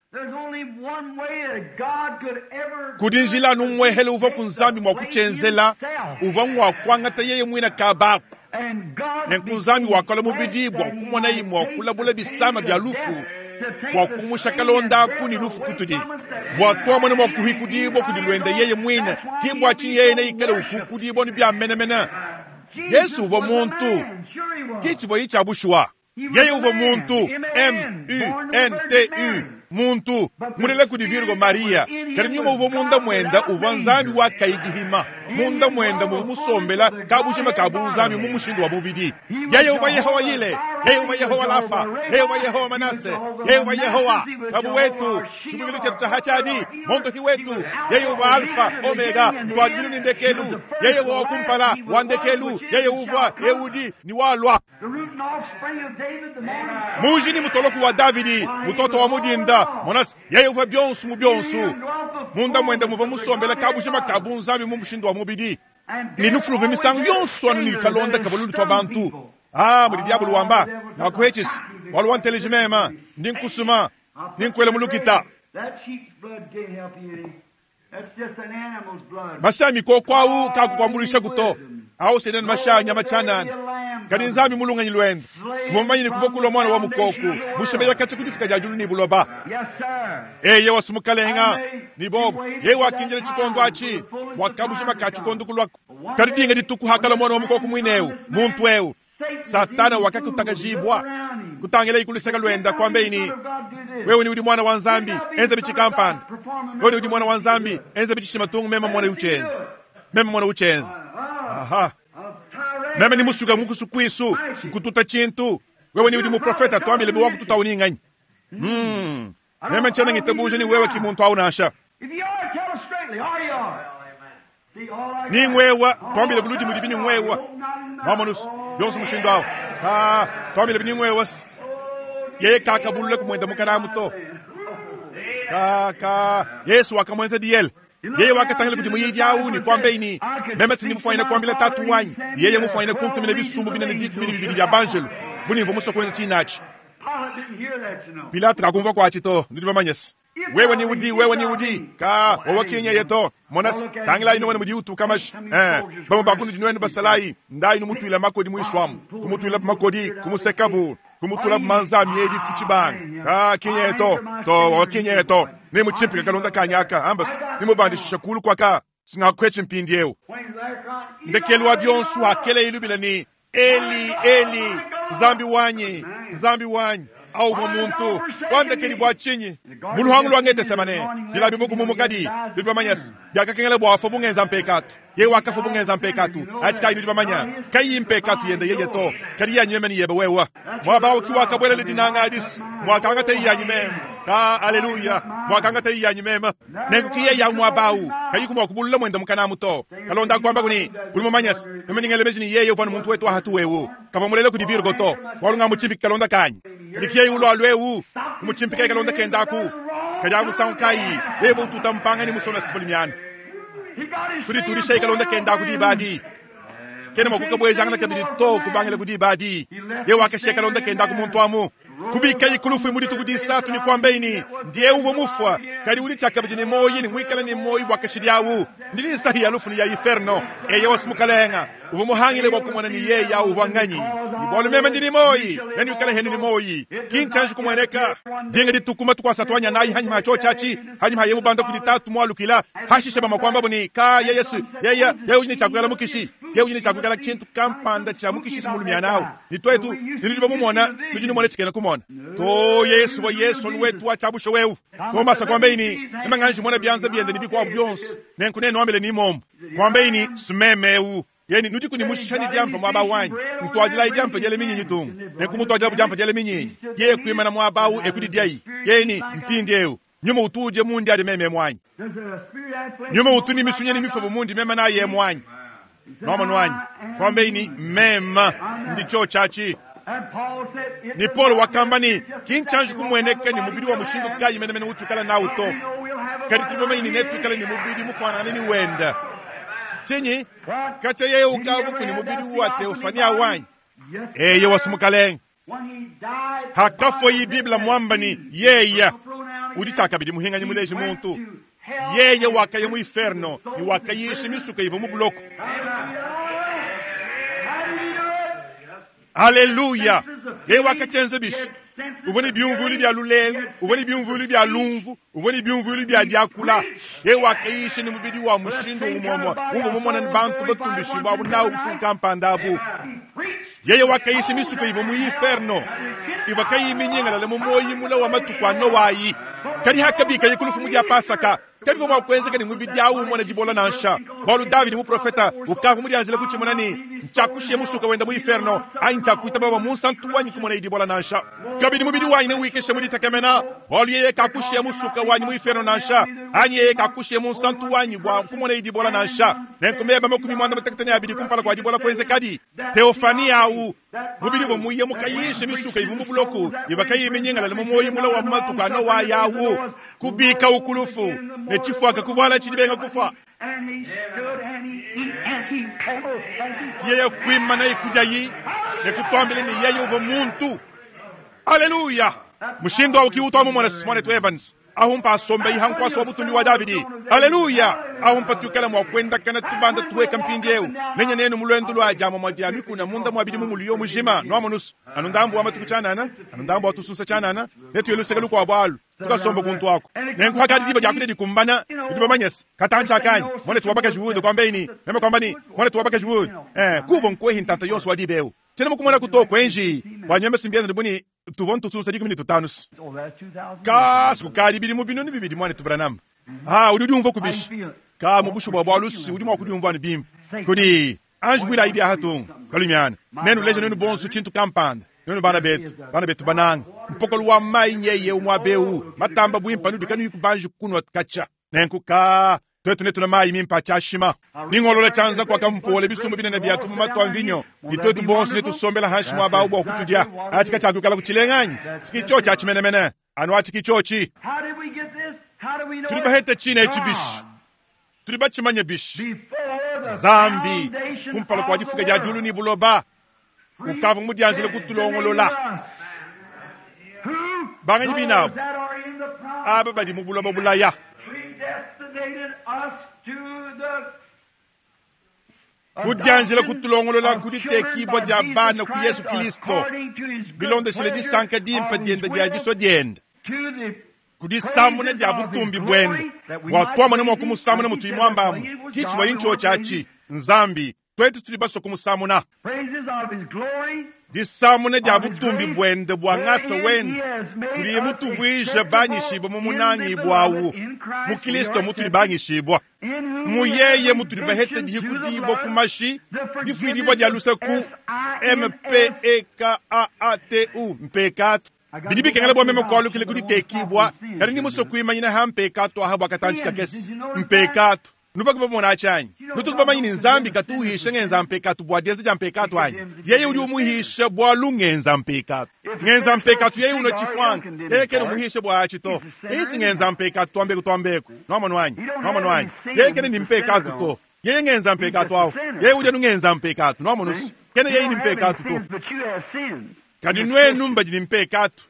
kudinjila numwe hele uva kunzambi mwakuchenzela uva mwakwangata yeye mwina kabaku nenkunzambi wakala mubidi bwakumona yi mwakulabula bisama bya lufu bwakumushakala kuni lufu kutudi bwatoma nimo kuhikudi bo kudilwenda yeye mwina kibwa chi yeye ne ikele ukukudi bo ni bya menemena Yesu uva muntu kichi bo icha bushwa yeye uva muntu M U N T U muntu murele kudi Virgo Maria karinyuma uva munda mwenda uva nzambi wa kaigihima munda mwenda mu musombela kabushima kabunzambi mu mushindu wa mubidi yeye uva Yehova yile yeye uva Yehova Lafa yeye uva Yehova Manase yeye uva Yehova kabu wetu chubugili chetu hachadi mondo ki wetu yeye uva Alfa Omega twajilu ni ndekelu yeye uva kumpala wandekelu yeye uva Yehudi ni walwa muji ni mutoloku wa Davidi mutoto wa mudinda monas yeye uva byonsu mu byonsu munda mwenda muva musombela kabushima kabunzambi mu mushindu wa mubidi ni nufuru bemisangu yonsu anu ni kalonda kabalulu twa bantu ah muri diablo wamba na kuhechis walu wantelejimema ndinkusuma ninkwele mulukita masami ko kwawu kakukwambulisha kuto aho seden masha nyama chanana kadi nzambi mulunga nyilwenda vomanyini kuvokulo mwana wa mukoko mushebya kache kudifika jajulu ni buloba yes sir eh yewa sumukalenga ni bobo yewa kinjele chikondo achi wakabushima kachikondo kulwa kadi dinga dituku hakala mwana wa mukoko mwineu muntu weu satana wakakutangajibwa kutangela ikuliseka lwenda kwambe ini wewe ni udi mwana wa nzambi enza bichikampanda wewe ni udi mwana wa nzambi enza bichishamatungu mema mwana uchenzi mema mwana uchenzi aha meme ni musuga mukusukwisu nkututa chintu wewe ni udi mu profeta twambile bwa kututa uninganya hmm meme chana ngitabuje ni wewe kimuntu au nasha ni ngwewa twambile buludi mudibini ngwewa mamanus byonso mushindo awo ha twambile bini ngwewa yeye kaka bulle kumwenda mukaramu to kaka Yesu akamwenda diel yeye wakatangile kuti muyidi auni kwambe ini meme sindi mufanyina kwambile tatu wanyi yeye mufanyina kuntumile bisumbu binene diku bini bibili ya banjelo buni mvo muso kwenza chinachi Pilate kakumva kwa chito ndibama manyes wewe ni udi wewe ni udi ka owakinye yeto monas tangila ino wene mudi utu kamash eh bamu bakunu dinwene basalai ndai numutu ila makodi mu islam kumutu ila makodi kumusekabu kumutu ila manza miedi kuchibang ka kinye yeto to owakinye yeto ni muchimpi kalonda kanyaka ambas ni mubandisha kulu kwa ka singa kweche mpindi yeo ndekelu abyonsu hakele ilubila ni Eli Eli zambi wanyi zambi wanyi au muntu wanda kedi bwa chinyi mulu hanglu angete semane dila bibo kumu mugadi bibo manyas biaka kengele bwa fo bungenza mpekatu ye waka fo bungenza mpekatu achika bibo manya kayi mpekatu yende yeye to kadi ya nyemeni yebe wewa mwa bawo ki waka bwele dinanga adis mwa kanga te ya nyimem ka haleluya mwa kanga te ya nyimem nengu kiye ya mwa bawo kayi kuma kubulula mwenda mukana muto kalonda kwamba kuni bulimo manyas nemeni ngele mejini yeye von muntu wetu hatu wewo kava mulele ku divirgo to walunga muchimbi kalonda kanyi kiye ulo alwewu kumuchimbi kay kalonda kendaku kajagu sankai evo tutampanga ni musona sipolimian kudi turi shay kalonda kendaku di badi kene mo kukabwe jangna kabidi to kubangele kudi badi ye wake shay kalonda kendaku muntu amu kubi kay kulufu mudi tukudi satu ni kwambeini ndiye uvo mufwa kadi uli chakabidi ni moyi ni mwikala ni moyi wake shidiawu ndini sahi alufu ni ya inferno eye wasmukalenga uvo muhangile kwa kumwana ni ye ya uvanganyi ibolu meme ndini moyi yani ukala heni ni moyi kinchanju kumweneka jenga di tukuma tukwasa twanya nayi hanyi macho chachi hanyi maye mubanda kudi tatu mwalu kila hashishe ba makwamba buni ka ye yesu ye ye ye ujini chakugala mukishi ye ujini chakugala chintu kampanda cha mukishi simulumia nao nitwetu niliba mumona nujini mwone chikena kumona to yesu wa yesu nwetu wa chabusho wewu to masa kwambeini ima nganji mwone bianza biende nibi kwa biyonsu nenkune nwamele ni momu kwambeini sumemewu yeni nudi kuni mushani jampa mwaba wanyi mtuajila ijampa jele minyi nyitungu neku mtuajila jampa jele minyi ye kuimana mwabawu ekudi diayi yeni mpindi ewu nyuma utuje mundi adi meme mwanyi nyuma utuni misunyeni mifobo mundi meme na ye mwanyi noma nwanyi kwambeini mema ndi cho chachi ni Paul wakambani kinchanju kumweneka ni mubidi wa mushindu kayi mene mene utukala na uto kadi tibama ini netu kala ni mubidi mufana nini wenda chenyi kacha yeye ukavu kuni mubidi wate ufania wanyi eye wasumukaleng hakafo yi bibla mwambani yeye uditaka bidi muhinga nyimuleji muntu yeye wakaye mu inferno ni wakayishe misuka yivo mu bloko haleluya ye wakachenze bishi uvoni biumvuli bya lulengu uvoni biumvuli bya lumvu uvoni biumvuli bya diakula ye wakaishi ni mubidi wa mushindo umomo ungo momona ni bantu batumbishi bwa bunawo bufuka mpandabu ye wakaishi misuko ivo mu inferno iva kayi minyinga la momoyi mula wa matukwa no wayi kali hakabika yekulufu mujya pasaka kavi mwa kwenze kani mubidi awu mwana jibola nansha balu David mu profeta ukavu mudi anzela kuchimana ni nchakushe musuka wenda mu inferno ai nchakuita baba musa ntuwanyi kumona idibola nansha kabidi mubidi wanyi ne wikeshe mudi takemena balu yeye kakushe musuka wanyi mu inferno nansha anyi yeye kakushe musa ntuwanyi bwa kumona idibola nansha nenkume ba makumi mwanda batakatani abidi kumpala kwa dibola kwenze kadi Teofania awu mubidi bo muye mukayishe misuka ivu mu bloku ibakayi menyinga la momoyi mula wa matuka no wa yawu kubika ukulufu ne chifu akakuvala chidibenga kufa yeye kwima na ikujayi ne kutombele ni yeye uvo muntu haleluya mushindo ukiuta mu mwana simone to Evans ahumpa asombe ihankwa so butundi wa Davidi haleluya ahumpa tukala mwa kwenda kana tubanda tuwe kampindi eu nenye nenu mulwendo lwa jamo mwa diami kuna munda mwa bidimu muliyo mujima no amonus anundambo wa matukuchana na anundambo watususa chana na netu yelu segelu kwa bwalu tukasomba kuntu wako nengu hakati diba jakule dikumbana diba manyes katancha kanyi mwane tuwabaka juhudu kwambeini meme kwambani mwane tuwabaka juhudu eh kuvo nkwe hintanta yonsu wa dibeu chene mukumwana kutoko enji wanyome simbieza ndibuni tuvon tususa dikumini tutanus kas kukali bidi mubino ni bibidi mwane tubranam ah ududi umvo kubish ka mubushu bwa bwalusi udi mwa kudi umvo ni bim kudi anj vila ibi ahatung kalimiana nenu leje nenu bonsu chintu kampanda nenu bana betu bana betu banang mpokol wa mai nyeye umwa beu matamba bwimpa nubi kanu yukubanju kunwa kacha nenku ka twetu netu na mai mimpa chashima ningolola chanza kwa kampole bisumu bine na biatu mato anvinyo ditetu bonsu netu sombela hashima abau bwa kutudia achika chaku kala kuchilenganyi sikicho chachi mene mene anwa chikichochi tuliba hete chine echibishi tuliba chimanye bishi zambi kumpala kwa jifuka jajulu ni buloba ukavu mudi anzile kutulongolola banganyi binabu aba badi mubuloba bulaya kujanzile kutulongolola kuditeki boja bana ku Yesu Kristo bilonde sile di sanka dimpa dienda jajiso dienda kudi samune jabutumbi bwende watwa mwana mwakumu samune mutu imwambamu kichi wa incho chachi nzambi twetu tulibaso kumusamuna praises of his glory disamune dia butumbi bwende bwangasa wende kuri mutuvuisha banyishibwa mumunanyi bwawu mukristo mutuli banyishibwa muyeye mutuli bahete dihikudibo kumashi difuidibwa dialusa ku M P E K A A T U mpekatu bidibi kengala bwa meme kwalo kile kudi tekibwa kari ni muso kuimanyina ha mpekatu ahabwa katanchika kesi mpekatu nuva kuba mona chanyi nutu kuba manyini nzambi katuhisha ngenza mpekatu bwa diezi ja mpekatu anyi yeye uli umuhisha bwa lungenza mpekatu ngenza mpekatu yeye uno chifwanga yeye kene umuhisha bwa achito isi ngenza mpekatu tuambe kutuambeko noma nwanyi noma nwanyi yeye kene ni mpekatu to yeye ngenza mpekatu awo yeye uje ngenza mpekatu noma nusu kene yeye ni mpekatu to kadi nwenu mbaji ni mpekatu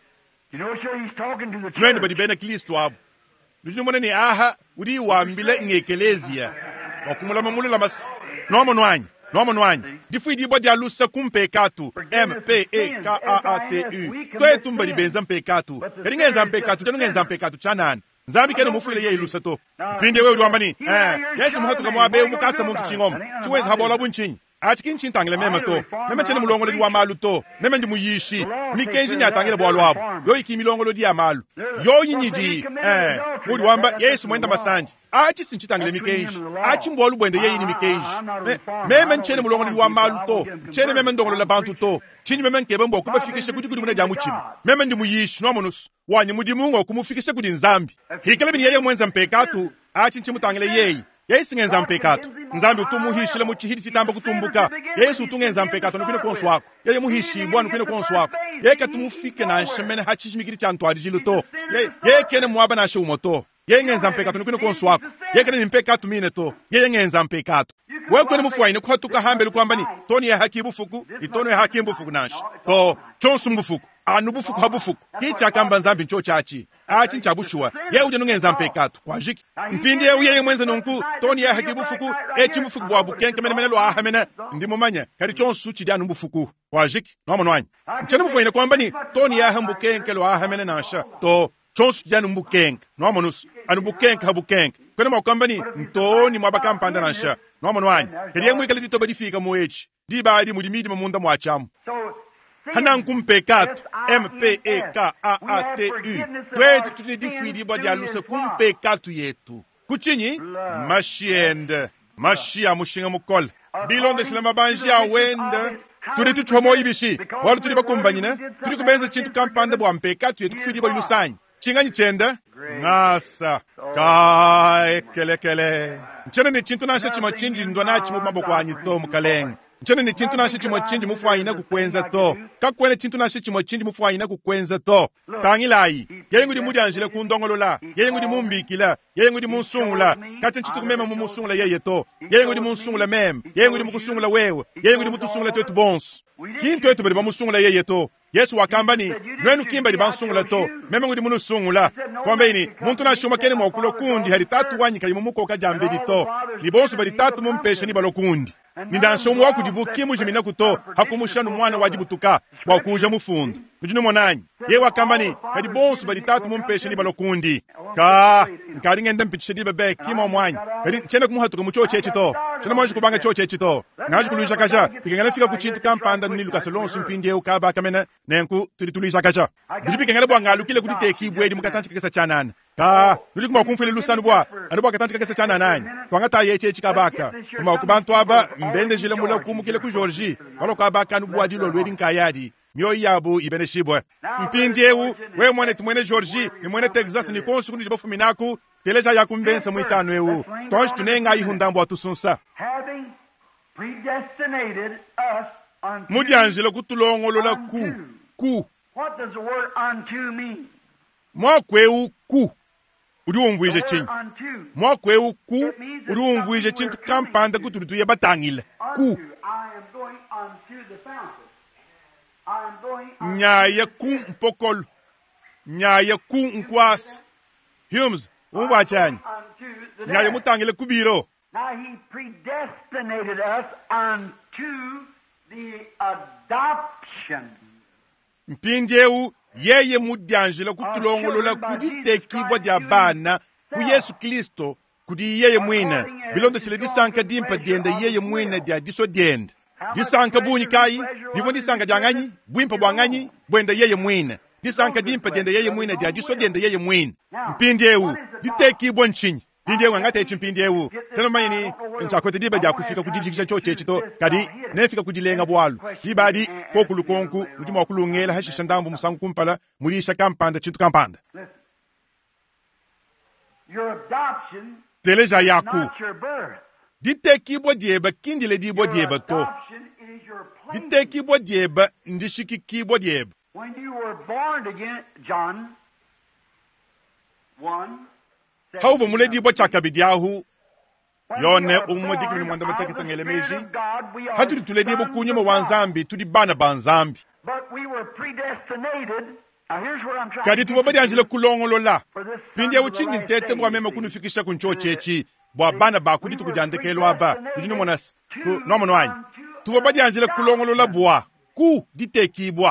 nwenu badi bena Kristo abo Nujinu mwana ni aha udi wambile ngekelezia wakumula mamule la mas noma nwanyi noma nwanyi difu idibwa dia lusa kumpekatu M P E K A A T U toe tumba di benza mpekatu kadi ngenza mpekatu tenu ngenza mpekatu chanani nzambi kene mufile ye ilusa to pinde we udi wambani eh yesi muhatu kama wabe umukasa muntu chingoma chiwenza habola bunchinyi achikin chintangile meme to meme chene mulongolo di wamalu to meme ndi muyishi mikenji nyatangile bwalo abo yo iki milongolo di amalu yo yinyiji eh muri wamba yesu mwenda masanji achi sinchitangile mikenji achi mbolu bwende ye yini mikenji meme chene mulongolo di wamalu to chene meme ndongolo la bantu to chini meme nkebe mbo kubafikisha kuti kuti muna jamu chimi meme ndi muyishi no monus wanyi mudi mungo kumufikisha kuti nzambi hikele bini yeye mwenza mpekatu achi nchimutangile yeyi Yesu ngenza mpekatu nzambi utumuhishile mu chihidi chitamba kutumbuka Yesu utungenza mpekatu nukwine konso wako yeye muhishibwa nukwine konso wako yeye katumufike na nshemene hachishimikiri chantwadi jiluto yeye yeye kene muaba na shumoto yeye ngenza mpekatu nukwine konso wako yeye kene mpekatu mine to yeye ngenza mpekatu wewe kwene mufuaine kwatuka hambele kwambani toni ya haki bufuku itono ya haki mbufuku nashi to chonsu mbufuku anu bufuku habufuku kicha kamba nzambi ncho chachi achi nchabushua ye uje nungenza mpekatu kwa jiki mpindi ye uye mwenze nunku toni ya haki bufuku echi mbufuku bwa bukenke mene mene lo ahamene ndi mumanya kari chonsu chidi anu mbufuku kwa jiki nomo nwanyi mchene mufuaine kwambani toni ya hambukenke lo ahamene nasha to chonsu chidi anu mbukenke nomo nusu anu bukenke habukenke kwene mwakambani ntoni mwabaka mpanda nasha nomo nwanyi kari ye mwikale dito badifika muechi di baadi mudimidi mamunda mwachamu Hanan kumpekatu M P E K A A T U twetu tulidifuidi bwa dialuse kumpekatu yetu kuchinyi mashiende mashia mushinga mukola bilonde shilama banji ya wende tuli tuchomo ibishi walu tuli bakumbanyine tuli kubenza chintu kampande bwa mpekatu yetu kufidi bwa ilusanyi chinganyi chende ngasa kae kele kele nchene ni chintu nashe chima chinji ndwana chimu mambo kwa anyito mukalenga Nchene ni chintu nashe chimo chinji mufuaina kukwenza to. Kakwene chintu nashe chimo chinji mufuaina kukwenza to. Tangilai. Yeye ngudi mujanjile kundongolola. Yeye ngudi mumbikila. Yeye ngudi munsungula. Kacha nchitu kumema mumusungula yeye to. Yeye ngudi munsungula mem. Yeye ngudi mukusungula wewe. Yeye ngudi mutusungula twetu bons. Kintu etu bali bamusungula yeye to. Yesu wakambani. Nwenu kimba li bansungula to. Meme ngudi munusungula. Kwambeni. Muntu na shuma kene mwakulo kundi. Hari tatu wanyi kali mumuko kajambedi to. Ni bonsu bali tatu mumpeshe ni balo kundi. Nindanshomu waku dibukimu jimina kuto hakumushanu mwana wajibutuka wakuja mufundu mujino monanyi ye wakambani kadi bonsu bali tatu mumpeshe ni balokundi ka nkari ngende mpitishe di bebe kimo mwanyi kadi chene kumuhatuka mucho chechi to chene mwanji kubanga cho chechi to ngaji kulusha kaja pikengana fika kuchintu kampanda ni Lucas Alonso mpinde ukaba kamena nenku tulitulisha kaja bidipi kengana bwanga lukile kuditeki bwedi mukatanchi kesa chanana ka nuli kuma kumfile lusanu bwa anu bwa katanchi kesa chanana nani twangata ye chechi kabaka kuma kubantu aba mbende jile mula kumukile ku Georgie walo kabaka anu bwa dilo lwedi nkayadi myo yabo ibene shibwe mpindiewu we mwene tumwene Georgie ni mwene Texas ni konsu kundi bofu minaku teleja ya kumbensa muitano ewu tonji tunenga ihundambo atusunsa mudi anjile kutulongolola ku ku What does the word unto mean? mwa kweu ku uri umvuije chinyi mwa kweu ku uri umvuije chintu kampanda kuturutuye batangile ku I am going unto the fountain. I am going unto nyaye ku mpokolo nyaye ku nkwasi Humes umva chanyi unto the nyaye dead. mutangile kubiro Now he predestinated us unto the adoption. mpindiewu yeye mudyanjile kutulongolola kuditekibwa dia bana ku Yesu Kristo kudi yeye mwina bilondo sile disanka dimpa diende yeye mwina dia diso diende disanka bunyi kai divo disanka janganyi bwimpa bwanganyi bwenda yeye mwine disanka dimpa dende yeye mwine dia diso dende yeye mwine mpindiewu diteki bonchinyi mpindiewu angate chimpindiewu tena mayini nchakote diba dia kufika kudijikisha choche chito kadi nefika kudilenga bwalu dibadi kokulu konku mtima wakulungela hashisha ndambo musangu kumpala mulisha kampanda chintu kampanda Your adoption teleja is yaku not your birth. diteki bo dieba kindile di bo Your dieba to adoption is your place. diteki bo dieba ndishiki ki bo dieba When you were born again, John one. hauvo mule di bo chaka bidiahu When yone we are umwe dikini born mwanda of mataki the tangelemeji Spirit of God, we are haturi tule diebo sons kunyuma of God. wanzambi tudi bana banzambi But we were predestinated. Now here's what I'm trying kadi to tuvo get badi you anjile kulongolola for this pindi son of the uchingi last ntete days, bwa mema you see. kunufikisha kunchochechi bwa bana ba kudi tukujandekelwa ba kudi numonas ku nomono wanyi tuvo badi anjile kulongolola bwa ku diteki bwa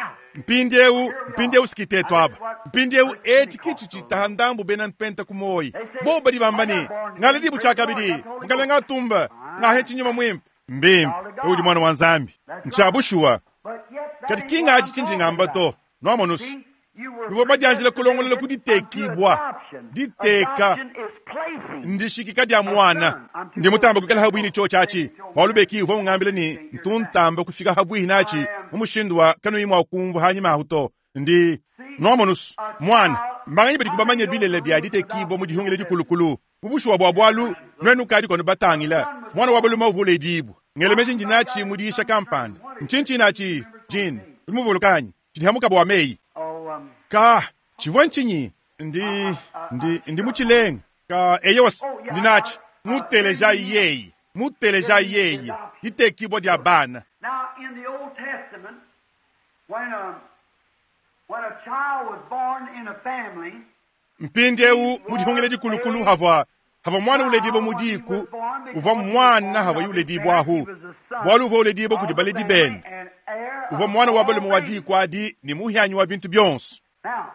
mpindeu mpindeu skiteto aba mpindeu eti kichi chitahandambu benan penta kumoi bo badi bambani ngale di buchaka bidi ngale ngatumba na hechi nyuma mwim mbim udi mwana wanzambi nchabushua But yet that kadi is kinga what achi I'm chinji talking ngamba about. to nomonus See, you were nuvo badi anjile kulongolola kudi predestinated teki unto bwa adoption. diteka Adoption is placing. ndishikika dia mwana ndi mutamba kukala habwini cho chachi walubeki uvo ngambile ni ntuntamba kufika habwini nachi umushindwa kanu imwa kumvu hanyima huto ndi nomonus mwana mbanyi bidi kubamanye bilele bya dite kibo mu gihungile gikulukulu ubushu wa bwabwalu nwenu kadi kono batangila mwana wabulu mavule dibu ngele meji njinachi mudisha kampanda nchinchi nachi jin muvulu kanyi chihamuka bwa mei Oh, um, ka chivwanchinyi ndi ndi ndi muchileng ka eyos ndinachi muteleja yeyi muteleja yeyi diteki bo dia bana now, in the Old Testament, when a, when a child was born in a family, mpindeu mudihungile dikulukulu hava hava mwana ule dibo mudiku uva mwana hava yule dibo ahu bwalu uva ule dibo kudibale diben and heir uva of mwana all wabele things. muwadiku adi ni muhyanyi wa bintu byonso Now,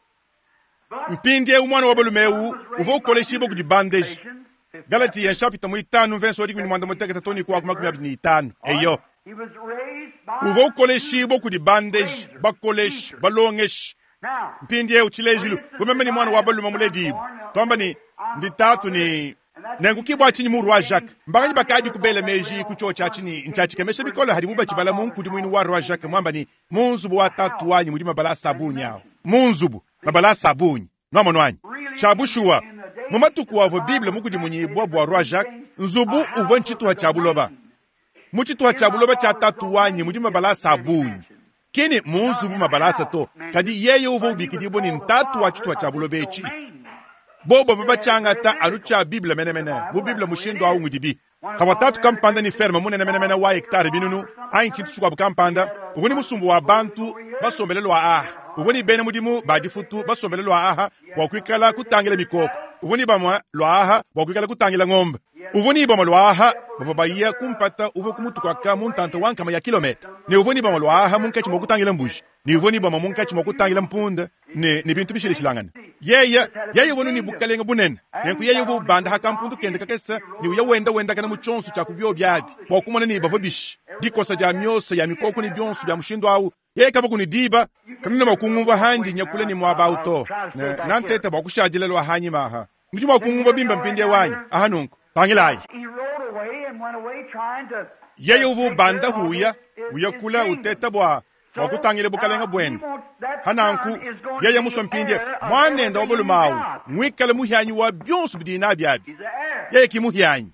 but mpindeu mwana wabele meu uva ukoleshibo kudibandage Galatians chapter mu itanu verse odi mwanda muteketa toni kwa makumi abiri ni itanu eyo he was raised by uva ukoleshibo kudibandage bakolesh balongesh now. mpindie uchilejilu wememe ni mwana wabele mamule dibo tomba ni nditatu ni nengu kibwa chini muru wa Jacques mbanganyi bakadi kubele meji kuchocha chini nchachi kemeshe bikola hadi muba chibala mungu di mwini waru wa Jacques mwamba ni munzubu wa tatu wanyi mudi mabala sabuni yao munzubu mabala sabuni nomo nwanyi chabushua mumatuku wavo Biblia muku di mwenye ibwa waru wa Jacques nzubu uvo nchitu ha chabuloba muchitu ha chabuloba cha tatu wanyi mudi mabala sabuni kini munzubu mabala sato kadi yeye uvo ubikidibo ni ntatu wa chitu ha chabuloba echi bobo vaba changa ta anucha Biblia mene mene mu Biblia mushindo au ngudibi kawa tatu kampanda ni ferma mune mene mene wa hektare binunu ayin chitu chukwa kampanda ugoni musumbu wa bantu basombelelo wa ah ugoni bene mudimu badi futu basombelelo wa aha wa kwikala kutangela mikoko ugoni bamwa lwa aha wa kwikala kutangela ngombe ugoni bamwa lwa aha bava iya kumpata uvo kumutu kwa ka muntanta wankama ya kilometa ne ugoni bamwa lwa aha munkachi mokutangela mbushi ni ugoni bamwa munkachi mokutangela mpunda ne ne bintu bishilishilangana yeye yeye vonu ni bukalenga bunene nenku yeye vu banda hakampundu kende kakesa ni uya wenda wenda kana muchonsu cha kubyo byabi wakumana ni bavo bishi dikosa ja myosa ya mikoko ni byonsu bya mushindo au yeye kava kuni diba kamina makungumva handi nyakule ni mwaba auto nantete bakushajilelwa hanyi maha ndimo makungumva bimba mpinde wanyi ahanunku tangilai He rode away and went away trying to yeye uvu banda huya uya kula uteta bwa wakutangile bukalenga bwenda hananku yeye muso mpinde mwanenda wabulu mau mwikale muhyanyi wa byonsu bidina byabi yeye kimuhyanyi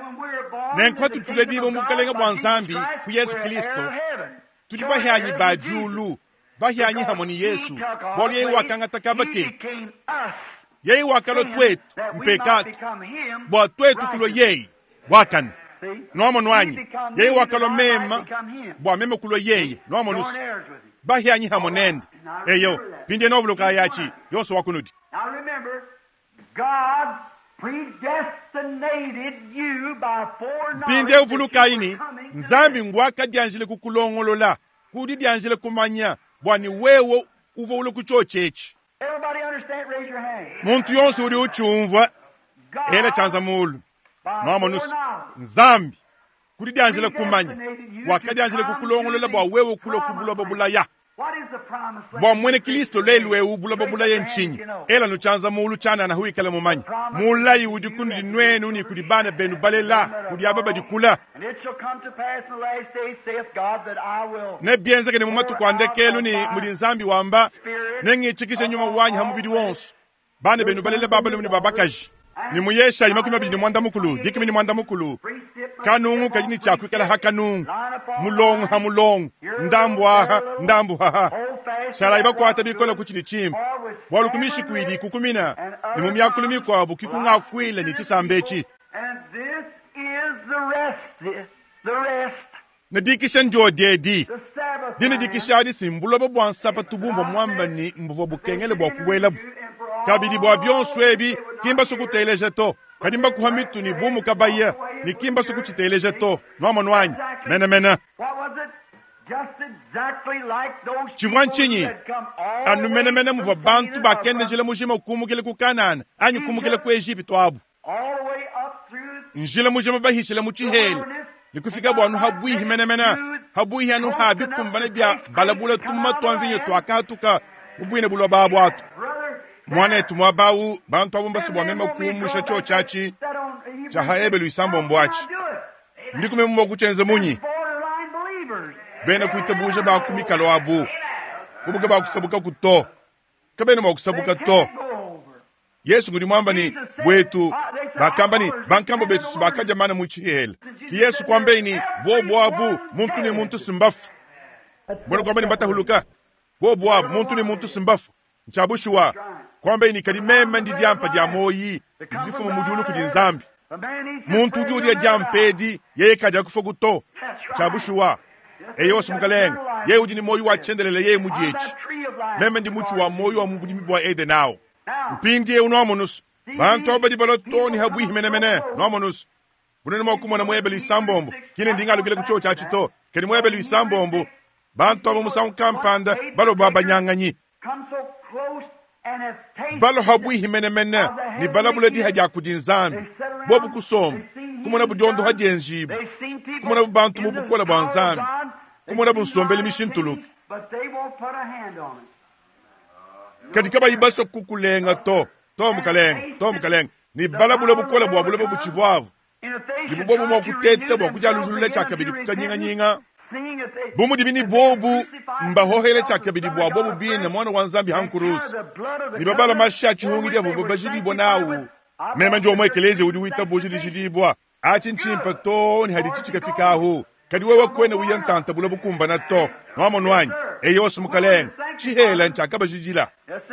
nenkwa tutuledibo mukalenga bwanzambi ku Yesu Kristo tuli bahyanyi bajulu bahyanyi hamoni Yesu boli yeye wakangata kabake yeye wakalo twetu mpekatu bwa twetu kulo yeye wakani nomo nwanyi yeye wakalo mema bwa mema kulo yeye nomo nusu bahyanyi hamonende eyo pinde novuluka yachi yonso wakunudi. Now remember, God predestinated you by foreknowledge pinde uvuluka ini nzambi ngwaka dianjile kukulongolola kudi dianjile kumanya bwani wewo uvo ule kuchochechi. Everybody understand? Raise your hand. Muntu yonso uri uchumva God ele chanza mulu by nomo nusu foreknowledge. nzambi kuri dianjele kumanya waka dianjele kukulongolola bwa wewe kulo kubulo babulaya bwa mwene Kristo lelwe ubulo babulaya nchinyi ela no chanza mulu chana na huikala mumanyi mulai udikundi dinwenu ni kudibana benu balela kudi ababa dikula ne bienza kene mumatu kwandekelu ni mudinzambi wamba nengi chikisha nyuma wanyi hamubidi wonsu bane benu balela babalu ni babakaji ni muyesha imakuma bidi mwanda mukulu dikimi ni mwanda mukulu kanungu kajini chakwikala hakanungu mulongu ha mulongu ndambu aha ndambu haha shala ibakwata bikola kuchini chimba walukumishi kwidi kukumina ni mumyakulumi kwabu kikunga kwile ni chisambechi na dikisha njo dedi dini dikisha di simbulo bo ansapa tubumva mwamba ni mbuvo bukengele bwa kuwela kabidi bwa byonswebi kimba sukuteleje to kadimba kuhamitu ni bumu kabaya ni kimba sukuteleje to no monwanyi mena mena chivwanchinyi anu mene mene muva bantu bakende jile mujima kumugele ku Kanana anyi kumugele ku Egypto abu njile mujima bahishile muchiheli likufika bwanu habwihi mene mene habwihi anu habi kumbane bya balabula tumma twanvinye twakatuka ubwine bulwa babu atu mwana tumwa bawu bantu abumba sibwa mema kumusha cho chachi chahaebe luisambo mbwachi ndikume mumwa kuchenze munyi bena kuitabuje ba kumikalo abu ubuge ba kusabuka kuto kabene mwa kusabuka to Yesu ngudi mwamba ni bwetu bakamba ni bankambo betu subaka jamana muchihela ki Yesu kwambe ni bobo abu muntu ni muntu simbafu mbona kwamba ni batahuluka bobo abu muntu ni muntu simbafu nchabushwa kwambe ni kalimema ndi diampa dia moyi ndifu mujulu kudi nzambi muntu judi ya jampedi yeye kaja kufoguto nchabushwa eyo simukalenga ye ujini moyo wa chendelele ye mujechi meme ndi muchu wa moyo wa mubudi mibwa ede nao mpindi ye unomonus bantu obadi balotoni habwi mene mene nomonus bunene mwakumo na mwebeli sambombo kine ndingalo gile kucho chachito kene mwebeli sambombo bantu abo musamu kampanda balo baba nyanganyi balo habwi mene mene ni balabule di haja kudinzambi bobu kusoma kumona bujondo hajenjiba kumona bantu mubukola banzambi kumona bunsombele mishintulu katika bayibaso kukulenga to to mukalenga to mukalenga ni balabule bukola bwa bule buchivwavu ni bubobu mwa kutete bwa kujalujulule chakabidi kukanyinga nyinga bumu dibini bobu mbahohere chakabidi bwa bobu bine mwana wanzambi hankurusi ni babala masha chihungi ya bobu bajidi bonawu mema njo mwekeleze udi wita bojidi jidibwa achinchimpa to ni hadichichika fikahu kadi wewe kwene wiyantanta bula bukumba na to nomo nwanyi eyo sumukalenga chihela nchakaba jijila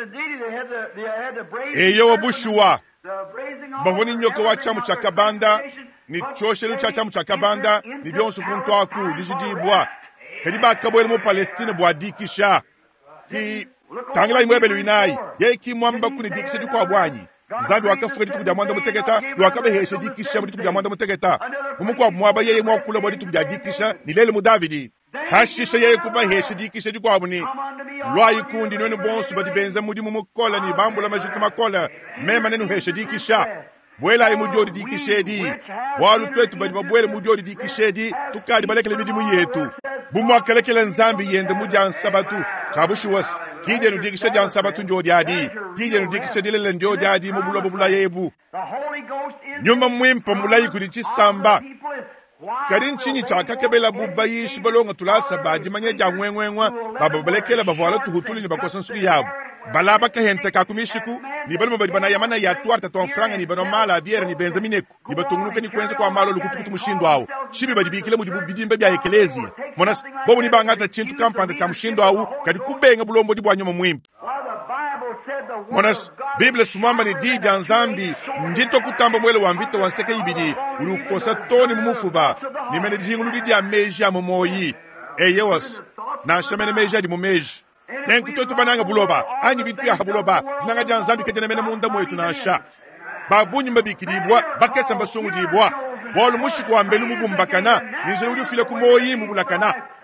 eyo wabushuwa bavoni nyoko wa chamu chakabanda ni choshelu cha chamu chakabanda ni byonsu kuntu aku dijidibwa kadi bakabwele mu Palestina bwa dikisha ki tangila imwebelu inai ye ki mwamba kuni dikisha dikwa bwanyi zambi wakafuka ditu kujia mwanda mutegeta wakabe heshe dikisha ditu kujia mwanda mutegeta umukwa mwaba yeye mwakula bwa ditu kujia dikisha ni lele mu Davidi hashisha yeye kuba heshe dikisha dikwa abuni lwayi kundi nwenu bonsu badi benza mudi mumukola ni bambula majutu makola mema nenu heshe dikisha bwela imu jodi dikisha di walu twetu badi mabwele mujodi dikisha di tukadi balekele midimu yetu bumu wakalekele nzambi yende muja ansabatu kabushu wasi kije nudikisha jan sabatu njodi adi kije nudikisha dilele njodi adi mubula bubula yebu nyuma mwimpa mulayi kudichi samba kadin chini chaka kebela bubayi shibalonga tulasa baji manye jangwengwengwa baba balekela bavwala tuhutuli ni bakosan suki yabu balaba ka hente ka kumishiku ni balmo badi bana yamana ya tuarta ton franga ni bano mala biere ni benzamineku ni batungnuka ni kwenze kwa malo lukutukutu mushindo awo shibi badi bikile mu bidimbe bya ekelezi monas bobu ni bangata chintu kampanda cha mushindo awo kadi kubenga bulombo di bwanyoma mwimpa monas Biblia sumamba ni dija nzambi ndito kutamba mwele wa mvita wa nseke ibidi urukosa toni mumufuba ni mene jingu di ya meja momoyi eyewas na shamene meja di mumeji nenkutoto bananga buloba anyi bintu ya buloba dinanga janzambi kejene mene munda mwetu na sha babunyi mbabikidibwa bakesa mbasungu dibwa bolu mushiku wa mbelu mubumbakana ninjene udi ufile kumoyi mubulakana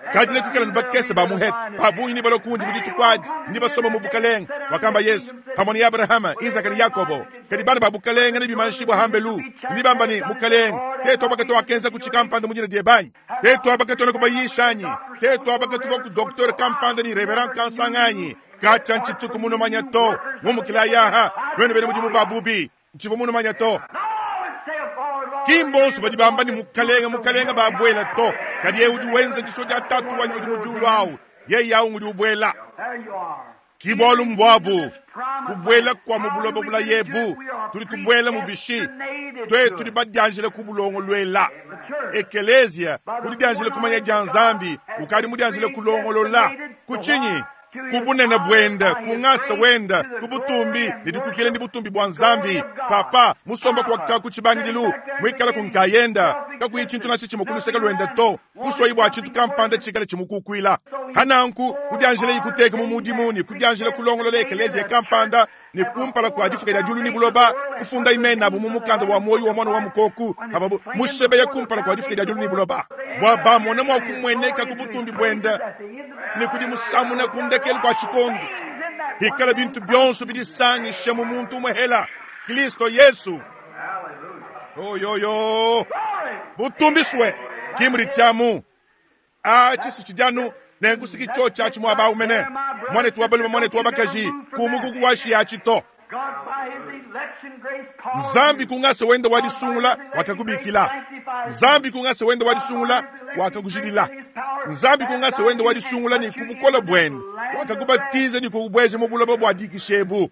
kadile kukela nibakese ba muhet babu ni balokundi biditu kwadi ni basoma mu bukaleng wakamba Yesu hamoni Abrahama Isaka ni Yakobo kadi bana ba bukaleng ni bimanshibwa hambelu ni bamba ni mukaleng teto bakato akenza kuchikampanda mujina die banyi teto abakato ko bayishanyi teto abakato ko doctor kampanda ni reverend kansanganyi kachanchi tuku muno manyato mumukila yaha wene bene mujimu babubi nchivo muno manyato kimbo subadi bamba ni mukalenga mukalenga babwela to kadi ye uju wenza jisoja tatu wanyu uju mujulu au ye ya uju ubwela kibolu mbwabu kubwela kwa mubulobo bula yebu tuli tubwela mubishi twe tuli badyanjile kubulongo lwela ekelezia kuli dyanjile kumanya janzambi ukadi mudyanjile kulongo lola kuchinyi kubunene bwenda kungasa wenda kubutumbi nidikukile ndi butumbi bwa nzambi papa musomba kwa kaku chibangidilu mwikala kunkayenda kaku ichintu nasi chimukuluseka lwenda to kuswa ibwa chintu kampanda chikale chimukukwila hananku kudyanjile yikuteke mumudimuni kudyanjile kulongolola ekelezi ya kampanda ni kumpala kwa difika ya julu ni buloba kufunda imena bu mumukanda wa moyo wa mwana wa mukoku hababu mushebe ya kumpala kwa difika ya julu ni buloba bwaba mwana mwa kumweneka kubutumbi bwenda ni kudi musamu na kundekeli kwa chikondo hikala bintu byonsu bidisanyi shemu muntu mwehela Kristo Yesu oyoyo butumbiswe kimri chamu a chisu chijanu nenkusiki cho chachi mwaba umene mwane tuwabalu mwane tuwabakaji kumugugu washi ya chito Zambi kungase wenda wadi sungula wakakubikila Zambi kungase wenda wadi sungula wakakujidila Zambi kungase wenda wadi sungula ni kubukola bwen wakakubatiza ni kubweze mubula babu wadiki shebu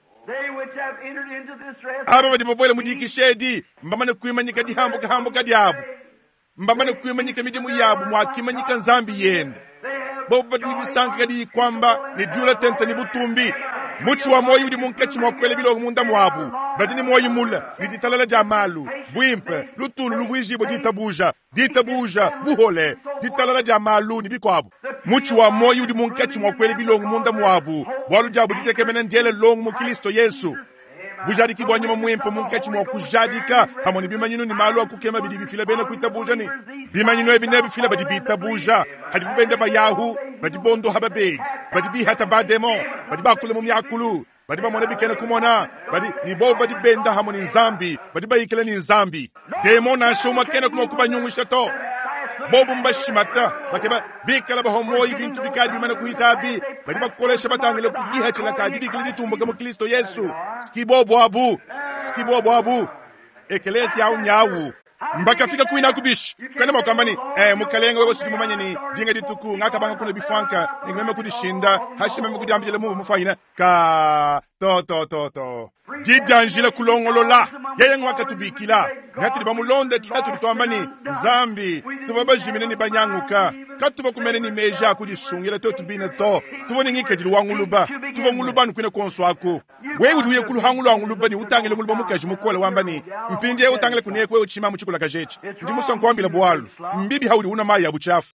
aba badi mabwele mudiki shedi mbamane kuimanyika di hambo kahambo kadi abu mbamane kuimanyika midimu yabu mwakimanyika Nzambi yenda bobu badi nibisanka kadi kwamba ni jula tenta ni butumbi muchi wa moyo udi munkechi mwakwele bilo munda mwabu badi ni moyo mula ni ditalala jamalu buimpe lutulu luwijibo ditabuja ditabuja buhole ditalala jamalu ni bikwabu muchi wa moyo udi munkechi mwakwele bilo munda mwabu walu jabu ditekemene ndele longu mu Kristo Yesu bujadiki bwanyuma mwimpe munkechi mwakujadika hamoni bimanyinu ni malu akukema bidi bifila bena kuitabuja ni bimanyinu ebine bifila badi bitabuja hadi bubende bayahu badi bondo hababedi badi bihata bademo badi bakule mumyakulu badi bamone bikene kumona badi ni bo badi benda hamoni Nzambi badi bayikele ni Nzambi demo na shoma kene kumokuba nyungu shato bobu mbashimata bakeba bikala bahomo ibintu bikali bimana kuhitabi badi bakolesha batangele kugiha chela kadi bikali ditumba mu Kristo Yesu skibobo abu skibobo abu ekelesi ya unyawu mbaka fika kuina kubish kana makambani eh mukalenga wewe siku mumanye ni dinga dituku ngaka banga kuna bifanka ngeme kudishinda hashima mukudambile mu mufaina ka to to to to didanjile kulongolola yeye ngwaka tubikila ngati bamulonde kihatu kitwambani Nzambi tubaba jimine ni banyanguka katuba kumene ni meja kudisungira to tubine to tubone ngike jili wanguluba tubo nguluba nkwine konswako wewe uduye kuluhangulu wanguluba ni utangile nguluba mukaji mukole wambani mpindi utangile kunekwe uchima muchikula kajechi ndi musankwambila bwalu mbibi haudi una maya buchafu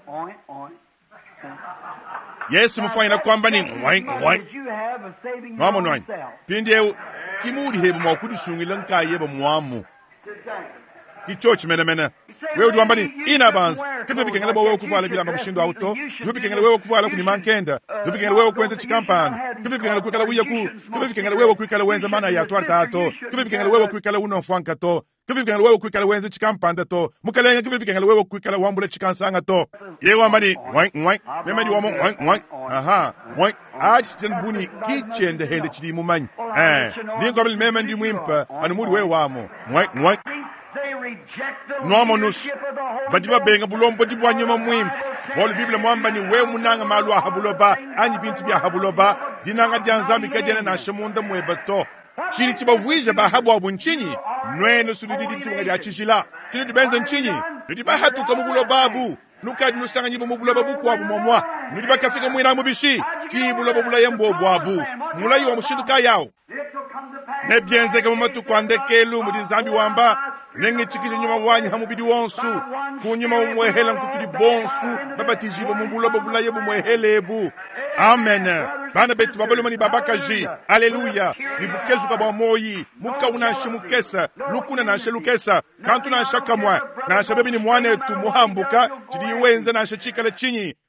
Yesu mufanya kwamba ni mwai mwai mama nwai pindi kimudi hebu mwakudisungila nkaye ba mwamu kichochi mena mena wewe duambani inabans kitu bikengele bo wewe kuvala bila mabushindo auto kitu bikengele wewe kuvala kuni mankenda kitu bikengele wewe kwenza chikampani kitu bikengele kwikala wiya ku kitu bikengele wewe kwikala wenza mana ya twarta ato kitu bikengele wewe kwikala uno fwanka to kitu bikengele wewe kwikala wenza chikampanda to mukalenga kitu bikengele wewe kwikala wambule chikansanga to yewe ambani mwai mwai mema di wamo mwai mwai aha mwai achiten buni kichende hende chidi mumanyi eh ningo bali mema ndi mwimpa anumuri wewe wamo mwai mwai nomonus badiba benga bulombo dibwanyuma mwim wol bible mwamba ni we munanga malwa habuloba anyi bintu bya habuloba dinanga dyanzambi kajena na shemunda mwebato chiri chibavuije ba habu abunchini nweno sudidi ditunga ya chishila chiri dibenza nchinyi diba hatu kamubulo babu nukadi nusanga nyibo mubulo babu kwa bumomwa nidiba kafika mwina mubishi kibulo babula yembo bwabu mulayi wa mushinduka yao nebyenze kama matu kwandekelu mudi Nzambi wamba nengi chikije nyuma wanyi hamubidi wonsu kunyuma umwehela nkutudi bonsu babatijibo mumbulo babula yebu mwehelebu amen bana betu babaluma ni babakaji haleluya ni bukezu kwa moyi muka unashi mukesa lukuna nashe lukesa kantu nasha kamwa nasha bebi ni mwane tu muhambuka chidi wenza nasha chikale chinyi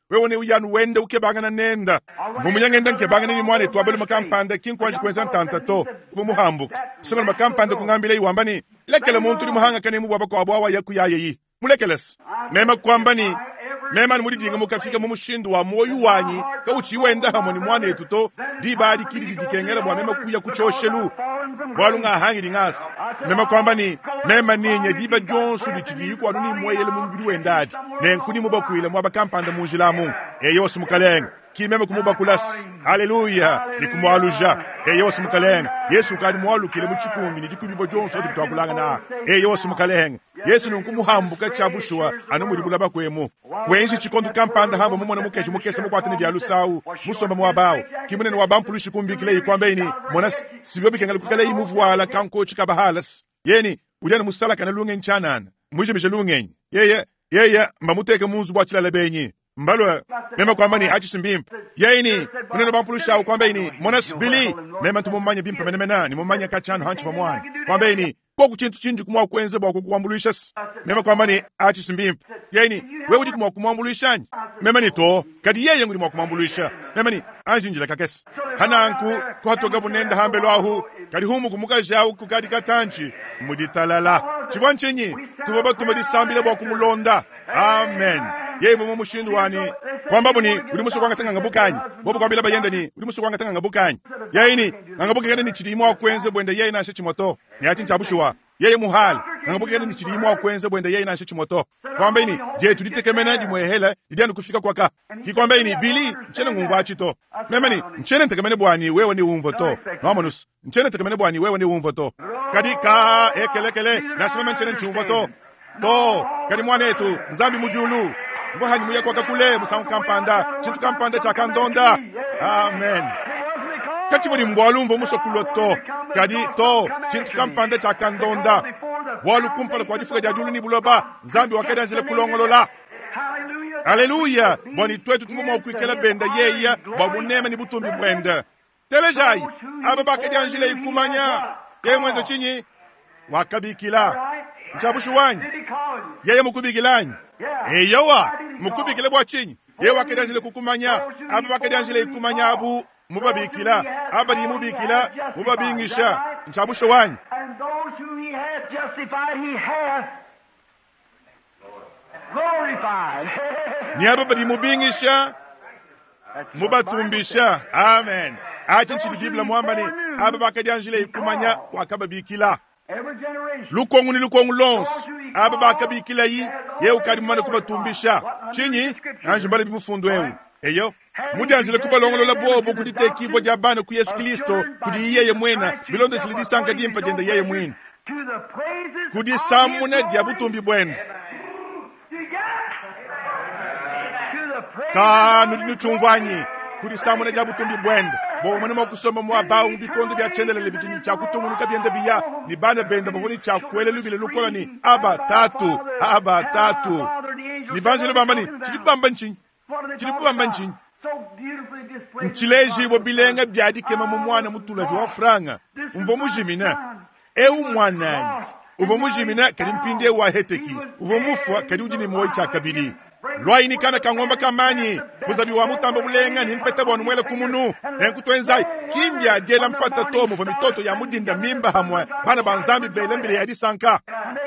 wewe ni uyan wende ukebanga na nenda mumunyangenda nkebanga ni mwane twabele makampande kinkwanji kwenza ntanta to vumuhambu sema makampande kungambile iwambani lekele muntu ni muhanga kane mu baba ko abwa yakuyaye yi mulekeles mema kwambani mema muri dinga mukafika mu mushindu wa moyo wanyi ka uchi wenda hamoni mwane tuto dibadi kidi dikengera bwa mema kuya kuchoshelu walunga hangiri ngasi mema kwambani mema ninye diba jonsu dichigi ko anuni moyele mu mbiru wendadi nenkuni mu bakuile mu abakampande mu jilamu eyo sumukaleng kimeme kumuba kulas haleluya nikumwaluja eyo sumukaleng yesu kadi mwalukile mu chikumbi ni dikubibo jonsu dikutwakulanga na eyo sumukaleng yesu nunkumuhambuka chabushwa anomuri bulaba kwemu kwenzi chikondo kampanda havo mumona mukeshi mukese mukwatene bya lusawu musomba mwabao kimune no wabampulu shikumbi kile ikwambe ini monas sibyo bikengala kukale imuvuala kanko chikabahalas yeni ulyana musala kana lungen chanana muje mije lungen yeye yeye mbamuteke munzu bwachila lebenyi mbalo mema kwambani achi simbimpa yeni kunena bampulu shawu kwambe ini monas bili mema tumumanya bimpa menemena ni mumanya kachano hanchi pamwana kwambe ini koku chintu chinji kumwa kwenze bwa kukuambulisha mema kwambani achi simbimpa yeni wewe ndi kumwa kumwambulisha mema ni to kadi yeye ngudi mwa kumwambulisha mema ni anjinjila kakesi hananku ko hatoga bunenda hambelo ahu kadi humu kumuka jawu kukadi katanchi muditalala chivanchenyi tubaba tumadi sambile bwa kumulonda amen yevo mu mushindu wani kwamba buni uri muso kwanga tanga ngabukanyi bobo kwambila bayenda ni uri muso kwanga tanga ngabukanyi yayini ngabuka kandi ni chidimo akwenze bwenda yeye na shechimoto ni achi nchabushwa yeye muhali ngabuka kandi ni chidimo akwenze bwenda yeye na shechimoto kwamba ini je tuditekemena di mwehela idiano kufika kwaka kikwamba ini bili nchene ngungwa chito memani nchene ntekemene bwani wewe ni umvo to nomonus nchene ntekemene bwani wewe ni umvo to kadi ka ekelekele nasimama nchene nchumvo to to kadi mwanetu nzambi mujulu Vuhanyi muya kwa kakule musamu kampanda chintu kampanda cha kandonda amen kati buri mbwalumvo muso kuloto kadi to chintu kampanda cha kandonda walu kumpala kwa difuka jajulu ni buloba zambi wakeda njile kulongolola haleluya bwani twetu tufuma ukuikela benda yeya babu nema ni butumbi bwenda telejai ababake janjile ikumanya ye mwenzo chinyi wakabikila nchabushu wanyi yeye mukubikilanyi eyowa mukubikile bwa chinyi ye wakedanjile kukumanya aba bakedanjile ikumanya abu mubabikila abali mubikila mubabingisha nchabusho wanyi and those who he hath justified he hath glorified ni aba bali mubingisha mubatumbisha amen achi nchili biblia mwambani aba bakedanjile ikumanya wakababikila lukongu ni lukongu lons aba bakabikila yi ye ukadi mwana kubatumbisha chinyi anje mbale bimufundu ewu eyo mujanjile kubalongolola bobo kudite kibo jabana ku Yesu Kristo kudi yeye mwena bilonde silidi sanga dimpa jenda yeye mwina kudi samune diabutumbi bwenda ka nudi chumvanyi kudi samune diabutumbi bwenda bo mwana makusoma mwa bawo mbikondo bya chendele lebikini cha kutungu nukabyenda biya ni bana benda mboni cha kwele lubile lukola ni aba tatu aba tatu ni banjele bambani chidi bamba nchinyi chidi bamba nchinyi nchileji bo bilenga byadi kema mu mwana mutula vyo franga umvo mujimina e umwana uvo mujimina kadi mpinde wa heteki uvo mufwa kadi ujini moyi cha kabiri lwai ni kana kangomba kamanyi muzabi wa mutamba bulenga ni mpeta bwanu mwele kumunu enkutwenzai kimbya jela mpata tomu vwa mitoto ya mudinda mimba hamwa bana banzambi belembele ya disanka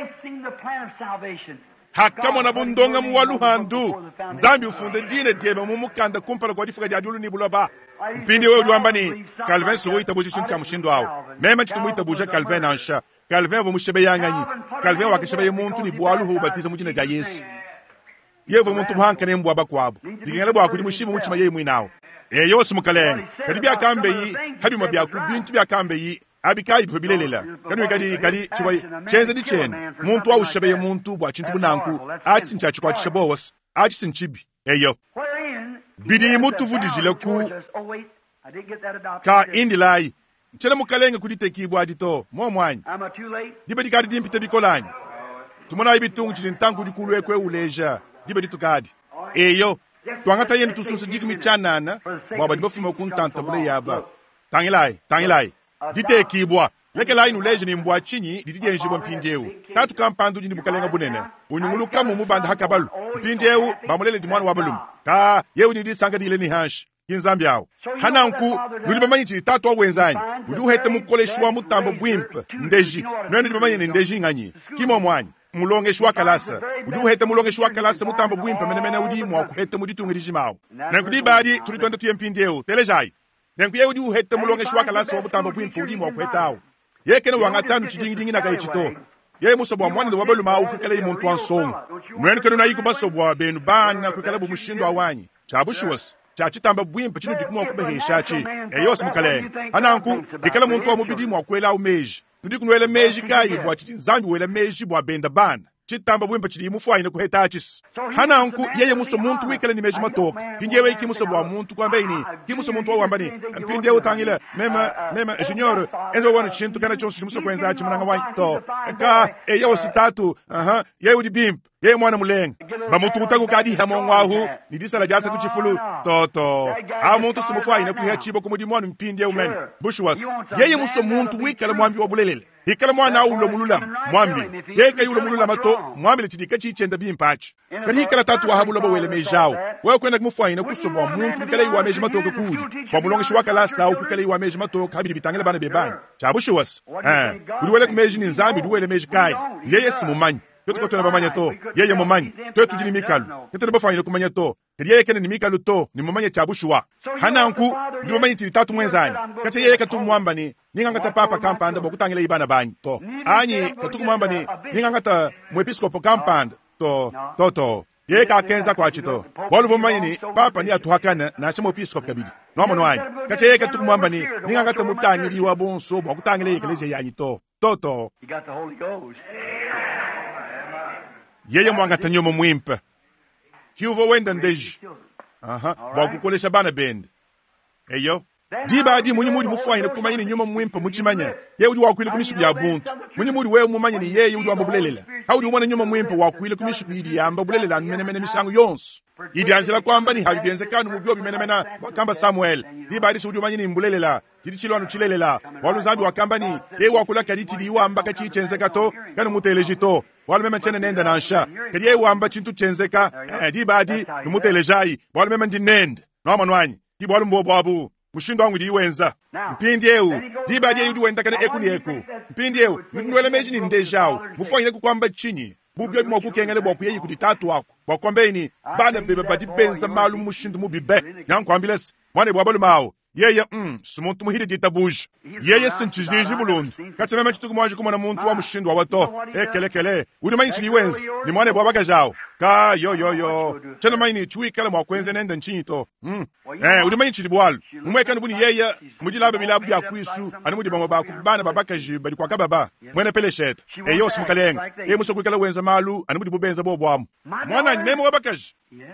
hakamo na bundonga muwalu handu nzambi ufunde jine diebe mumukanda kumpala kwa difuka jajulu ni buloba mpindi wewe uliwambani Calvin suwo itabuji chuncha mushindo hao mema chitumu itabuje Calvin ansha Calvin vo mushebe yanganyi Calvin wakishebe muntu ni buwalu hubatiza mujine ja Yesu yevo muntu muhankane mbwa bakwabo digengele bwa kudi mushime muchima yeye mwinao eyo simukaleng kadi bya kambe yi habi mabya ku bintu bya kambe yi abikai bilelela kanu kadi kadi chibai chenze di chen muntu au shebe muntu bwa chintu bunanku atsi nchachi kwa chebowas atsi nchibi eyo bidi mutu vudijile ku ka indilai chele mukalenge kudite kibwa dito mo mwanyi dibe dikadi dimpite bikolani tumona ibitungu chili ntangu dikulu ekwe uleja dibe ditukadi eyo twangata yenu tususu digmi chanana bwaba dibofuma kuntanta bule yaba tangilai tangilai dite kibwa leke la inu leje ni mbwa chinyi didie njibwa mpindeu tatu kampandu jini bukalenga bunene unyungulu kamu mubanda hakabalu mpindeu bamulele dimwana wabulum ka yewu ni disanga dile ni hash kinzambi yao hananku nuli bamanyi chili tatu wa wenzanyi udu hete mukoleshwa mutambo bwimp ndeji nweni bamanyi ni ndeji nganyi kimo mwanyi mulonge shwa kalasa udu hete mulonge shwa kalasa mutambo bwimp menemene udi mwa kuhete muditungiriji mao nankudi badi tulitonda tuye mpindeu telejai nankuye udu hete mulonge shwa kalasa wa mutambo bwimp udi mwa kuhetao yekene wangatanu chidingidingi na kaichito ye musobwa mwana wa balu mau kukala imuntu ansong mwen kenu na yiku basobwa benu bana kukala bumushindo awanyi chabushuwas chachitamba bwimpa chinu dikumwa kubehesha chi eyos mukale ananku dikala muntu wa mubidi mwa kwela umeji ndikunwele meji kai bwa chitinzambi wele meji bwa benda bana chitamba bwimpa chidi mufu ine kuhetachis hananku yeye muso muntu wikala ni meji matoka kinjewe iki muso bwa muntu kwamba ini ki muso muntu wa wambani mpinde utangila mema mema junior enzo wana chintu kana chonsi muso kwenza chimanga wa to ka eyo sitatu aha yeye udi bimp yeye mwana mulenga bamutu utaku kadi hamongwahu nidisa la jasa kuchifulu toto a muntu simufu ine kuhechibo kumudi mwana mpinde umene bushwas yeye muso muntu wikala mwambi wabulelele ikala mwana ulo mulula mwambi yeka yulo mulula mato mwambi chidika chichenda bimpachi kali ikala tatu wa habula bawele mejao wewe kwenda kumufu ine kusobwa muntu kala iwa meji matoka kudi kwa mulonge shwaka la sao kala iwa meji matoka habili bitangela bana bebani chabushwas eh uduwele kumeji ni nzambi duwele meji kai yeye simumanyi Tutu koto na bamanya to, yeye mumanyi, tutu jini mikalu, kete na bafanya kumanya to, yeye kene ni mikalu to, ni mumanya chabushwa. Hana anku, ndi mumanyi tili tatu mwenzani, kate yeye katu mwamba ni, ningangata papa kampanda bokutangile ibana banyi, to. Anyi, katu mwamba ni, ningangata mwepiskopo kampanda, to, to to. Yeye kakenza kwa chito. Walu mumanyi ni, papa ni atuhakana, na shimo episkopo kabidi. Nomo nwanyi, kate yeye katu mwamba ni, ningangata mutangili wa bonso, bokutangile ikeleje yanyi to, to to. You got the Holy Ghost. Yeye mwangata nyomo mwimpa kiuvo wenda ndeji aha bakukolesha bana bend eyo diba di munyi muri mufanya kuma yini nyomo mwimpa muchimanya yeye udi wakwile kumishiku ya buntu munyi muri wewe mumanya ni yeye udi ambulelela haudi umwana nyomo mwimpa wakwile kumishiku idi yamba bulelela mene mene misangu yonsu idi anzela kwamba ni habibenze kanu mubyo bimene mena wakamba Samuel diba di sudi umanyi ni mbulelela tidi chilwanu chilelela walu zambi wakamba ni yeye wakula kaditi di wamba kachichenze to kanu mutelejito wala mema chene nenda nansha kadi ye wamba chintu chenzeka eh di badi numutelejayi wala mema ndinende no manwanyi di bwalu mbobo abu mushindo wangu di wenza mpindi eu di badi yudu wenda kana eku ni eku mpindi eu ndwele meji ni ndejao mufanyile kukwamba chinyi bubyo bimo kukengele bwa kuyeyi kudi tatu wako bwa kwambeni bana bebe badi benza malu mushindo mubibe nyankwambiles mwane bwabalu mawo yeye mm sumuntu muhiri ditabuj yeye sinchijiji bulundu katsema machitu kumwaje kumana muntu wa mushindo wato ekelekele uri manchi liwenzi ni mwane bwa bagajao ka yo yo yo chana maini chuikala mwa kwenze nenda nchinito mm eh uri manchi libwalu umweka nbuni yeye mujilabe bilabu ya kwisu ani mudi bamwa baku bana babakaji bali kwa kababa mwene pelesheta eyo simukalenga e musokwikala wenza malu ani mudi bubenza bobwamu mwana ni memo babakaji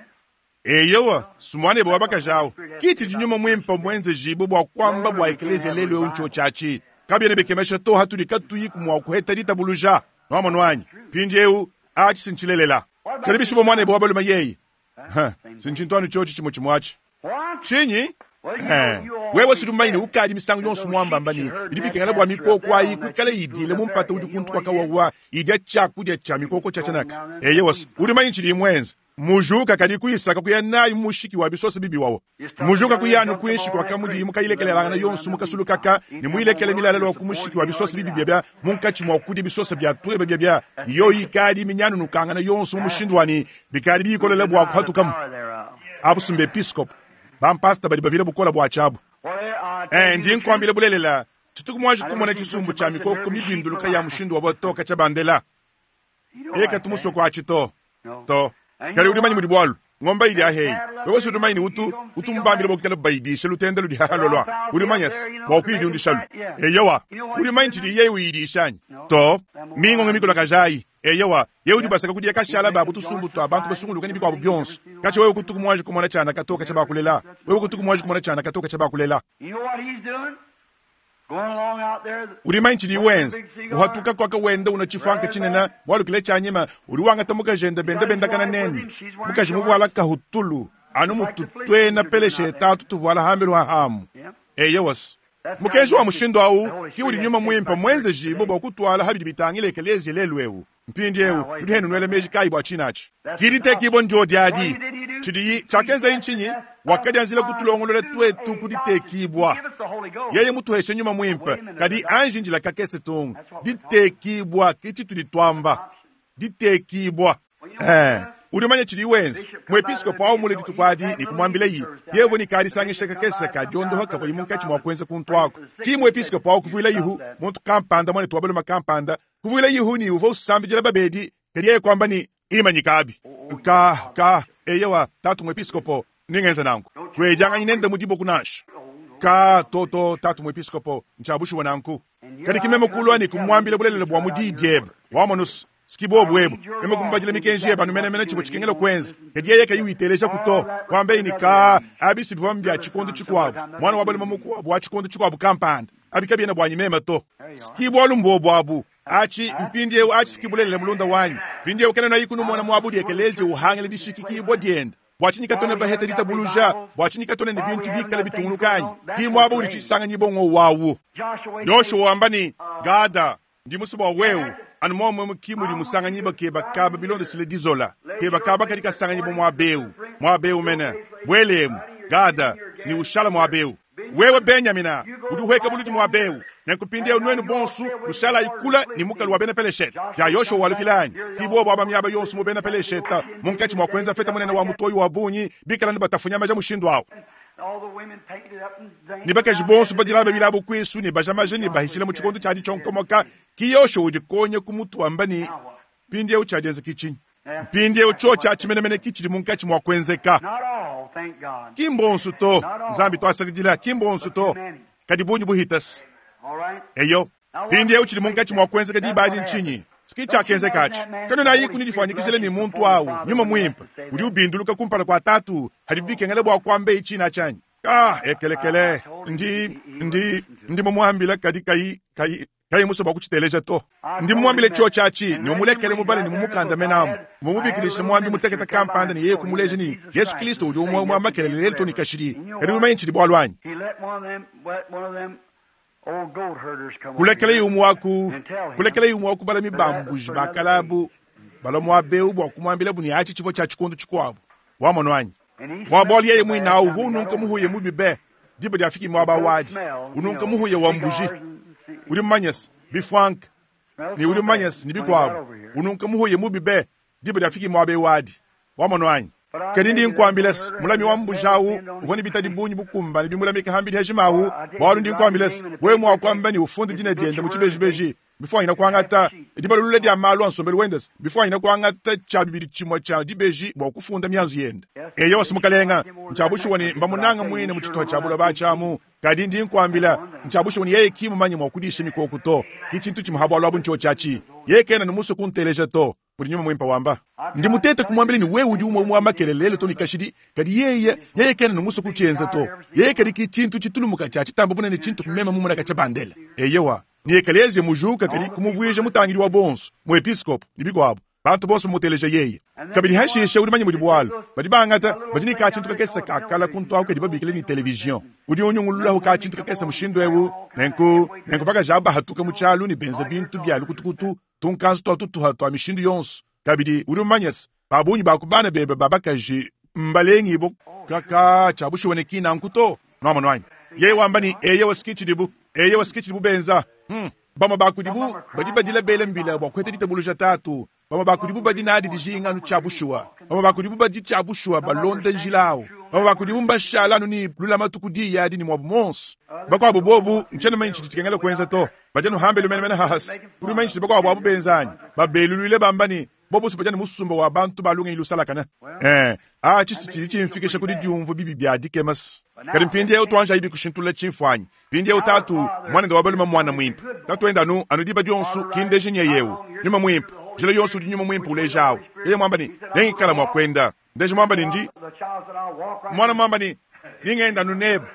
eyowa sumwane bwa bakajao kiti jinyuma mwempa mwenze jibu bwa kwamba bwa eklezia lelo uncho chachi kabye bekemesha to haturi katuyi kumwa kuheta ditabuluja no manwanyi pinjeu achi sinchilelela karibishi mwane bwa baluma yeyi ha sinchintwanu chochi chimo chimwachi chinyi eh wewe sidumaini ukadi misangu yonsu mwamba mbani idibikengala bwa mikoko ayi kukale idile mumpata udi kuntu kwakawawa idya chaku dya cha mikoko chachanaka eyewas udimaini chili mwenze mujuka kadi kuisaka kuyanayi mushiki wa bisosa bibi wawo mujuka kuyanu kuishi kwa kamudi mukayilekelela na yonsu mukasulukaka ni muilekele milalelo ku mushiki wa bisosa bibi bya munkachi mwa kudi bisosa bya tuwe bya bya yo ikadi minyanu nukanga na yonsu mushindwani bikadi bikolele bwa kwatukam abusumbe episcop bampasta bali bavile bukola bwa chabu eh ndi nkwambile bulelela tutukumwaje kumona chisumbu cha mikoko mibinduluka ya mushindo wa botoka cha bandela eka tumuso kwa chito to kali udi manyi mudibwalu ngomba idi ahei wewe sudu manyi utu utu mbambile bokela baidi shelu tendelu di halolwa udi manyas bokwidi undi shalu eyewa udi manyi chidi yewu idi shanyi to mingo ngemiko lakajai eyewa yeudi basaka kudia kashala babu tusumbu to abantu basungulu kani bikwa byonso kache wewe kutukumwaje kumona chana katoka chaba kulela wewe kutukumwaje kumona chana katoka chaba kulela You know what he's doing? Going along out there. uri manchi di wenz uhatuka kwa ka wenda unachifanka chinena walu kile chanyima uri wanga tamuka jenda benda benda kana nene muka jimu wala ka hutulu anu mututwe na pele sheta tutu wala hamiru hamu eyewas mukenji wa mushindo awu kiuli nyuma mwimpa mwenze jibo bokutwala habidi bitangile kelezi lelwewu mpindi ewu udihenu nwele meji kai bwa chinachi kirite kibo njodi adi chidi chakenza inchinyi wakadi anzile kutulongolole twetu kudite kibwa yeye mutu heshe nyuma mwimpa kadi anji njila kakese tungu dite kibwa kichi tuditwamba dite kibwa eh udimanye chidi wenzi mwepiskopo au mule ditukwadi ni kumwambile yi yevo ni kadi sange shaka kese kadi ondo haka kwa imunkachi mwakwenze kuntwako ki mwepiskopo au kufuila yihu muntu kampanda mwane tuwabelo makampanda kufuila yihu ni uvo usambi jela babedi kadi yeye kwamba ni ima nyikabi ka ka eyewa tatu mwepiskopo ningenza nangu kwe janga nyinende mudibo kunash ka toto tatu mwepiskopo nchabushi wananku kadi kimemo kulwa ni kumwambile bulelele bwa mudi dieb wamonus skibo bwebu eme kumbajile mikenji eba numene mene chibo chikengelo kwenzi kadi yeye kayu iteleja kuto kwambe ini ka abisi bvambi ya chikondo chikwabu mwana wabali mamuku wa chikondo chikwabu kampanda abikabi ena bwa nyimema to skibo alumbo bwabu achi mpindi ewu achi skibulele mulunda wanyi mpindi ewu kena na ikunu mwana mwabudi ekelezi uhangele di shikiki ibo dienda bwachini katone baheta dita buluja bwachini katone ni bintu bikale bitungulukanyi ki mwabudi chisanga nyibongo wawu Yoshua ambani gada ndi musiba wewu anu mwa mkimu di musanga nyiba keba kaba bilondo sile dizola keba kaba katika sanga nyibo mwabeu mwabeu mene bwelemu gada ni ushala mwabeu wewe Benyamina uduhweka buluji mwabeu Nenkupindi ya unwenu bonsu ushala ikula ni muka luwa bena pele sheta ya Yoshua walukilani kibo waba miyaba yonsu mubena pele sheta munkachi mwakwenza feta mwenene wa mutoyi wa bunyi bikala nibatafunya maja mushindu wao nibaka jibonsu badilaba bilabo kwesu ni bajamaje ni bahishile muchikondo chadi chonkomoka ki Yoshua ujikonye kumutu wambani pindi ya uchadeze kichinyi pindi ya uchocha chimenemene kichiri munkachi mwakwenzeka kimbonsu to zambi to asakijila kimbonsu to kadibunyi buhitas eyo pindi ya uchiri munkachi mwakwenze kadi baji nchinyi skicha kenze kachi kano na yiku nilifanyikizile ni muntu awu nyuma mwimpa uli ubinduluka kumpala kwa tatu hadibike ngale bwa kwambe ichina chanyi ah ekelekele ndi ndi ndi mumwambila kadi kai kai kai muso bakuchiteleja to ndi mumwambile cho chachi ni mumulekele mubale ni mumukanda menamu mumubikilisha mwambi muteketa kampanda ni yeye kumuleje ni Yesu Kristo ujo mwa makelele lelo to ni kashiri kadi umayinchi dibwalwanyi kulekele yumu waku kulekele yumu waku bala mibambuji bakalabu bala mwabeu bwa kumwambile buni achi chivo cha chikondo chikwabu wamonwanyi mwaboli yeye mwina u ununka muhuye mubibe diba dia fiki mwaba wadi ununka muhuye wambuji uri manyas bifwank ni uri manyas ni bikwabu ununka muhuye mubibe diba dia fiki mwabe wadi wamonwanyi kadindi nkwambiles mulami wambujawu uvoni bitadi bunyi bukumba ni bimulami kahambili hejimawu bawalu ndi nkwambiles we mwa kwamba ni ufundi dine diende muchibeji beji before ina kwangata diba lule dia malu ansombele wendes before ina kwangata chabibiri chimwa cha dibeji bwa kufunda myanzu yenda eyo simukalenga nchabushi wani mbamunanga mwine muchito chabula bachamu kadindi nkwambila nchabushi wani yeye kimu manyi mwa kudishe mikoko to kichintu chimuhabwa lwabu ncho chachi yeye kena numuso kunteleje to buri nyuma mwimpa wamba ndi mutete kumwambile ni wewe udi umwe mwa makelele to nikashidi kadi yeye yeye kena numuso kuchenza to yeye kadi kichintu chitulumuka cha chitambo bunene chintu kumema mumuna kachabandela eyewa ni ekeleze mujuka kadi kumuvuyije mutangiri wa bonso mu episkopo nibiko abo bantu bonso muteleje yeye kabili hashishe udi manyi mudibwalo badi bangata badi ni kachintu kakesa kakala kuntu au kadi babikile ni television udi onyungulula ho kachintu kakesa mushindo ewu nenko nenko baka jaba hatuka muchalu ni benza bintu byalu kutukutu tunkansu to tutu hatwa mishindu yonsu kabidi udi manyas babunyi bakubana bebe babakaji mbalengi bo kaka chabushi wenekina nkuto noma nwanyi ye wambani eye waskichi dibu eye waskichi dibu benza hmm bama bakudibu badi badila bele mbila bo kwete ditabuluja tatu bama bakudibu badi nadi dijinga nu chabushwa bama bakudibu badi chabushwa balonda njilao bama bakudibu mbashala nu ni lula matukudi yadi ni mwabumons bakwa bobobu nchana manchi tikengela kwenza to bajano hambele mena mena hahas uri manchi bakwa babu benzani babelulule bambani bobo sipajana musumba wa bantu balunga ilusala kana eh ah chisi chimfikisha kudi diumvu bibi bya dikemas kadi mpindi ya utwanja ibi kushintula chimfanyi pindi ya utatu mwana ndo wabelu mwana mwimpa tatu enda nu anudiba dionsu kinde jinye yewu nyuma mwimpa jile yonsu di nyuma mwimpa ulejao yeye mwamba ni nengi kala mwakwenda ndeje mwamba ni ndi mwana mwamba ni ningenda nu nebu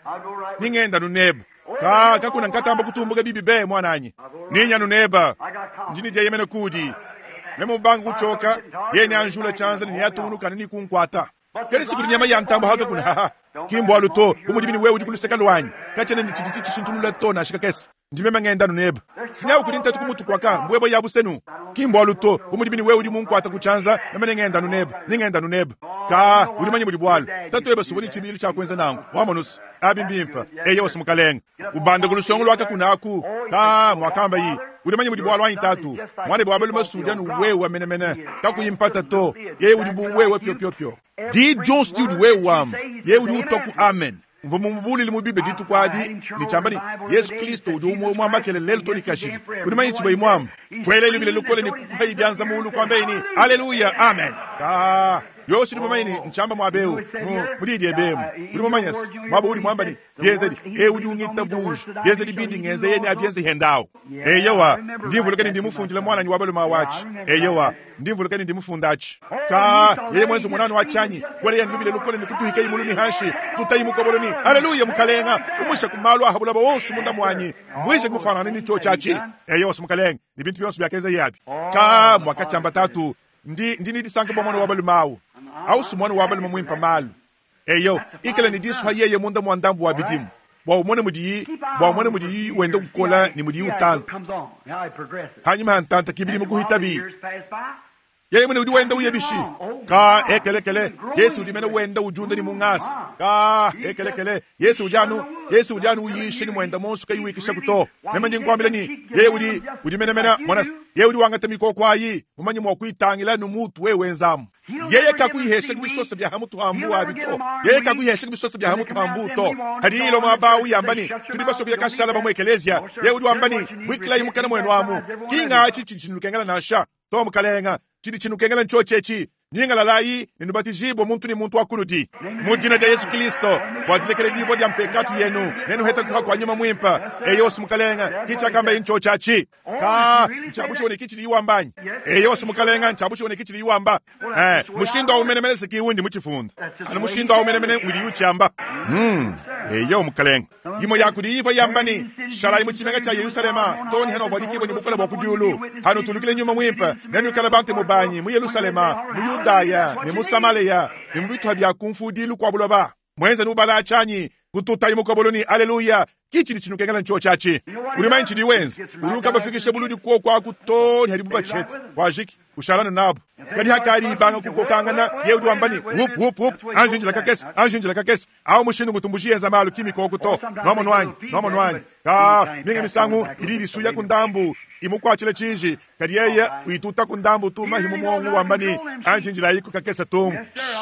ningenda nu nebu ka kakuna nkatamba kutumbuga bibi be mwana anyi ninya nu neba njini dia yemene kudi memo bangu choka yeni anjula chanza ni yatunu kanini kunkwata kali sikuri nyama ya ntambo hato kuna haha kimbo aluto umujibini wewe ujikulise kalwanyi kachene ni chiti chichi shintulula tona shikakesi ndimema ngenda nuneba sinyawo kuli ntatu kumutu kwaka mbwebo yabusenu kimbo aluto umudibini we udi mungu atakuchanza namene ngenda nuneba ningenda nuneba ka udi manyi mudi bwalo tatu eba suboni chibili cha kwenza nangu wamonus abimbimpa eye wasimukalenga ubanda kulusongo lwaka kunaku ka mwakamba yi udi manyi mudi bwalo wanyi tatu mwane bwabelu masudanu wewe amenemene taku yimpata to ye udi bu wewe pyo pyo pyo di John Steele wewe wam ye udi utoku amen mvumubuli limubibe ditu kwadi lichambani Yesu Kristo udi umu mwamba kele lelo toni kashidi udi manyi chibayi mwamba kwele libile lukole ni kukai bianza mulu kwa mbeni haleluya amen ka yosi ndi mamaini nchamba mwabeu mudidi ebemu udi mamanyas mwaba udi mwamba ni yezedi e udi ungita buj yezedi bindi ngenze yeni abienze hendao e yawa ndimvulukani ndimufundile mwana ni wabelu mawachi e yawa ndimvulukani ndimufundachi ka yeye mwenzo mwanano wachanyi wale yanlubile lukole ni kutuhika imulu ni hashi tutayimukobolo ni haleluya mukalenga umusha kumalu ahabula bawonsu munda mwanyi mwishe kufanana ni cho chachi e yawa sumukalenga ni bintu byonsu byakeze yabi ka mwakachamba tatu ndi ndini disanke bomwana wabelu mawu au sumwana wabelu mamwimpa malu eyo ikele ni disu hayeye munda mwandambu wabidimu bwa umone mudi bwa umone mudi wende kukola ni mudi utanta hanyuma hantanta kibiri muguhitabi yeye mune udi wende uyebishi ka ekele kele Yesu udi mene wende ujunde ni mungasi ka ekele kele Yesu ujanu Yesu ujanu uyishi ni mwenda monsu kai wikisha kuto nema ndi nkwambile ni yeye udi udi mene mena mwanas yeye udi wangata mikoko ayi umanyi mwakuitangila numutu we wenzamu yeye kakuyiheshe kubisose bya hamutu hambu abito yeye kakuyiheshe kubisose bya hamutu hambu to hadilo mabawu yambani tulibaso bya kashala bamwe ekelezia yeye udi wambani wikila imukana mwenu amu kinga achi chinchinukengala nasha to mukalenga chidi chinukengala nchochechi nyingala layi ninubatijibo muntu ni muntu wakunudi mujina ja Yesu Kristo wadilekele libo ja mpekatu yenu nenu heta kuha kwa nyuma mwimpa eyo simukalenga kicha kamba incho chachi ka nchabusho ne kichiri yuambanyi eyo simukalenga nchabusho ne kichiri yuamba eh mushindo wa umenemene sikiwundi muchifunda ana mushindo wa umenemene muri yuchamba hmm eyo mukalenga yimo yakudi iva yambani shala imuchimenga cha Yerusalema toni hano wadiki boni bukola bokujulu hano tulukile nyuma mwimpa nenu kala bante mubanyi mu Yerusalema mu Yudaya ni Musamaleya ni mbitu habya kumfudilu kwa buloba mwenze nubala chanyi kututa imukoboloni haleluya kichiri chinukengala ncho chachi uri manchi diwenzi uri ukabafikishe buludi kuo kwa kutoni hadi buba chete wajiki ushalana nabo kadi hakari banga kukokangana yeudi wambani whoop whoop whoop anjinjila kakesi anjinjila kakesi au mushindu ngutumbushie za malu kimi kwa kuto nomo nwanyi nomo nwanyi ka mingi misangu iriri suya kundambu imukwa chile chinji kadi yeye uituta kundambu tuma himu mwongu wambani anjinjila yiku kakesa tumu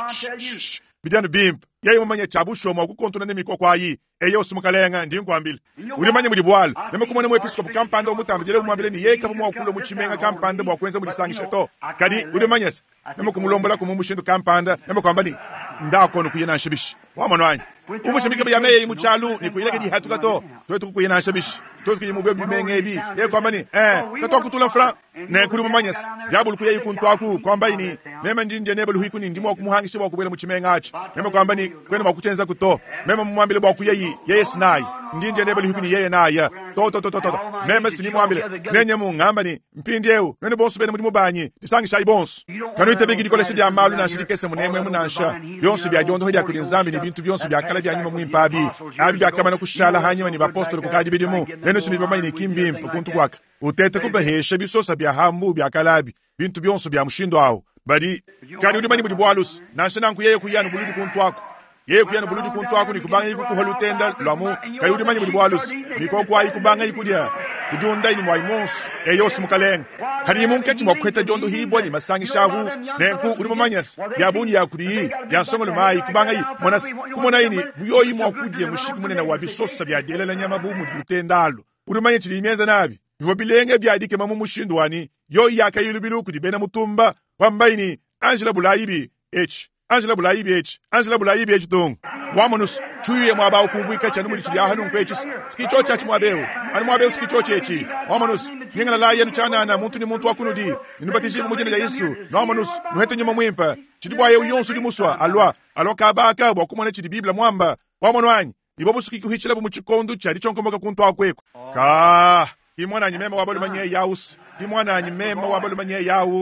bidanu bimp yeye mumanye chabusho mwa kukontuna nemiko kwa yi eyo simukalenga ndi nkwambile uri manye muri bwalo nemekumone mu episcope kampanda omutambile umwambile ni yeka mu okulo mu chimenga kampanda mu akwenza mu disangisha to kadi uri manyes nemekumulombola ku mu mushindu kampanda nemekwambani ndako kuyena nshibishi wamonwanyi umushimike byameye mu chalu ni kuyeleke di hatuka to twetu kuyena nshibishi toski mu bebi mengebi ye kwambani eh tato kutula fra ne kuri mumanyes diabul kuye kuntu aku kwamba ini mema ndinde nebelu hikuni ndimo okumuhangisha bwa kubela mu chimenga achi mema kwambani kwene makuchenza kuto mema mumwambile bwa kuyeyi yes nayi ndinde nebelu hikuni yeye nayi to to to to mema sini mwambile nenye mu ngambani mpindi eu nene bonso bene mu banyi disangisha ibonso kanu itebegi dikole shidi amalu na shirikese munemwe munansha byonso bya jondo hodi akuri nzambi ni bintu byonso bya kala bya nyuma mu impabi abi bya kamana kushala hanyuma ni bapostoli kukaji bidimu nene sini bamanyi ni kimbimpo kuntu kwaka utete kubahesha bisosa bya hambu bya kalabi bintu byonso bya mushindo awo bali kani udi mani budi bwalus nansha nku yeye kuyana buludi kuntu wako yeye kuyana buludi kuntu wako ni kubanga yiku kuholutenda lwamu kani udi mani budi bwalus ni ko kwa yikubanga yikudia kujunda ni mwaimons eyo simukalenga hari munkechi mwakweta jondo hibo ni masangi shahu nenku udi mamanyas yabuni yakuri yansongolo mai kubanga yi monas kumona ini buyoyi mwakudie mushiki munena wabisosa bya delela nyama bumu ditendalo udi manyechi limeza nabi Ivo bilenge byadike mamu mushindu wani yo yakayilubilu kudi bena mutumba wambaini Angela Bulayibi H Angela Bulayibi H Angela Bulayibi H tung wamonus chuye mwaba ukumvuika chanu muri chiri ahanu nkwechis skicho chachi mwabeu ani mwabeu skicho chechi wamonus nyengana la yenu chana na muntu ni muntu wakunudi ninubatiji mujene ya Yesu na wamonus nuhete nyuma mwimpa chidi bwa yewu yonsu di muswa alwa alwa kabaka bwa kumone chidi Biblia mwamba wamonwanyi ibobu sukiku hichila bu muchikondu chari chonkomoka kuntu akweko ka imwana nyimema wabolu manye yaus imwana nyimema wabolu manye yawu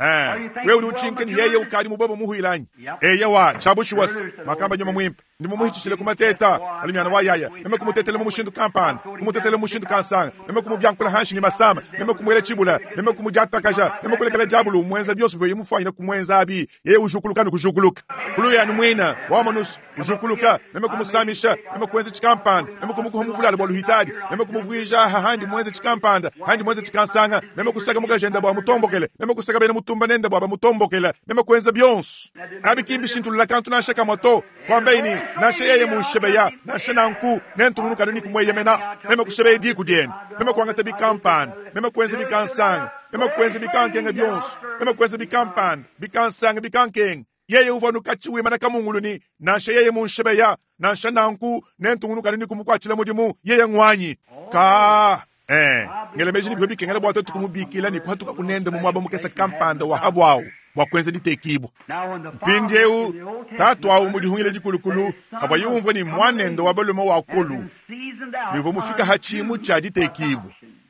eh wewe uri uchinke ni yeye ukali mubaba muhuilanyi eye wa chabushiwas makamba nyoma mwimpa ndimo muhichishile kumateta alimyana wa yaya neme kumutetele mu mushindu kampani kumutetele mu mushindu kansanga neme kumubyankula hanshi ni masama neme kumwele chibula neme kumujatakaja neme kulekele jabulu mwenza byose byo yimufanya kumwenza abi yeye ujukuluka ndikujukuluka kuluya ni mwina wa manus ujukuluka neme kumusamisha neme kwenza chikampani neme kumukuhumukula bolu hitaji neme kumuvwija handi mwenza chikampanda handi mwenza chikansanga neme kusaga mugajenda bwa mutombokele neme kusaga bene mutumba nenda bwa mutombokela neme kwenza byonse abikimbi shintulula kantu nashaka moto kwambaini nashe yeye mushebeya nashe nanku nentunu kanuni kumweyemena neme kushebe di kudien neme kwangata bikampan neme kwenza bikansanga neme kwenza bikankenge byonse neme kwenza bikampan bikansanga bikankeng yeye uvanu kachiwe mana kamunguluni nashe yeye mushebeya nashe nanku nentunu kanuni kumukwachila mudimu yeye ngwanyi ka eh ngele mejini byo bikengela bwato tukumubikila ni kwatuka kunende mu mwaba mukesa kampanda wa habwawo wakwenza ditekibo mpindyeu tatu awu mudihungile dikulukulu abayumva ni mwanendo wabaluma wakulu nivo mufika hachimu cha ditekibo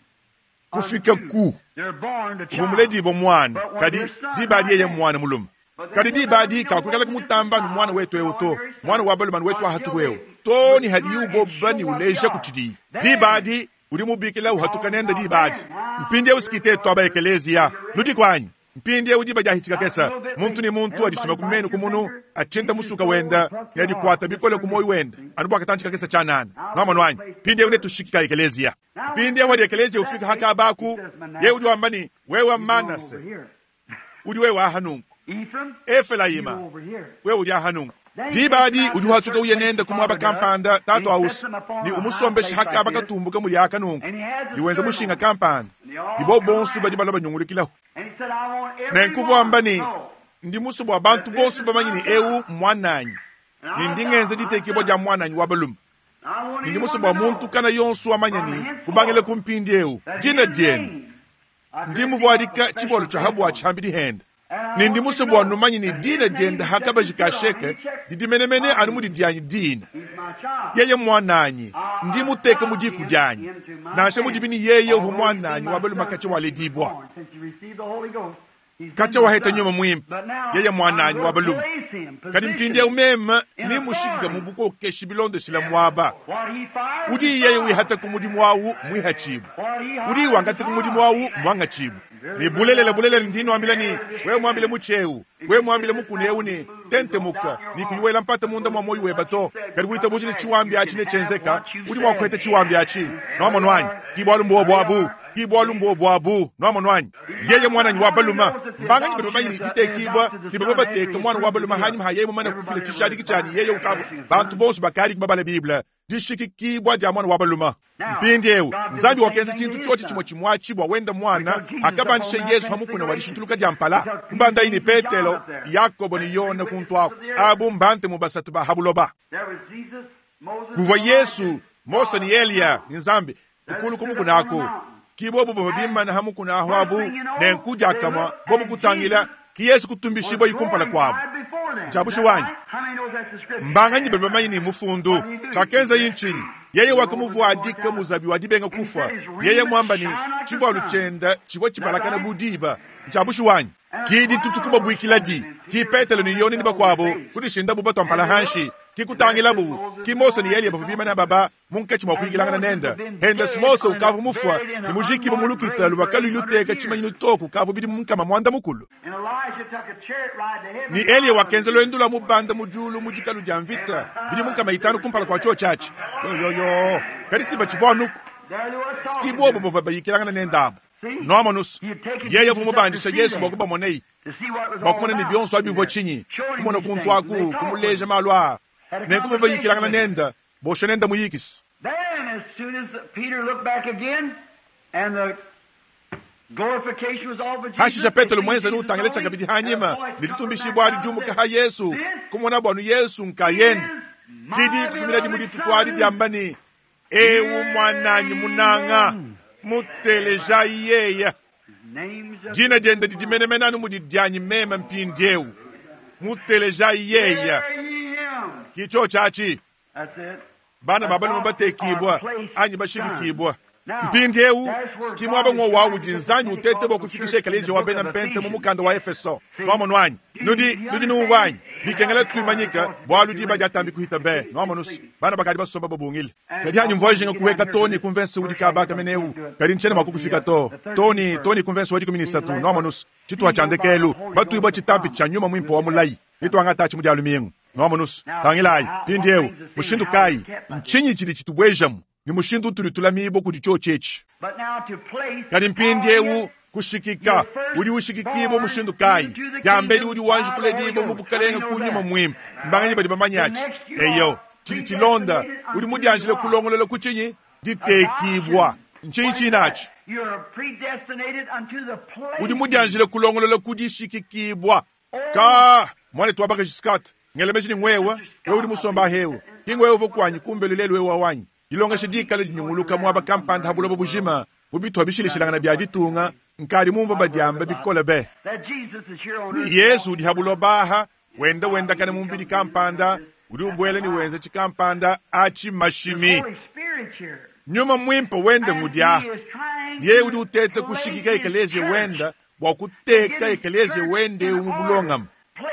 kufika ku vumule dibo mwana kadi dibadi yeye mwana muluma kadi dibadi kakwekala kumutamba ni mwana wetu euto mwana wabaluma ni wetu ahatu weo toni hadi yubo bani uleja kuchidi dibadi uri mubikila uhatuka nenda dibadi mpindyeu sikite twaba ekelezia nudi kwanyi mpindi udiba jahichika kesa muntu ni muntu adisuma kumenu kumunu achenta musuka wenda yadi kwata bikole kumoyi wenda anubu akatanchika kesa chanana nama nwanyi pindi une tushikika ekelezia pindi wadi ekelezia ufika haka abaku ye udi wambani wewa manase udi wewa ahanungu efela yima wewa udi ahanungu dibadi udi watuka uyenenda kumwaba kampanda tatu aus ni umusombeshi haka abakatumbuka muri akanungu niwenza mushinga kampanda nibo bonsu badi balaba nyungulikilahu nenkuvu ambani ndi musu bwa bantu bosu bamanyini ewu mwananyi ni ndingenze ditekibo ja mwananyi wabalum ndi musu bwa muntu kana yonsu amanyani kubangele kumpindi ewu jina jen ndi muvu adika chibolo cha habu achambidi henda ni ndi musu bwa numanyini dina jenda hakaba jikasheke didimenemene anumudi dianyi dina yeye mwananyi ndi muteke mudiku janyi nashe mudibini yeye uvu mwananyi wabaluma kache wale dibwa kacha waheta nyuma mwimpa yeye mwananyi wabalum kadi mpindi ya umema ni mushikika mubuko keshi bilondo sila mwaba udi yeye wihata kumudi mwawu mwihachibu udi wangate kumudi mwawu mwanga chibu ni bulelele bulelele ndino ambila ni we mwambile mucheu we mwambile mukunewu ni tente muka ni kuyuwela mpata munda mwa moyu webato kadi wita buji ni chiwambi achi ne chenzeka udi mwakwete chiwambi achi nomo nwanyi kibwalu mbo bwabu kibwalu mbo bwabu nomo nwanyi yeye mwananyi wabaluma mbanga ni beba yini ditekibwa ni beba teke mwana wabaluma hanyi haye mu mana kufile chishadi kichani yeye ukavu bantu bonsu bakari kubabala bibla dishiki kibwa dia mwana wabaluma mpindyeu nzambi wakenze chintu choti chimwe chimwachibwa wenda mwana akabanishe Yesu hamukuna walishintuluka dia mpala mbanda ini Petelo Yakobo ni yona kuntwako abu mbante mubasatu ba habuloba kuva Yesu Mose ni Elia ni nzambi ukulu kumukunako kibobo bobimma na hamukuna ahwabu nenkuja kama bobo kutangila ki Yesu kutumbishibwa yikumpala kwabo jabushi wanyi mbanga nyi bebe manyi ni mufundu chakenza yinchini yeye wakumuvu adika muzabi wadibenga kufa yeye mwamba ni chiva luchenda chiva chibalakana budiba jabushi wanyi kidi tutukuba buikilaji ki Petelo ni yoni niba kwabo kudishinda buba tompala hanshi kikutangila bu kimose ni Elia bafubima na baba munkechi mwakuigilanga nenda henda smose ukavu mufwa ni mujiki bumulukita lubakalu iluteka chima inutoku kavu bidi munkama mwanda mukulu ni Elia wakenzelo endula mubanda mujulu mujikalu jamvita bidi munkama itanu kumpala kwa chuo chachi yo yo yo kadisi bachivonuku skibo bobo vabayikilanga nenda abu nomanus yeye vumubandisha Yesu bakuba monei bakumone ni byonso abivo chinyi kumona kuntwaku kumuleja malwa nekuva bayikilanga nenda bosho nenda muyikisi. Then as soon as Peter looked back again and the glorification was all for Jesus. Hashisha Petelo mwenza nutangelecha kabidi hanyima nilitumbishibwa ali jumuka ha Yesu kumona bwanu Yesu nkayenda kidi kufumira di mudi tutwari di ambani ewu mwananyi munanga muteleja yeya jina jenda di dimenemena nu mudi dianyi mema mpindyeu muteleja yeya kicho chachi bana babali mabate kibwa anyi bashiki kibwa mpindyewu sikimu abango wawu jinzanyi utete bokufikisha ekaleji wa bena mpente mu mukanda wa Efeso nomono anyi nudi nudi nuwanyi bikengela tuimanyika bwalu diba jatambi kuhita be nomonus bana bakadi basomba babungile kadi hanyu mvoje nga kuweka toni convince udi kabaka menewu kadi nchene makukufika to toni toni convince wadi kuminisa tu nomonus chitu achandekelu batu iba chitampi chanyuma mwimpo wa mulai itu angata chimu dialu miengu nomonus tangilai pindyewu mushindu kai nchinyi chidi chitubwejamu ni mushindu tulitula miibo kudicho chechi kadi mpindyewu kushikika udi ushikikibo mushindu kai yambedi udi wanji kuledibo mubukalenga kunyuma mwimpo mbanganyi badi bamanyachi eyo chili chilonda udi mudi anjile kulongolelo kuchinyi ditekibwa nchinyi chinachi udi mudi anjile kulongolelo kudishikikibwa ka mwane tuwabaka jiskata ngelemeshi ni ngwewa we udi musomba hewa kingwewa vokwanyi kumbelulelu wewa wanyi ilonga shidika le nyunguluka mwaba kampanda habulo bujima ubitu abishilishilanga na byaditunga nkari mumva badyamba bikola be Yesu udi habulo baha wenda wenda kane mumbidi kampanda udi ubwele ni wenza chikampanda achi mashimi nyuma mwimpa wende ngudya ye udi utete kushikika ekeleze wenda wakuteka ekeleze wende umubulongam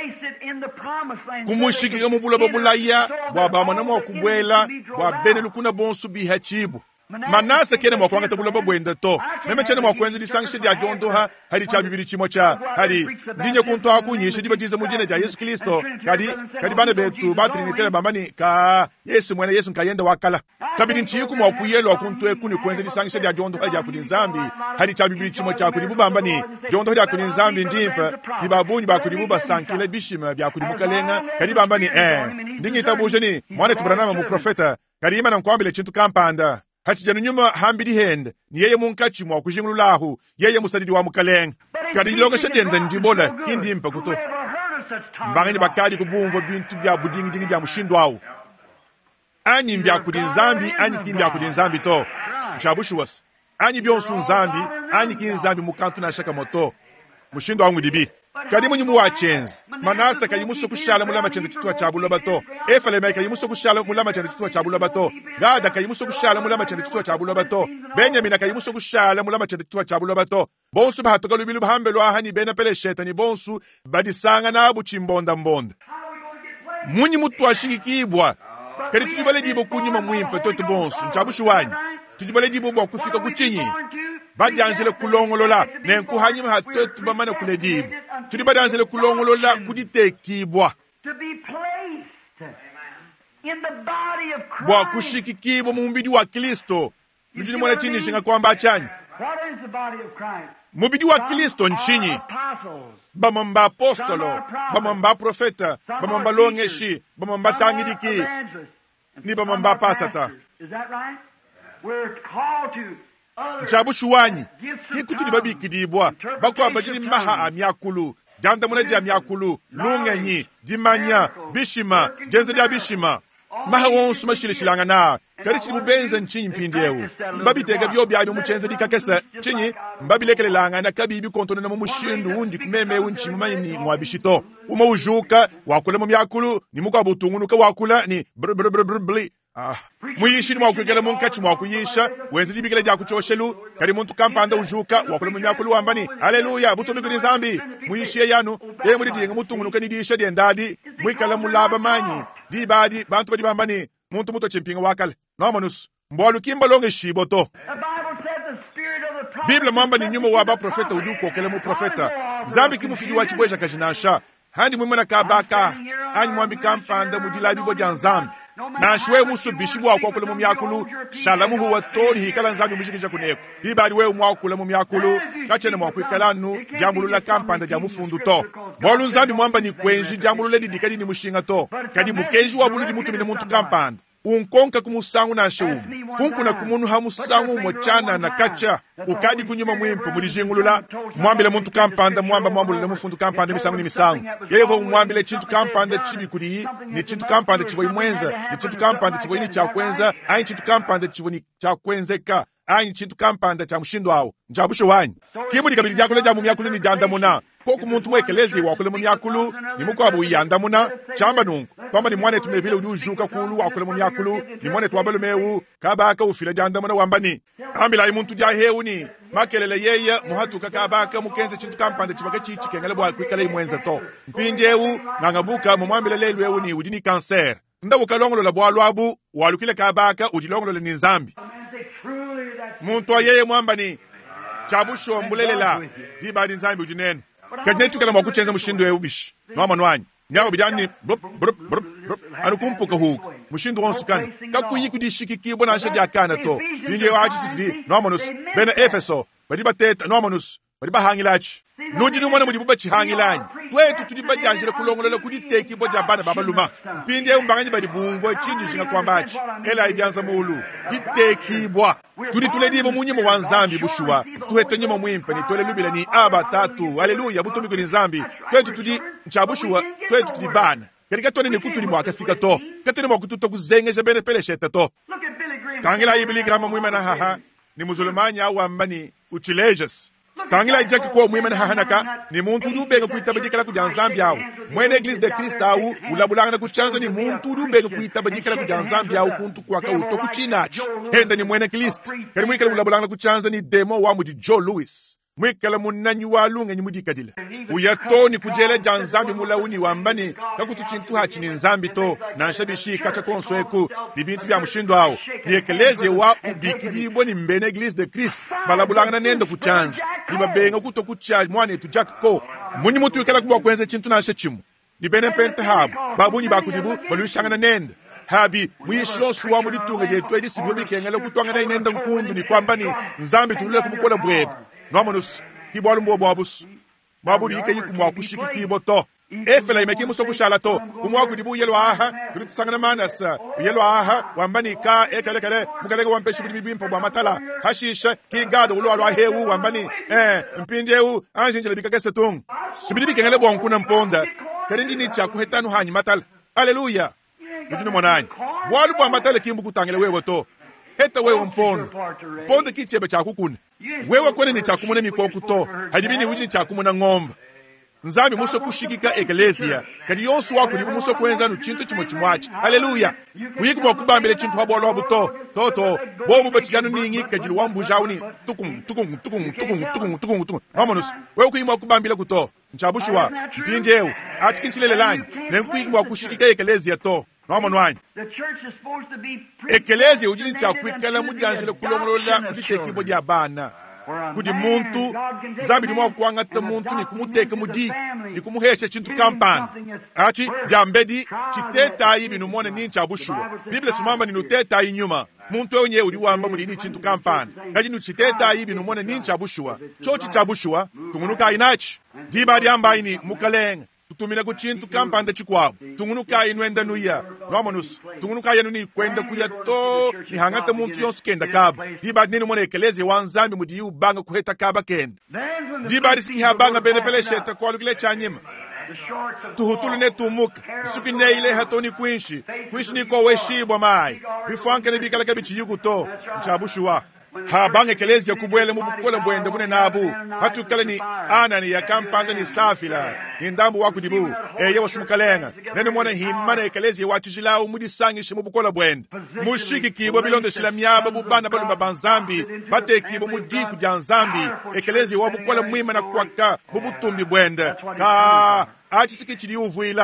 kumushikika mubula babulaya bwabamana mwakubwela bwabene lukuna bonsu bihachibu Manase kene mwakwanga tabula babwenda to meme chene mwakwenzi disangshi dia jondoha hadi cha bibiri chimo cha hadi ndinye kunto akunyishe dibajiza mujine ja Yesu Kristo kadi kadi bana betu batrinitele bambani ka Yesu mwene Yesu nkayenda wakala kabidi nchiku mwakuyelo akunto ekuni kwenzi disangshi dia jondoha ja kudinzambi hadi cha bibiri chimo cha kudibu bambani jondoha dia kudinzambi ndimpa nibabunyi bakudibu basankile bishima bya kudimukalenga kadi bambani eh ndinyi tabujeni mwane tubranama mu profeta kadi imana nkwambile chintu kampanda hachijanu nyuma hambidi hende ni yeye munkachi mwa kujimlulahu yeye musadidi wa mukalenga kadi longa shedenda ndibola kindi impa kuto mbangani bakadi kubumva bintu bya budingi dingi bya mushindo awu anyi mbya kudinzambi anyi kimbya kudinzambi to chabushuwas anyi byonsu nzambi anyi kinzambi mukantu na shaka moto mushindo awu ndibi kadi munyimu wa chenzi Manase kayimuso kushala mulama chende chitwa chabulo bato Efale mai kayimuso kushala mulama chende chitwa chabulo bato Gada kayimuso kushala mulama chende chitwa chabulo bato Benjamin kayimuso kushala mulama chende chitwa chabulo bato bonsu bahatoka lubilu bahambelo ahani bena pele shetani bonsu badisanga na abu chimbonda mbonda munyi mutu ashikikibwa kadi tujibale dibo kunyima mwimpa toto bonsu nchabushi wanyi tujibale dibo bwa kufika kuchinyi badi anjele kulongolola nenku hanyima hatotu bamana kuledibu tuli badi anjele kulongolola kuditekibwa bwa kushikikibwa mumbidi wa Kristo mjini mwana chini shinga kwamba achanyi mubidi wa Kristo nchinyi bamamba apostolo bamamba profeta bamamba longeshi bamamba tangidiki ni bamamba pasata Nchabushi wanyi kikutuli babi kidibwa bakwa bajini maha amyakulu danda munaji amyakulu lungenyi dimanya bishima jenze dia bishima maha wonsu mashilishilanga na kari chili bubenze nchinyi mpindewu mbabi tega biyo biyabi umuchenze dikakesa chinyi mbabi lekelelanga na kabibi kontone na mumushindu undi kumeme unchi mumanyi ni mwabishito uma ujuka wakula mumyakulu ni muka butungunuka wakula ni brr brr brr brr bli Ah, muyishi ni mwakugela munkachi mwakuyisha wenzi libigele ja kuchoshelu kali muntu kampanda ujuka wakule munyakulu wambani haleluya butumbi kuri zambi muyishi yanu ye muri dinga mutungunuka ni disha de ndadi mwikala mulaba manyi dibadi bantu badi bambani muntu muto chimpinga wakale no manus mbwalu kimba longe shiboto Biblia mwamba ni nyuma wa ba profeta uduko kele mu profeta zambi kimufidi wa chibweja kajinasha handi mwimana kabaka anyi mwambi kampanda mudilabi boja nzambi na shwe musu bishibu wa kwa kule mu myakulu shalamu huwa tori hikala nzambi mujikija kuneko bibali we mwa kule mu myakulu kachene mwa kwikala nu jambulula kampanda jamu fundu to bolu nzambi mwamba ni kwenji jambulule didikadi ni mushinga to kadi mukenji wa bulu di mutu mine muntu kampanda unkonka kumusangu na shewu funku na kumunu hamusangu mochana na kacha ukadi kunyuma mwimpo mulijingulula mwambile muntu kampanda mwamba mwambule mufundu kampanda misangu ni misangu yevo mwambile chintu kampanda chibi kudi ni chintu kampanda chivo imwenza ni chintu kampanda chivo ini chakwenza ayi chintu kampanda chivo ni chakwenzeka ayi chintu kampanda cha mshindo awo njabusho wanyi kimu dikabili jakule jamu myakulu ni janda muna koku muntu mwekelezi wakule munyakulu nimukwabu yanda muna chamba nungu kwamba ni mwane tumevile ujujuka kulu wakule munyakulu ni mwane twabalumewu kabaka ufila janda muna wambani ambila imuntu jaheuni makelele yeye muhatuka kabaka mukenze chintu kampande chibaka chichi kengale bwa kwikale imwenza to mpinjewu ngangabuka mumwambile lelwewu ni udini kanser ndawu kalongolo la bwa lwabu walukile kabaka udilongolo ni nzambi muntu yeye mwambani chabusho mbulelela dibadi nzambi ujinene kajetu kana mwakuchenza mushindo we ubishi noma nwanyi nyawo bidani brup brup brup brup anukumpuka huko mushindo wonsukana kakuyi kudishikiki bona nshaja kana to binge wachi sitidi nomanus bena efeso badi bateta nomanus badi bahangilachi nujini mwana mudibuba chihangilanyi twetu tudibajanjira kulongolola kuditeki boja bana babaluma pinde umbanganyi badi bumvo chindi jinga kwambachi ela ibyanza mulu diteki bwa tuli tuledibo munyimo wa nzambi bushuwa tuhete nyuma mwimpe ni tole lubila ni aba tatu haleluya butumiko ni nzambi twetu tudi nchabushuwa twetu tudi bana katika tone ni kutuli mwaka fika to katene mwakutu to kuzengeje bene pele shete to tangila ibili grama mwima na haha ni muzulumanya au ambani uchilejes tangila ijaki kwa mwima na haha naka ni muntu dubenga kuitabajikala kuja nzambi au mwene eglise de Christ au ulabulanga na kuchanza ni muntu dubenga kuitabajikala kuja nzambi au kuntu kwa kauto kuchinachi henda ni mwene Christ kari mwikala ulabulanga na kuchanza ni demo wa mudi Joe Louis mwikala munanyi walunga ni mudi kajile uyatoni kujele janzambi mulauni wambani kakutu chintu hachi ni nzambi to na nshabishi kacha konsoeku ni bintu vya mshindo hao ni ekeleze wa ubikidibo ni mbene eglise de Christ balabulanga na nenda kuchanza ni babenga kuto kucha mwane tu jack ko muni mutu yukala kubwa kwenze chintu na nshachimu ni bene pente habu babuni bakudibu baluishanga na nenda habi mwisho suwa muditunga je twedi sivyo bikengele kutwanga na inenda nkundu ni kwamba ni nzambi tulule kubukola bwebu nomanus kibwalu mbo bwabus mabudi ike yiku mwakushiki kiboto efela imeki muso kushala to kumwaku dibu yelo aha tutsangana manasa yelo aha wambani ka ekale kale mukaleka wampeshi bidi bimpo bwa matala hashisha ki gado ulo alwa hewu wambani eh mpindewu anjinjele bikakese tung sibidi bikengele bwa nkuna mponda karindi ni cha kuhetanu hanyi matala haleluya mujino monani walu bwa matala kimbu kutangele wewe to heta wewe mpondo mpondo kichebe cha kukuna wewe kwene ni chakumuna mikoku to hadibini wiji ni chakumuna ngomba nzambi muso kushikika eklezia kadi yonsu wako ni muso kwenza no chintu chimo chimwachi haleluya kuyiku bakubambele chintu habolo buto toto bobu bachigano ningi kajili wambu jawni tukum tukum tukum tukum tukum tukum tukum nomanus wewe kuyima kubambile kuto nchabushwa mpinjeu atikinchilele lanyi nenkuyiku bakushikika eklezia to nomanwanyi eklezia ujini chakwikala mujanjile kulongolola kuditeki boja abana kudi muntu nzambi ni mwakuangata muntu ni kumuteka mudi ni kumuhesha chintu kampani achi jambedi chiteta ibi numone nincha bushuwa biblia sumamba ni nuteta inyuma muntu onye uri wamba muri ni chintu kampani kaji nu chiteta ibi numone nincha bushuwa chochi cha bushuwa tumunuka inachi dibadi amba ini mukalenga tutumina ku chintu kampanda chikwabo tungunuka inwenda nuya nomanus tungunuka yanu ni kwenda kuya to ni hangata muntu yonse kenda kaba dibadi nini mwana ekelezi wanzambi mudi ubanga kuheta kaba kenda dibadi siki habanga bene pele sheta kwa lukile chanyima tuhutulu ne tumuka suki ne ile hatoni kuinshi kuinshi ni kwa weshibwa mai bifanka ne bikala kabichi yuku to nchabushuwa habanga ekelezi ya kubwele mubukola bwende bune nabu hatu kala ni anani ya kampanda ni safila ni ndambu waku dibu eye wasumukalenga nene mwana himana ekelezi ya watijilao mudi sangi shi mubukola bwende mushiki kibo bilondo shila miyaba bubana balu babanzambi bate kibo mudi kujanzambi ekelezi ya wabukola mwima na kwaka mubutumbi bwende ka achisiki chidi uvuila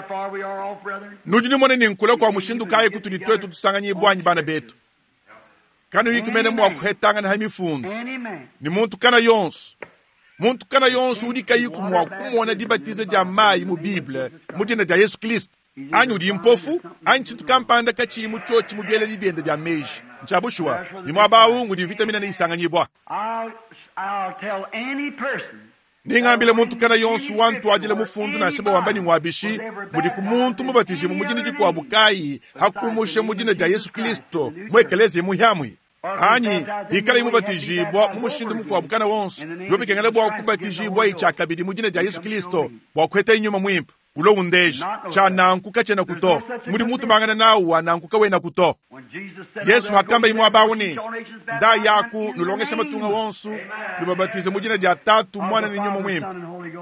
nujini mwana ni nkula kwa mushindu kaye kutunitwetu tusanganyi bwanyi bana betu kanu yikumene mwakuhetanga na hamifundu ni muntu kana yonsu muntu kana yonsu udika yiku mwakumona dibatize jamayi mu Biblia mudina ja Yesu Kristo anyu di mpofu anyu chintu kampanda kachi mu chochi mu biele libiende ja meji nchabushwa ni mwabaungu di vitamina ni isanganyibwa I'll tell any person ningambile muntu kana yonsu wantu ajile mufundu na shaba wambani ngwabishi mudi kumuntu mubatije mu mujini jikwa bukayi hakumushe mujina ja Yesu Kristo mwekeleze muhyamwi anyi ikala imubatijibwa mumushindu mukwa bukana wonsu yobikengele bwa kubatijibwa ichakabidi mujina ja Yesu Kristo bwa kweta inyuma mwimpa ulo undeji cha nankuka chena kuto muri mutu mangana nawa nankuka wena kuto Yesu hakamba imwa bawuni nda yaku nulongesha matunga wonsu nubabatize mujina ja tatu mwana ni nyuma mwimpa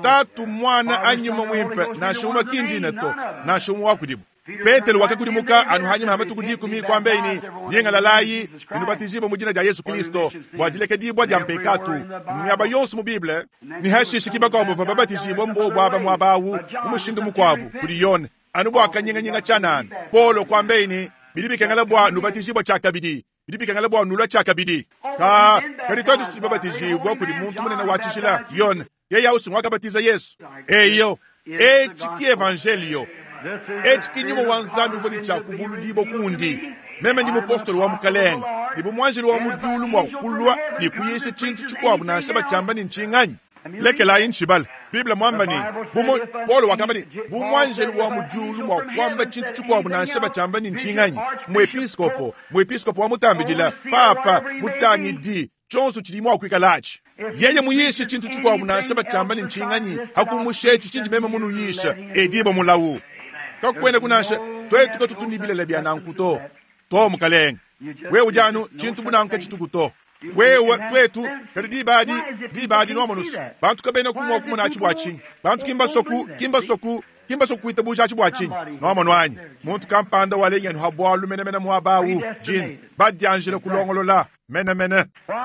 tatu mwana anyuma mwimpe na shuma kindine to na shuma wakudibu Petero wakakudimuka anu hanyuma hamatu kudiku mi kwambe ini nienga lalayi inubatizibo mujina ja Yesu Kristo bwajileke dibwa ja mpekatu nyaba yonsu mu Bible ni hashi shikiba kwa bo babatizibo mbo bwaba mwabawu umushindu mukwabu kuri yone anu bwa kanyinga nyinga chanan Paulo kwambe ini bilibi kengala bwa nubatizibo cha kabidi bilibi kengala bwa nula cha kabidi ka kari todo sti babatizibo kuri muntu munene wachishila yone ye ya usu wakabatiza Yesu eyo e chiki evangelio eti kinyumo wanzambi uvoni chakubulu dibo kundi meme ndi mupostoli wa mukalenga ndibo mwanjiri wa mujulu mwa kulwa ni kuyeshe chintu chikwabu na shaba chamba ni nchinganyi leke la inchibala Biblia mwamba ni bumo Paulo wakamba ni bumwanjiri wa mujulu mwa kwamba chintu chikwabu na shaba chamba ni nchinganyi mwepiskopo mwepiskopo wa mutambijila papa mutanyi di chonsu chilimu wa kwikalachi yeye muyishe chintu chikwabu na shaba chamba ni nchinganyi hakumushechi chinji meme munu yisha edibo mulawu kakwene kunashe twetu ko tutunibile lebya nankuto to mukalenga we ujanu chintu bunanka chitukuto we twetu kadi dibadi dibadi no monus bantu kabena kumwa kumuna chibwachi bantu kimba soku kimba soku kimba soku itabuja chibwachi no monwanyi muntu kampanda wale yenu habwalu mena mena mwabawu jin badi angela kulongolola mena mena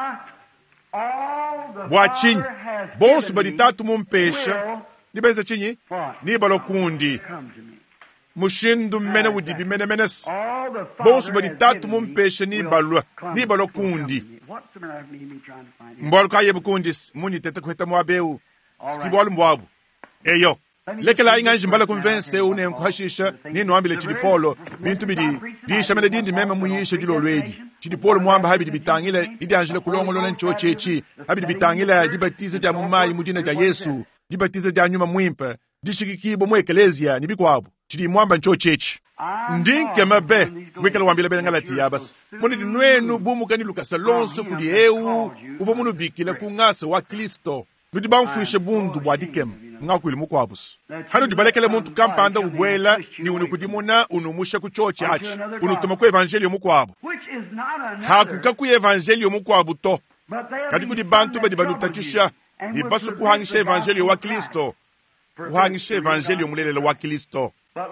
bwachi bonsu badi tatu mumpesha nibeza chinyi ni balokundi mushindu mene wudibi mene menes bonsu badi tatu mumpeshe ni balwa ni balo kundi mbolo kaye bukundi muni tete kuheta mwabeu skibolu mwabu eyo lekela inga njimbala konvense une nkuhashisha ni nwambile chidi Paulo bintu bidi disha mene dindi meme muyisha dilo lwedi chidi Paulo mwamba habidi bitangile idi anjile kulongolo ncho chechi habidi bitangile dibatize dia mumayi mudina dia Yesu dibatize dia nyuma mwimpe dishikikibo mwekelezia nibikwabo chidi mwamba ncho chechi ndinke mabe wekela wambile bela ngalati yabas muni dinwenu bumu kani lukasa lonso kudi eu uvo munu bikile kungasa wa Kristo nudi bamfuishe bundu bwadikem ngakwili mukwabus hano dibalekele muntu kampanda ubwela ni unukudimuna unumusha kuchochi achi unutuma ku evangelio mukwabo hakuka ku evangelio mukwabo to kadi kudi bantu badi balutachisha ni basu kuhangisha evangelio wa Kristo kuhangisha evangelio mulele wa Kristo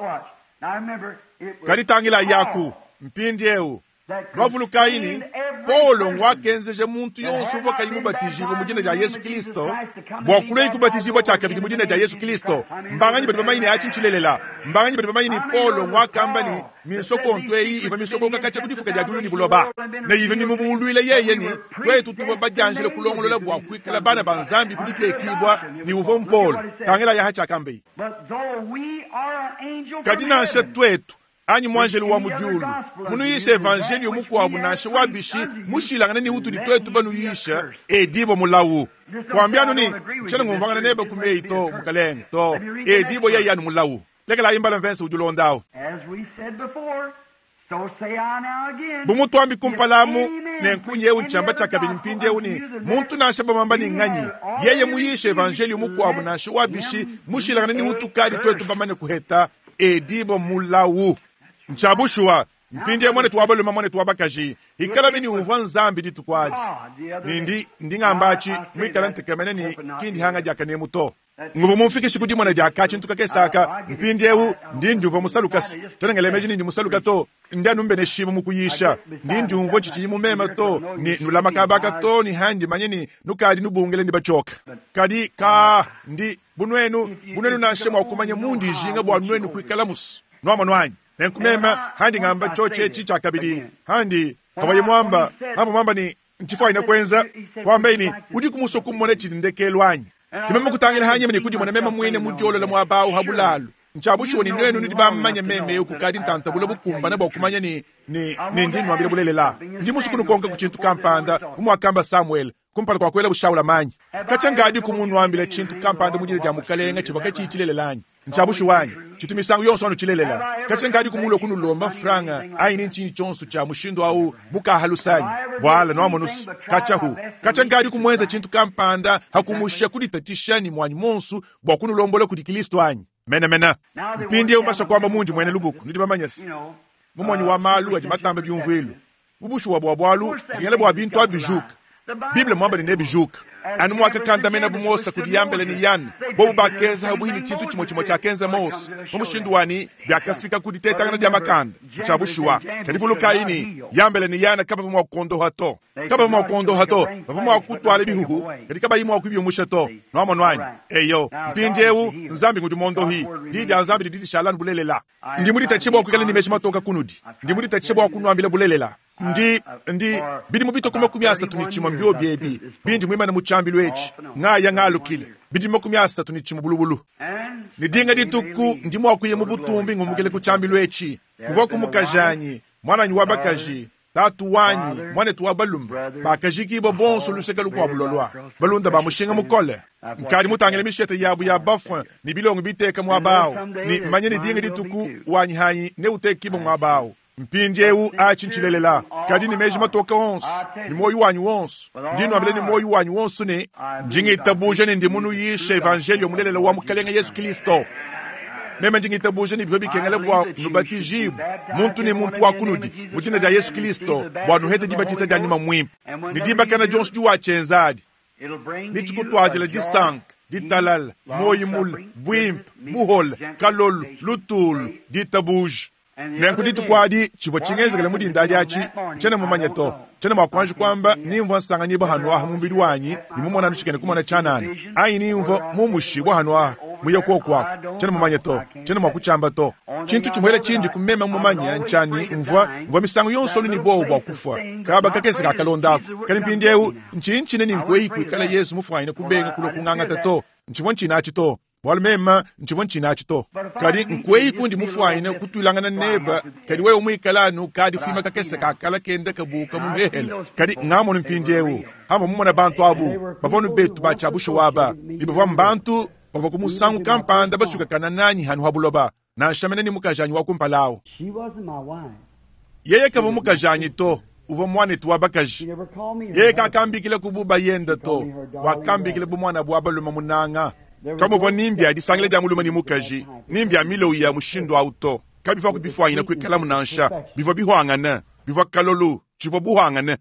kadi tangila yaku mpindi eu novuluka ini Paulo ngwakenzeje muntu yonsu voka imubatijibwa mujina ja Yesu Kristo bwakule ikubatijibwa chakabidi mujina ja Yesu Kristo mbanganyi badi bamayini achinchilelela mbanganyi badi bamayini Paulo ngwakamba ni minsoko ntweyi iva minsoko kakacha kudifuka ja julu ni buloba na iva ni mubuluile yeye ni kwe tutuwa bajanjile kulongolola bwakwikala bana banzambi kuditekibwa ni uvo Paulo tangila ya hacha kambe kadina anshe twetu anyi mwanjeli wa mujulu munu yisha evangelio mukwabu nashe wabishi mushilangana ni hutu ditwetu banu yisha edibo mulawu kwambianu ni chene ngumvangana neba kumei to mukalenge to edibo ya yanu mulawu lekela imbala mvense ujulondao bumutu ambi kumpalamu nenkunye ewu nchamba chakabili mpindi ewu ni muntu nashe bamamba ni nganyi yeye muyisha evangelio mukwabu nashe wabishi mushilangana ni hutu kadi twetu bamane kuheta edibo mulawu nchabushwa mpindi mwane tuwabaluma mwane tuwabakaji ikala bini uva nzambi ditukwaji nindi ndingambachi mwikala ntekemene ni kindi hanga jaka ne muto ngubu mumfike shikudi mwana jaka chintuka kesaka mpindi ewu ndindi uva musalukasi tenengele meji ndi musaluka to ndanu mbene shimu mukuyisha ndindi umvo chichi mumema to ni nulama kabaka to ni handi manyeni nukadi nubungele ndi bachoka kadi ka ndi bunwenu bunwenu na shema okumanya mundi jinga bwa bunwenu kuikala mus noma nwanyi nenkumema handi ngamba choche chicha kabidi handi kabaye mwamba hapo mwamba ni nchifwa inakwenza kwamba ini udi kumusoku mwone chilindekelwanyi kimema kutangira hanye mni kudi mwone mema mwine mujolo la mwabao habulalu nchabushi wani nwenu nidi bamanya meme yuku kadi ntantabula bukumba na bakumanya ni ni ni ndinu wabile bulele la ndi musuku nukonga kuchintu kampanda umwakamba Samuel kumpala kwa kwela bushaula manyi kachangadi kumunwa ambile chintu kampanda mujile ja mukalenga chibaka chichilele lanyi nchabushi wanyi chitumisangu yonso wanu chilelela kachangadi kumulo kunu lomba franga aini nchini chonsu cha mushindo au buka halusanyi bwala no monus kachahu kachangadi kumwenza chintu kampanda hakumusha kuditatisha ni mwanyi monsu bwa kunu lombola kudi Kristo anyi mena mena mpindi umbasa kwamba munji mwene lubuku nidi bamanyasi mumwanyi wa malu adi matamba byumvelu ubushu wa bwabwalu ngele bwa bintu abijuka Biblia mwamba ni nebijuka anu mwaka kanda mena bumosa kudiyambele ni yan bobu bakeza habu hini chintu chimo chimo cha kenza mos mumushindu wani byakafika kuditeta ngana diamakanda chabushuwa kadivulu kaini yambele ni yana kaba mwa kondo hato kaba mwa kondo hato bavu mwa kutwale bihuhu kadikaba yimwa kubyo mushato no monwani eyo mpinjewu nzambi ngudi mondo hi didi nzambi didi shalan bulelela ndi muri tachibo kukele ni meshima toka kunudi ndi muri tachibo kunwambile bulelela ndi ndi bidi mubito kuma kumyasa tunichimo mbyo bebi bindi mwima na muchambi lwechi nga ya nga lukile bidi mkumyasa tunichimo bulubulu nidinga dituku ndi mwakuye mubutumbi ngumukele kuchambi lwechi kuva kumukajanyi mwana nyi wabakaji tatu wanyi mwane tuwa balumba bakajiki bo bonso luseka lukwa bulolwa balunda ba mushinga mukole nkadi mutangele mishete yabu ya bafwa ni bilongo biteka mwabao ni manyeni dinga dituku wanyi hanyi ne uteki bo mwabao mpinjewu achinchilelela kadi ni meji matoka onsu ni moyu wanyu onsu ndino abele ni moyu wanyu onsu ni njingi tabuje ni ndimunu yishe evangelio mulelela wa mukalenga Yesu Kristo mema njingi tabuje ni bivobi kengele bwa nubatijibu muntu ni muntu wakunudi mujina ja Yesu Kristo bwa nuhete dibatisa ja nyima mwimpu ni diba kana jonsu juwa chenzadi ni chukutwajele disank ditalal moyu mul bwimpu buhol kalol lutul ditabuje nenku ditukwadi chivo chingezekele mudinda lyachi chene mumanyeto chene mwakwanji kwamba nimvo nsanga nibo hanwa ha mumbiri wanyi nimumona nuchikene kumona chanani ayi nimvo mumushibwa hanwa muye kokwa chene mumanyeto chene mwakuchamba to chintu chimwele chindi kumema mumanya nchani mvwa mvwa misango yonso ni bo bwa kufa kaba kakese kakalondako kali mpindewu nchinchine ni nkwe ikwe kala Yesu mufwaine kubenga kulo kunganga tato nchimwe nchinachi to walmema nchibon chinachito kadi nkwei kundi mufwaine kutulangana neba kadi wewe mwikalanu kadi fima kakese kakala kende kabuka muhehele kadi ngamo mpinjewu hama mumona bantu abu bavonu betu bachabusho waba ibava mbantu bavoko musangu kampanda basuka kananani hanu habuloba na shamene ni mukajanyi wakumpalao yeye kava mukajanyi to uvo mwane tuwa bakaji yeye kakambikile kububa yenda to wakambikile bumwana bwabaluma munanga kama vo nimbia disangile dia muluma ni mukaji nimbia milo ya mushindo auto kabifa ku bifwa ina kwekala munansha bivo bihwangana bivo kalolu chivo buhwangana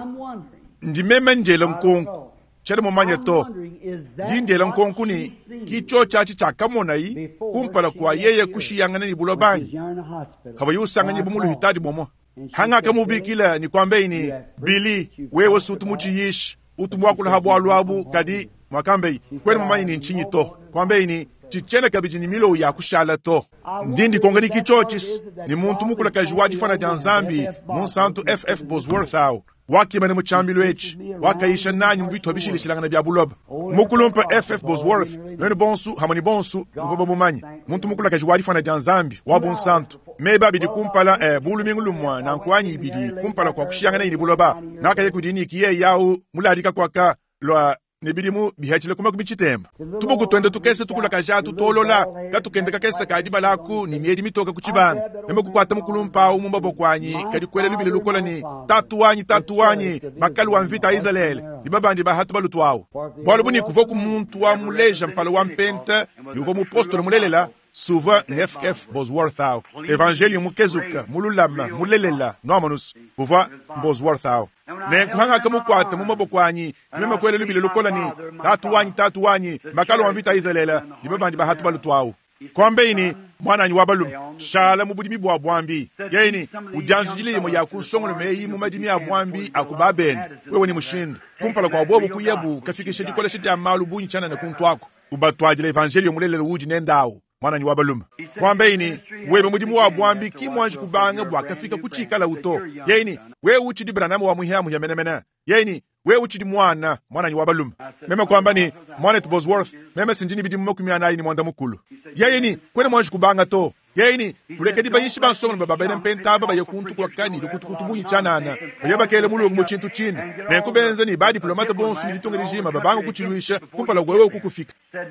ndi meme njele nkonku chele momanya to ndi njele nkonku ni kicho chachi chakamona yi kumpala kwa yeye kushiyangana ni bulobanyi haba yusanganye bumulu hitadi bomo hanga kamubikila ni kwambe ni bili wewe sutumuchi yish utumwakula habu alwabu kadi mwakambe kwenu mama ini nchinyi to kwambe ini chichene kabiji ni milo ya kushala to ndindi kongani kichochis ni muntu mukula kajuwadi fana janzambi monsanto F F Bosworth au waki mane muchambilo echi wakaisha nanyi mbito bishili shilangana bya buloba mukulumpa F F Bosworth nene bonsu hamani bonsu uvoba mumanyi muntu mukula kajuwadi fana janzambi wa bonsanto meba bidi kumpala eh, bulu mingulumwa na nkwanyi bidi kumpala kwa kushiyangana ini buloba naka yeku dini kiye yao muladika kwa ka lwa nibidimu bihachile kuma kubichitemba tubuku twende tukese tukula kajatu tolola katukende kakese kadi balaku ni miedi mitoka kuchibana neme kukwata mukulumpa umumba kwanyi kadi kwele libile lukola ni tatu wanyi tatu wanyi makalu wa mvita Israel libabandi bahatu balutwao bwalo buni kuvoku muntu wa muleja mpalo wa mpenta yuko mu posto mulelela souvent F F Bosworth au evangelio mukezuka mululama mulelela nomanus pouvoir Bosworth au ne kuhanga kamu kwata mumabo kwanyi mema kwele libile lukola ni tatu wanyi tatu wanyi makalo wa vita Israel libabandi bahatu balutwao kwambe ini mwana nyi wabalum shala mubudimi bwa bwambi yeni ujanjili mo yakusongo meyi mu madimi abwambi akubaben wewe ni mushindo kumpala kwa bobo kuyebu kafikishe dikola shiti amalu bunyi chana na kuntwako ubatwajile evangelio mulele uji nendao mwana nyi wabalum kwambe ini wewe mudimu wa bwambi kimwanji kubanga bwa kafika kuchika la uto yeni wewe uchi dibranamo wa muhiamu ya menemena yeni wewe uchi di mwana mwana nyi wabalum mema kwamba ni mwana to Bosworth mema sinjini bidimu mokumya nayi ni mwanda mukulu yeni kwene mwanji kubanga to yeni kulekedi bayishi bansongo baba bene mpenta baba yekuntu kwa kani lukutukutu bunyi chanana yaba kele mulungu muchintu chini ne kubenze ni ba diplomate bonsu litonga regime babangu kuchiluisha kumpala wewe kukufika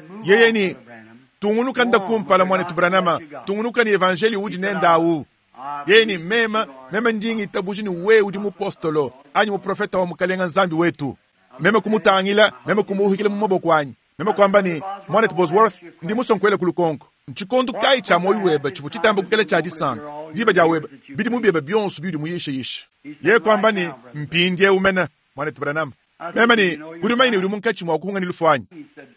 yeni tungunuka nda kumpala mwana tubranama tungunuka ni evangelio uji nenda u yeni mema mema ndingi tabuji ni wewe udi mupostolo anyi muprofeta wa mukalenga nzambi wetu mema kumutangila mema kumuhikile mumabo kwanyi mema kwamba ni mwana to Bosworth ndi musonkwele kulukonko nchikondu kai cha moyo weba chifu chitambo kukele cha disang diba ja weba bidi mubeba bionsu bidi muyishe yishe ye kwamba ni mpindie umena mwana to Branham mema ni kuri maini uri munkachi mwa kuhunga nilufanya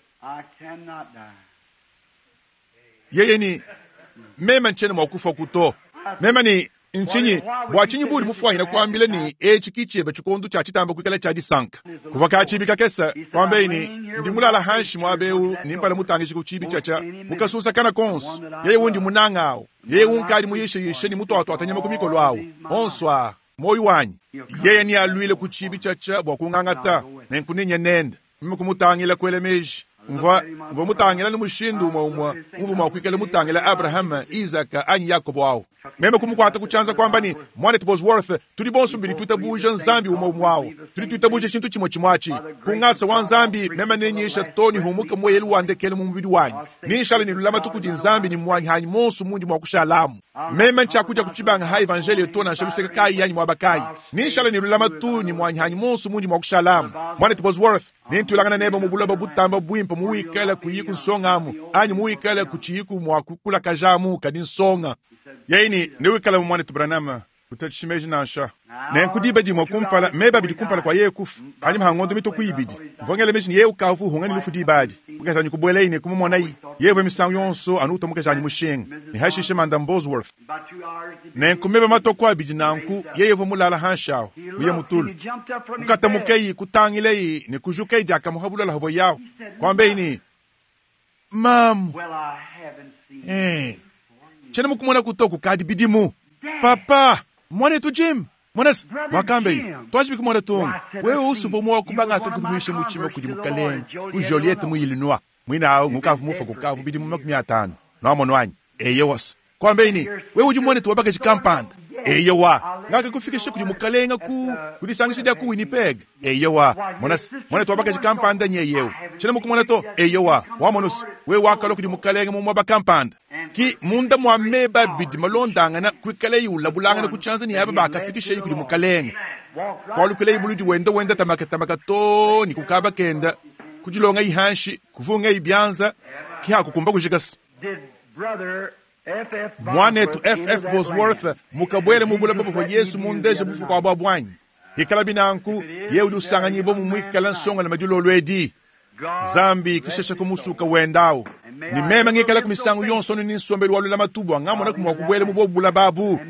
yeye ni mema nchene mwa kufa kuto mema ni nchinyi bwachinyi buri mufanya kwambile ni echikiche bachikondu cha chitamba kwikala cha disanka kuva kachibika kesa kwambe ni ndimulala hanshi mwabeu nimpala mutangishi kuchibi chacha mukasusa kana kons yeye wundi munangao yeye unkali muyishe yishe ni muto watu atanyama kumiko lwao onswa moyo wanyi yeye ni alwile kuchibi chacha bwakungangata nenkuninye nenda mimi kumutangila kwele meji mva mva mutangila ni mushindu umwa umwa mvu mwakwikala mutangila Abraham Isaac anyi Yakobo wao meme kumukwata kuchanza kwamba ni mwane Bosworth tuli bonsu bili tutabuja nzambi umwa umwao tuli tutabuja chintu chimwe chimwachi kungasa wa nzambi meme nenyesha toni humuka mwelu wandekele mu mubiri wanyi nishala ni lulama tukuji nzambi ni mwanyi hanyi monsu mundi mwakushalamu meme nchakuja kuchibanga ha evangelio tona shaluseka kai yanyi mwabakai nishala ni lulama tu ni mwanyi hanyi monsu mundi mwakushalamu mwane Bosworth nintulangana neba mubulaba butamba bwimpa muwikala kuyiku nsongamu anyi muwikala kuchiyiku mwakukula kajamu kadinsonga yaini niwikala mwane tubranama kutachimeji nasha nenkudiba di mwakumpala meba bidi kumpala kwa yeye kufu ani mhangondo mito kuibidi vongele meji yeye ukavu hungani lufu dibadi ukazanyi kubwele ine kumumwanai yeye vemisangu yonso anuta mukazanyi mushenga ni hashishe manda Bosworth nenkumeba matokwa bidi nanku yeye vomulala hanshao uye mutulu ukata mukeyi kutangilei ni kujukeyi jaka muhabula lahavo yao kwambe ini mam eh chene mukumona kutoku kadi bidimu papa mwane tu Jim mwanas wakambe twaji bikumona tu wewe usuvo mwa kubanga to kudumishe muchimo kudi mukalen ku Joliette mu Illinois mwina mukavu mufa kukavu bidimu makumi atano na monwanyi eyewas kwambe ini wewe ujimone tu wabaka chikampanda eyewa ngaka kufikisha kudi mukalenga ku kudi sangishida ku Winnipeg eyewa mwanas mwane tu wabaka chikampanda nyeyew chene mukumona to eyewa wamonus wewe wakalo kudi mukalenga mu mwaba kampanda ki munda mwameba bidi malondanga na kwikale yula bulanga na kuchanza ni yaba bakafikisha yikudi mukalenga kwa lukule ibuluji wenda wenda tamaka tamaka to ni kukaba kenda kujilonga ihanshi kuvunga ibyanza ki hakukumba kujigas mwane tu F F Bosworth mukabwele mubula babo kwa Yesu mundeje bufu kwa babwanyi hikala binanku yeudi usanga nyibo mumwikala nsonga na majulo lwedi zambi kishesha kumusuka wendao ni mema ngikala kumisangu yonso ni nsombe walula matubu ngamo na kumwa kubwele mubobula babu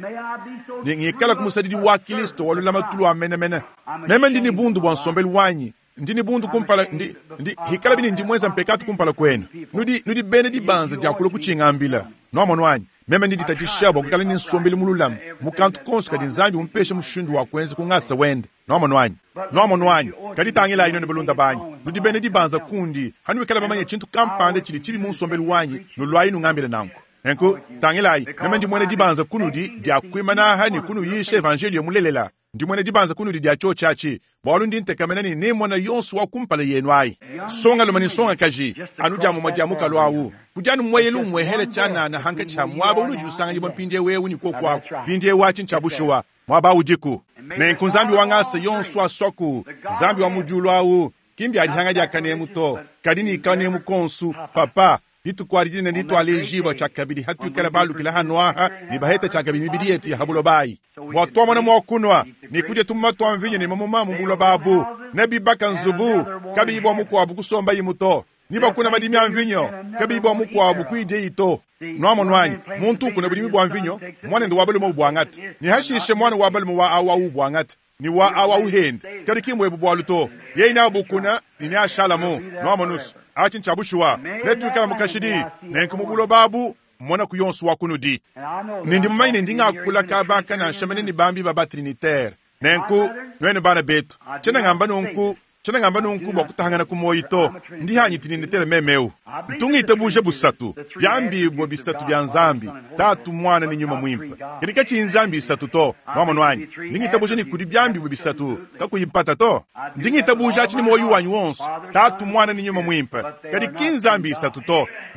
ni ngikala kumusadidi wa Kristo walula matulu amene mene mema ndini bundu bwa nsombe wanyi ndini bundu kumpala ndi, ndi hikala bini ndi mweza mpekatu kumpala kwenu nudi nudi bene di banza jakula kuchingambila no monwanyi mema ndidi tajishabo kukala ni nsombe mululamu mukantu konsu kadi nzambi umpeshe mushindu wa kwenzi kungasa wende no monwanyi no monwanyi kadi tangila ino ne bulunda banyi nudi bene di banza kundi hanu wikala bamanye chintu kampande chili chili mu nsombe wanyi no lwayi nungambile nanko enko tangila mema ndi mwene di banza kunudi dia kwimana hani kunu yishe evangelio mulelela ndi mwene di banza kunudi dia cho chachi bwalu ndi ntekamena ni ne mwana yonsu wa kumpala yenu ai songa lo mani songa kaji anu jamu majamu kalwawu kujanu mweyelu mwehele chana na hanka cha mwaba unu jinusanga jibon pindie wewu ni kokwa pindie wachin chabushuwa mwaba ujiku ne nkunzambi wangasa yonsu wa soku zambi wa mujulu awu kimbi adihanga jakane muto kadini ikane mukonsu papa ditu kwa rijine ditu alejiba chakabidi hatu kala balu kila hanwaha ni baheta chakabidi mibidi yetu ya habulo bai mwatoa mwana mwakunwa ni kuje tumatu wa mvinye ni mamuma mbulo babu nebi baka nzubu kabibo mukwa bukusomba yimuto niba kuna madimi ya mvinyo kabibo mukwa bukuide ito nwamo nwanyi muntu kuna budimi bwa mvinyo mwana ndo wabali mu bwangati ni hashishe mwana wabali mu wa awa u bwangati ni wa awa uhend kadi kimwe bubwaluto yeina bukuna ni ashalamu nwamo nus achin chabushuwa letu kala mukashidi nenkumubulo babu mwana kuyonsu wakunudi nindi mmaine ndinga kula kabaka na shamene ni bambi baba trinitaire nenku nwene bana betu chena ngamba nunku chena ngamba nunku bakutahangana kumoyito ndi hanyi trinitaire memeu ntungi tabuje busatu byambi bwo bisatu bya nzambi tatu mwana ni nyuma mwimpa kirika chinzambi isatu to mama nwanyi ndingi tabuje ni kudi byambi bwo bisatu kakuyimpata to ndingi tabuje achini moyo wanyu wonso tatu mwana ni nyuma mwimpa kadi kinzambi isatu to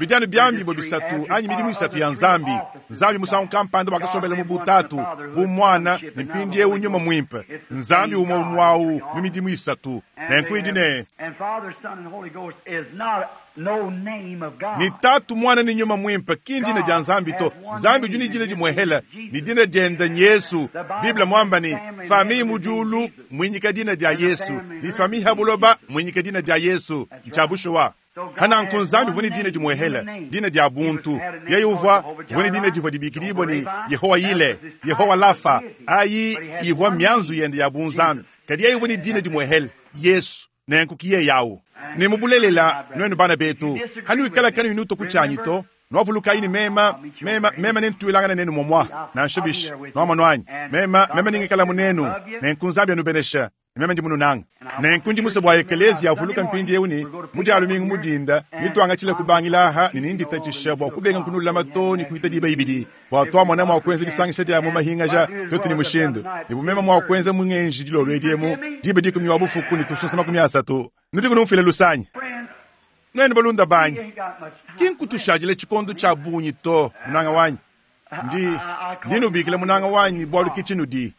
bijani byambi bo bisatu anyi midimu isatu ya nzambi nzambi musa unkampanda wakasobele mu butatu bumwana nimpindie unyuma mwimpe nzambi umo mwawu mimidimu isatu nenkwidine ni tatu mwana ni nyuma mwimpe kindine ja nzambi to nzambi juni jine jimwehela ni dine jenda Yesu Biblia mwamba ni fami mujulu mwinyika dine ja Yesu ni fami habuloba mwinyika dine ja Yesu mchabusho wa hana nkunzambi vuni dine jimwehela dine ja buntu yeye uva vuni dine jiva dibikiribo ni Yehowa ile Yehowa lafa ayi iva mianzu yende ya bunzambi kadi yeye vuni dine jimwehela Yesu nenkukiye yawo ni mubulelela nwenu bana betu hani wikala kani minuto kuchanyito novuluka ini mema mema mema nintuilanga nenu momwa na nshibish no manwanyi mema mema ningikala munenu nenkunzambi anubenesha mema ndi mununanga nenkundi musebwa ekelezia avuluka mpindi euni muja alumingu mudinda nitwanga chile kubangila ha ninindi tachishabwa kubenga nkunula matoni kuita diba ibidi watwa mwana mwa kwenza lisangisha dia mu mahinga ja toti ni mushindo ibumema mwa kwenza mungenji dilo lwediemu diba diku miwabufu kuni tusosema kumyasatu nutiku numfile lusanyi nene balunda banyi kinkutushajile chikondo cha bunyi to munanga wanyi ndi ndinu bikile munanga wanyi bolu kichinu di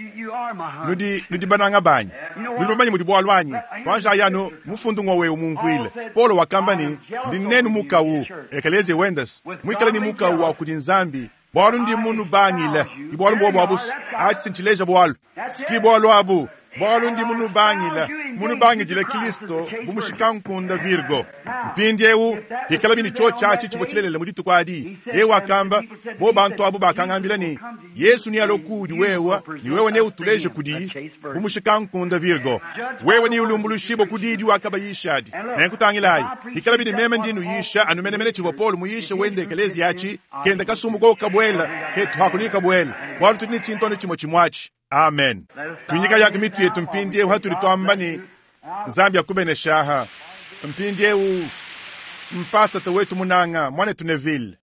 nudi nudi bananga banyi nudi banyi mudi bolu wanyi wanja yano mufundu ngowe umumvile polo wakambani ndi nenu mukawu ekeleze wendas mwikale ni mukawu wa kudinzambi bolu ndi munu banyile ibolu mbo babus achi sintileja bolu ski bolu abu bolu ndi munu banyile munu bangijile Kristo bumushikankunde virgo mpindi ewu hikala bini cho chachi chibochilelele muditu kwa adi ewa kamba bo bantu abu bakangambila ni Yesu ni alokudi wewa ni wewe ne utuleje kudi bumushikankunde virgo wewe ni ulumbulushibwa kudidi wakaba yishadi nenkutangilayi hikala bini meme ndinu yisha anumenemene chibopolo muyisha wende ekelezi yachi kenda kasumu ko kabwela ketu hakunika bwela walu tutini chintone chimo chimwachi amen tunyika yake mitu yetu mpindi ewu hatu lituambani nzambi akubeneshaha mpindi ewu mpasa tewetu munanga mwane tuneville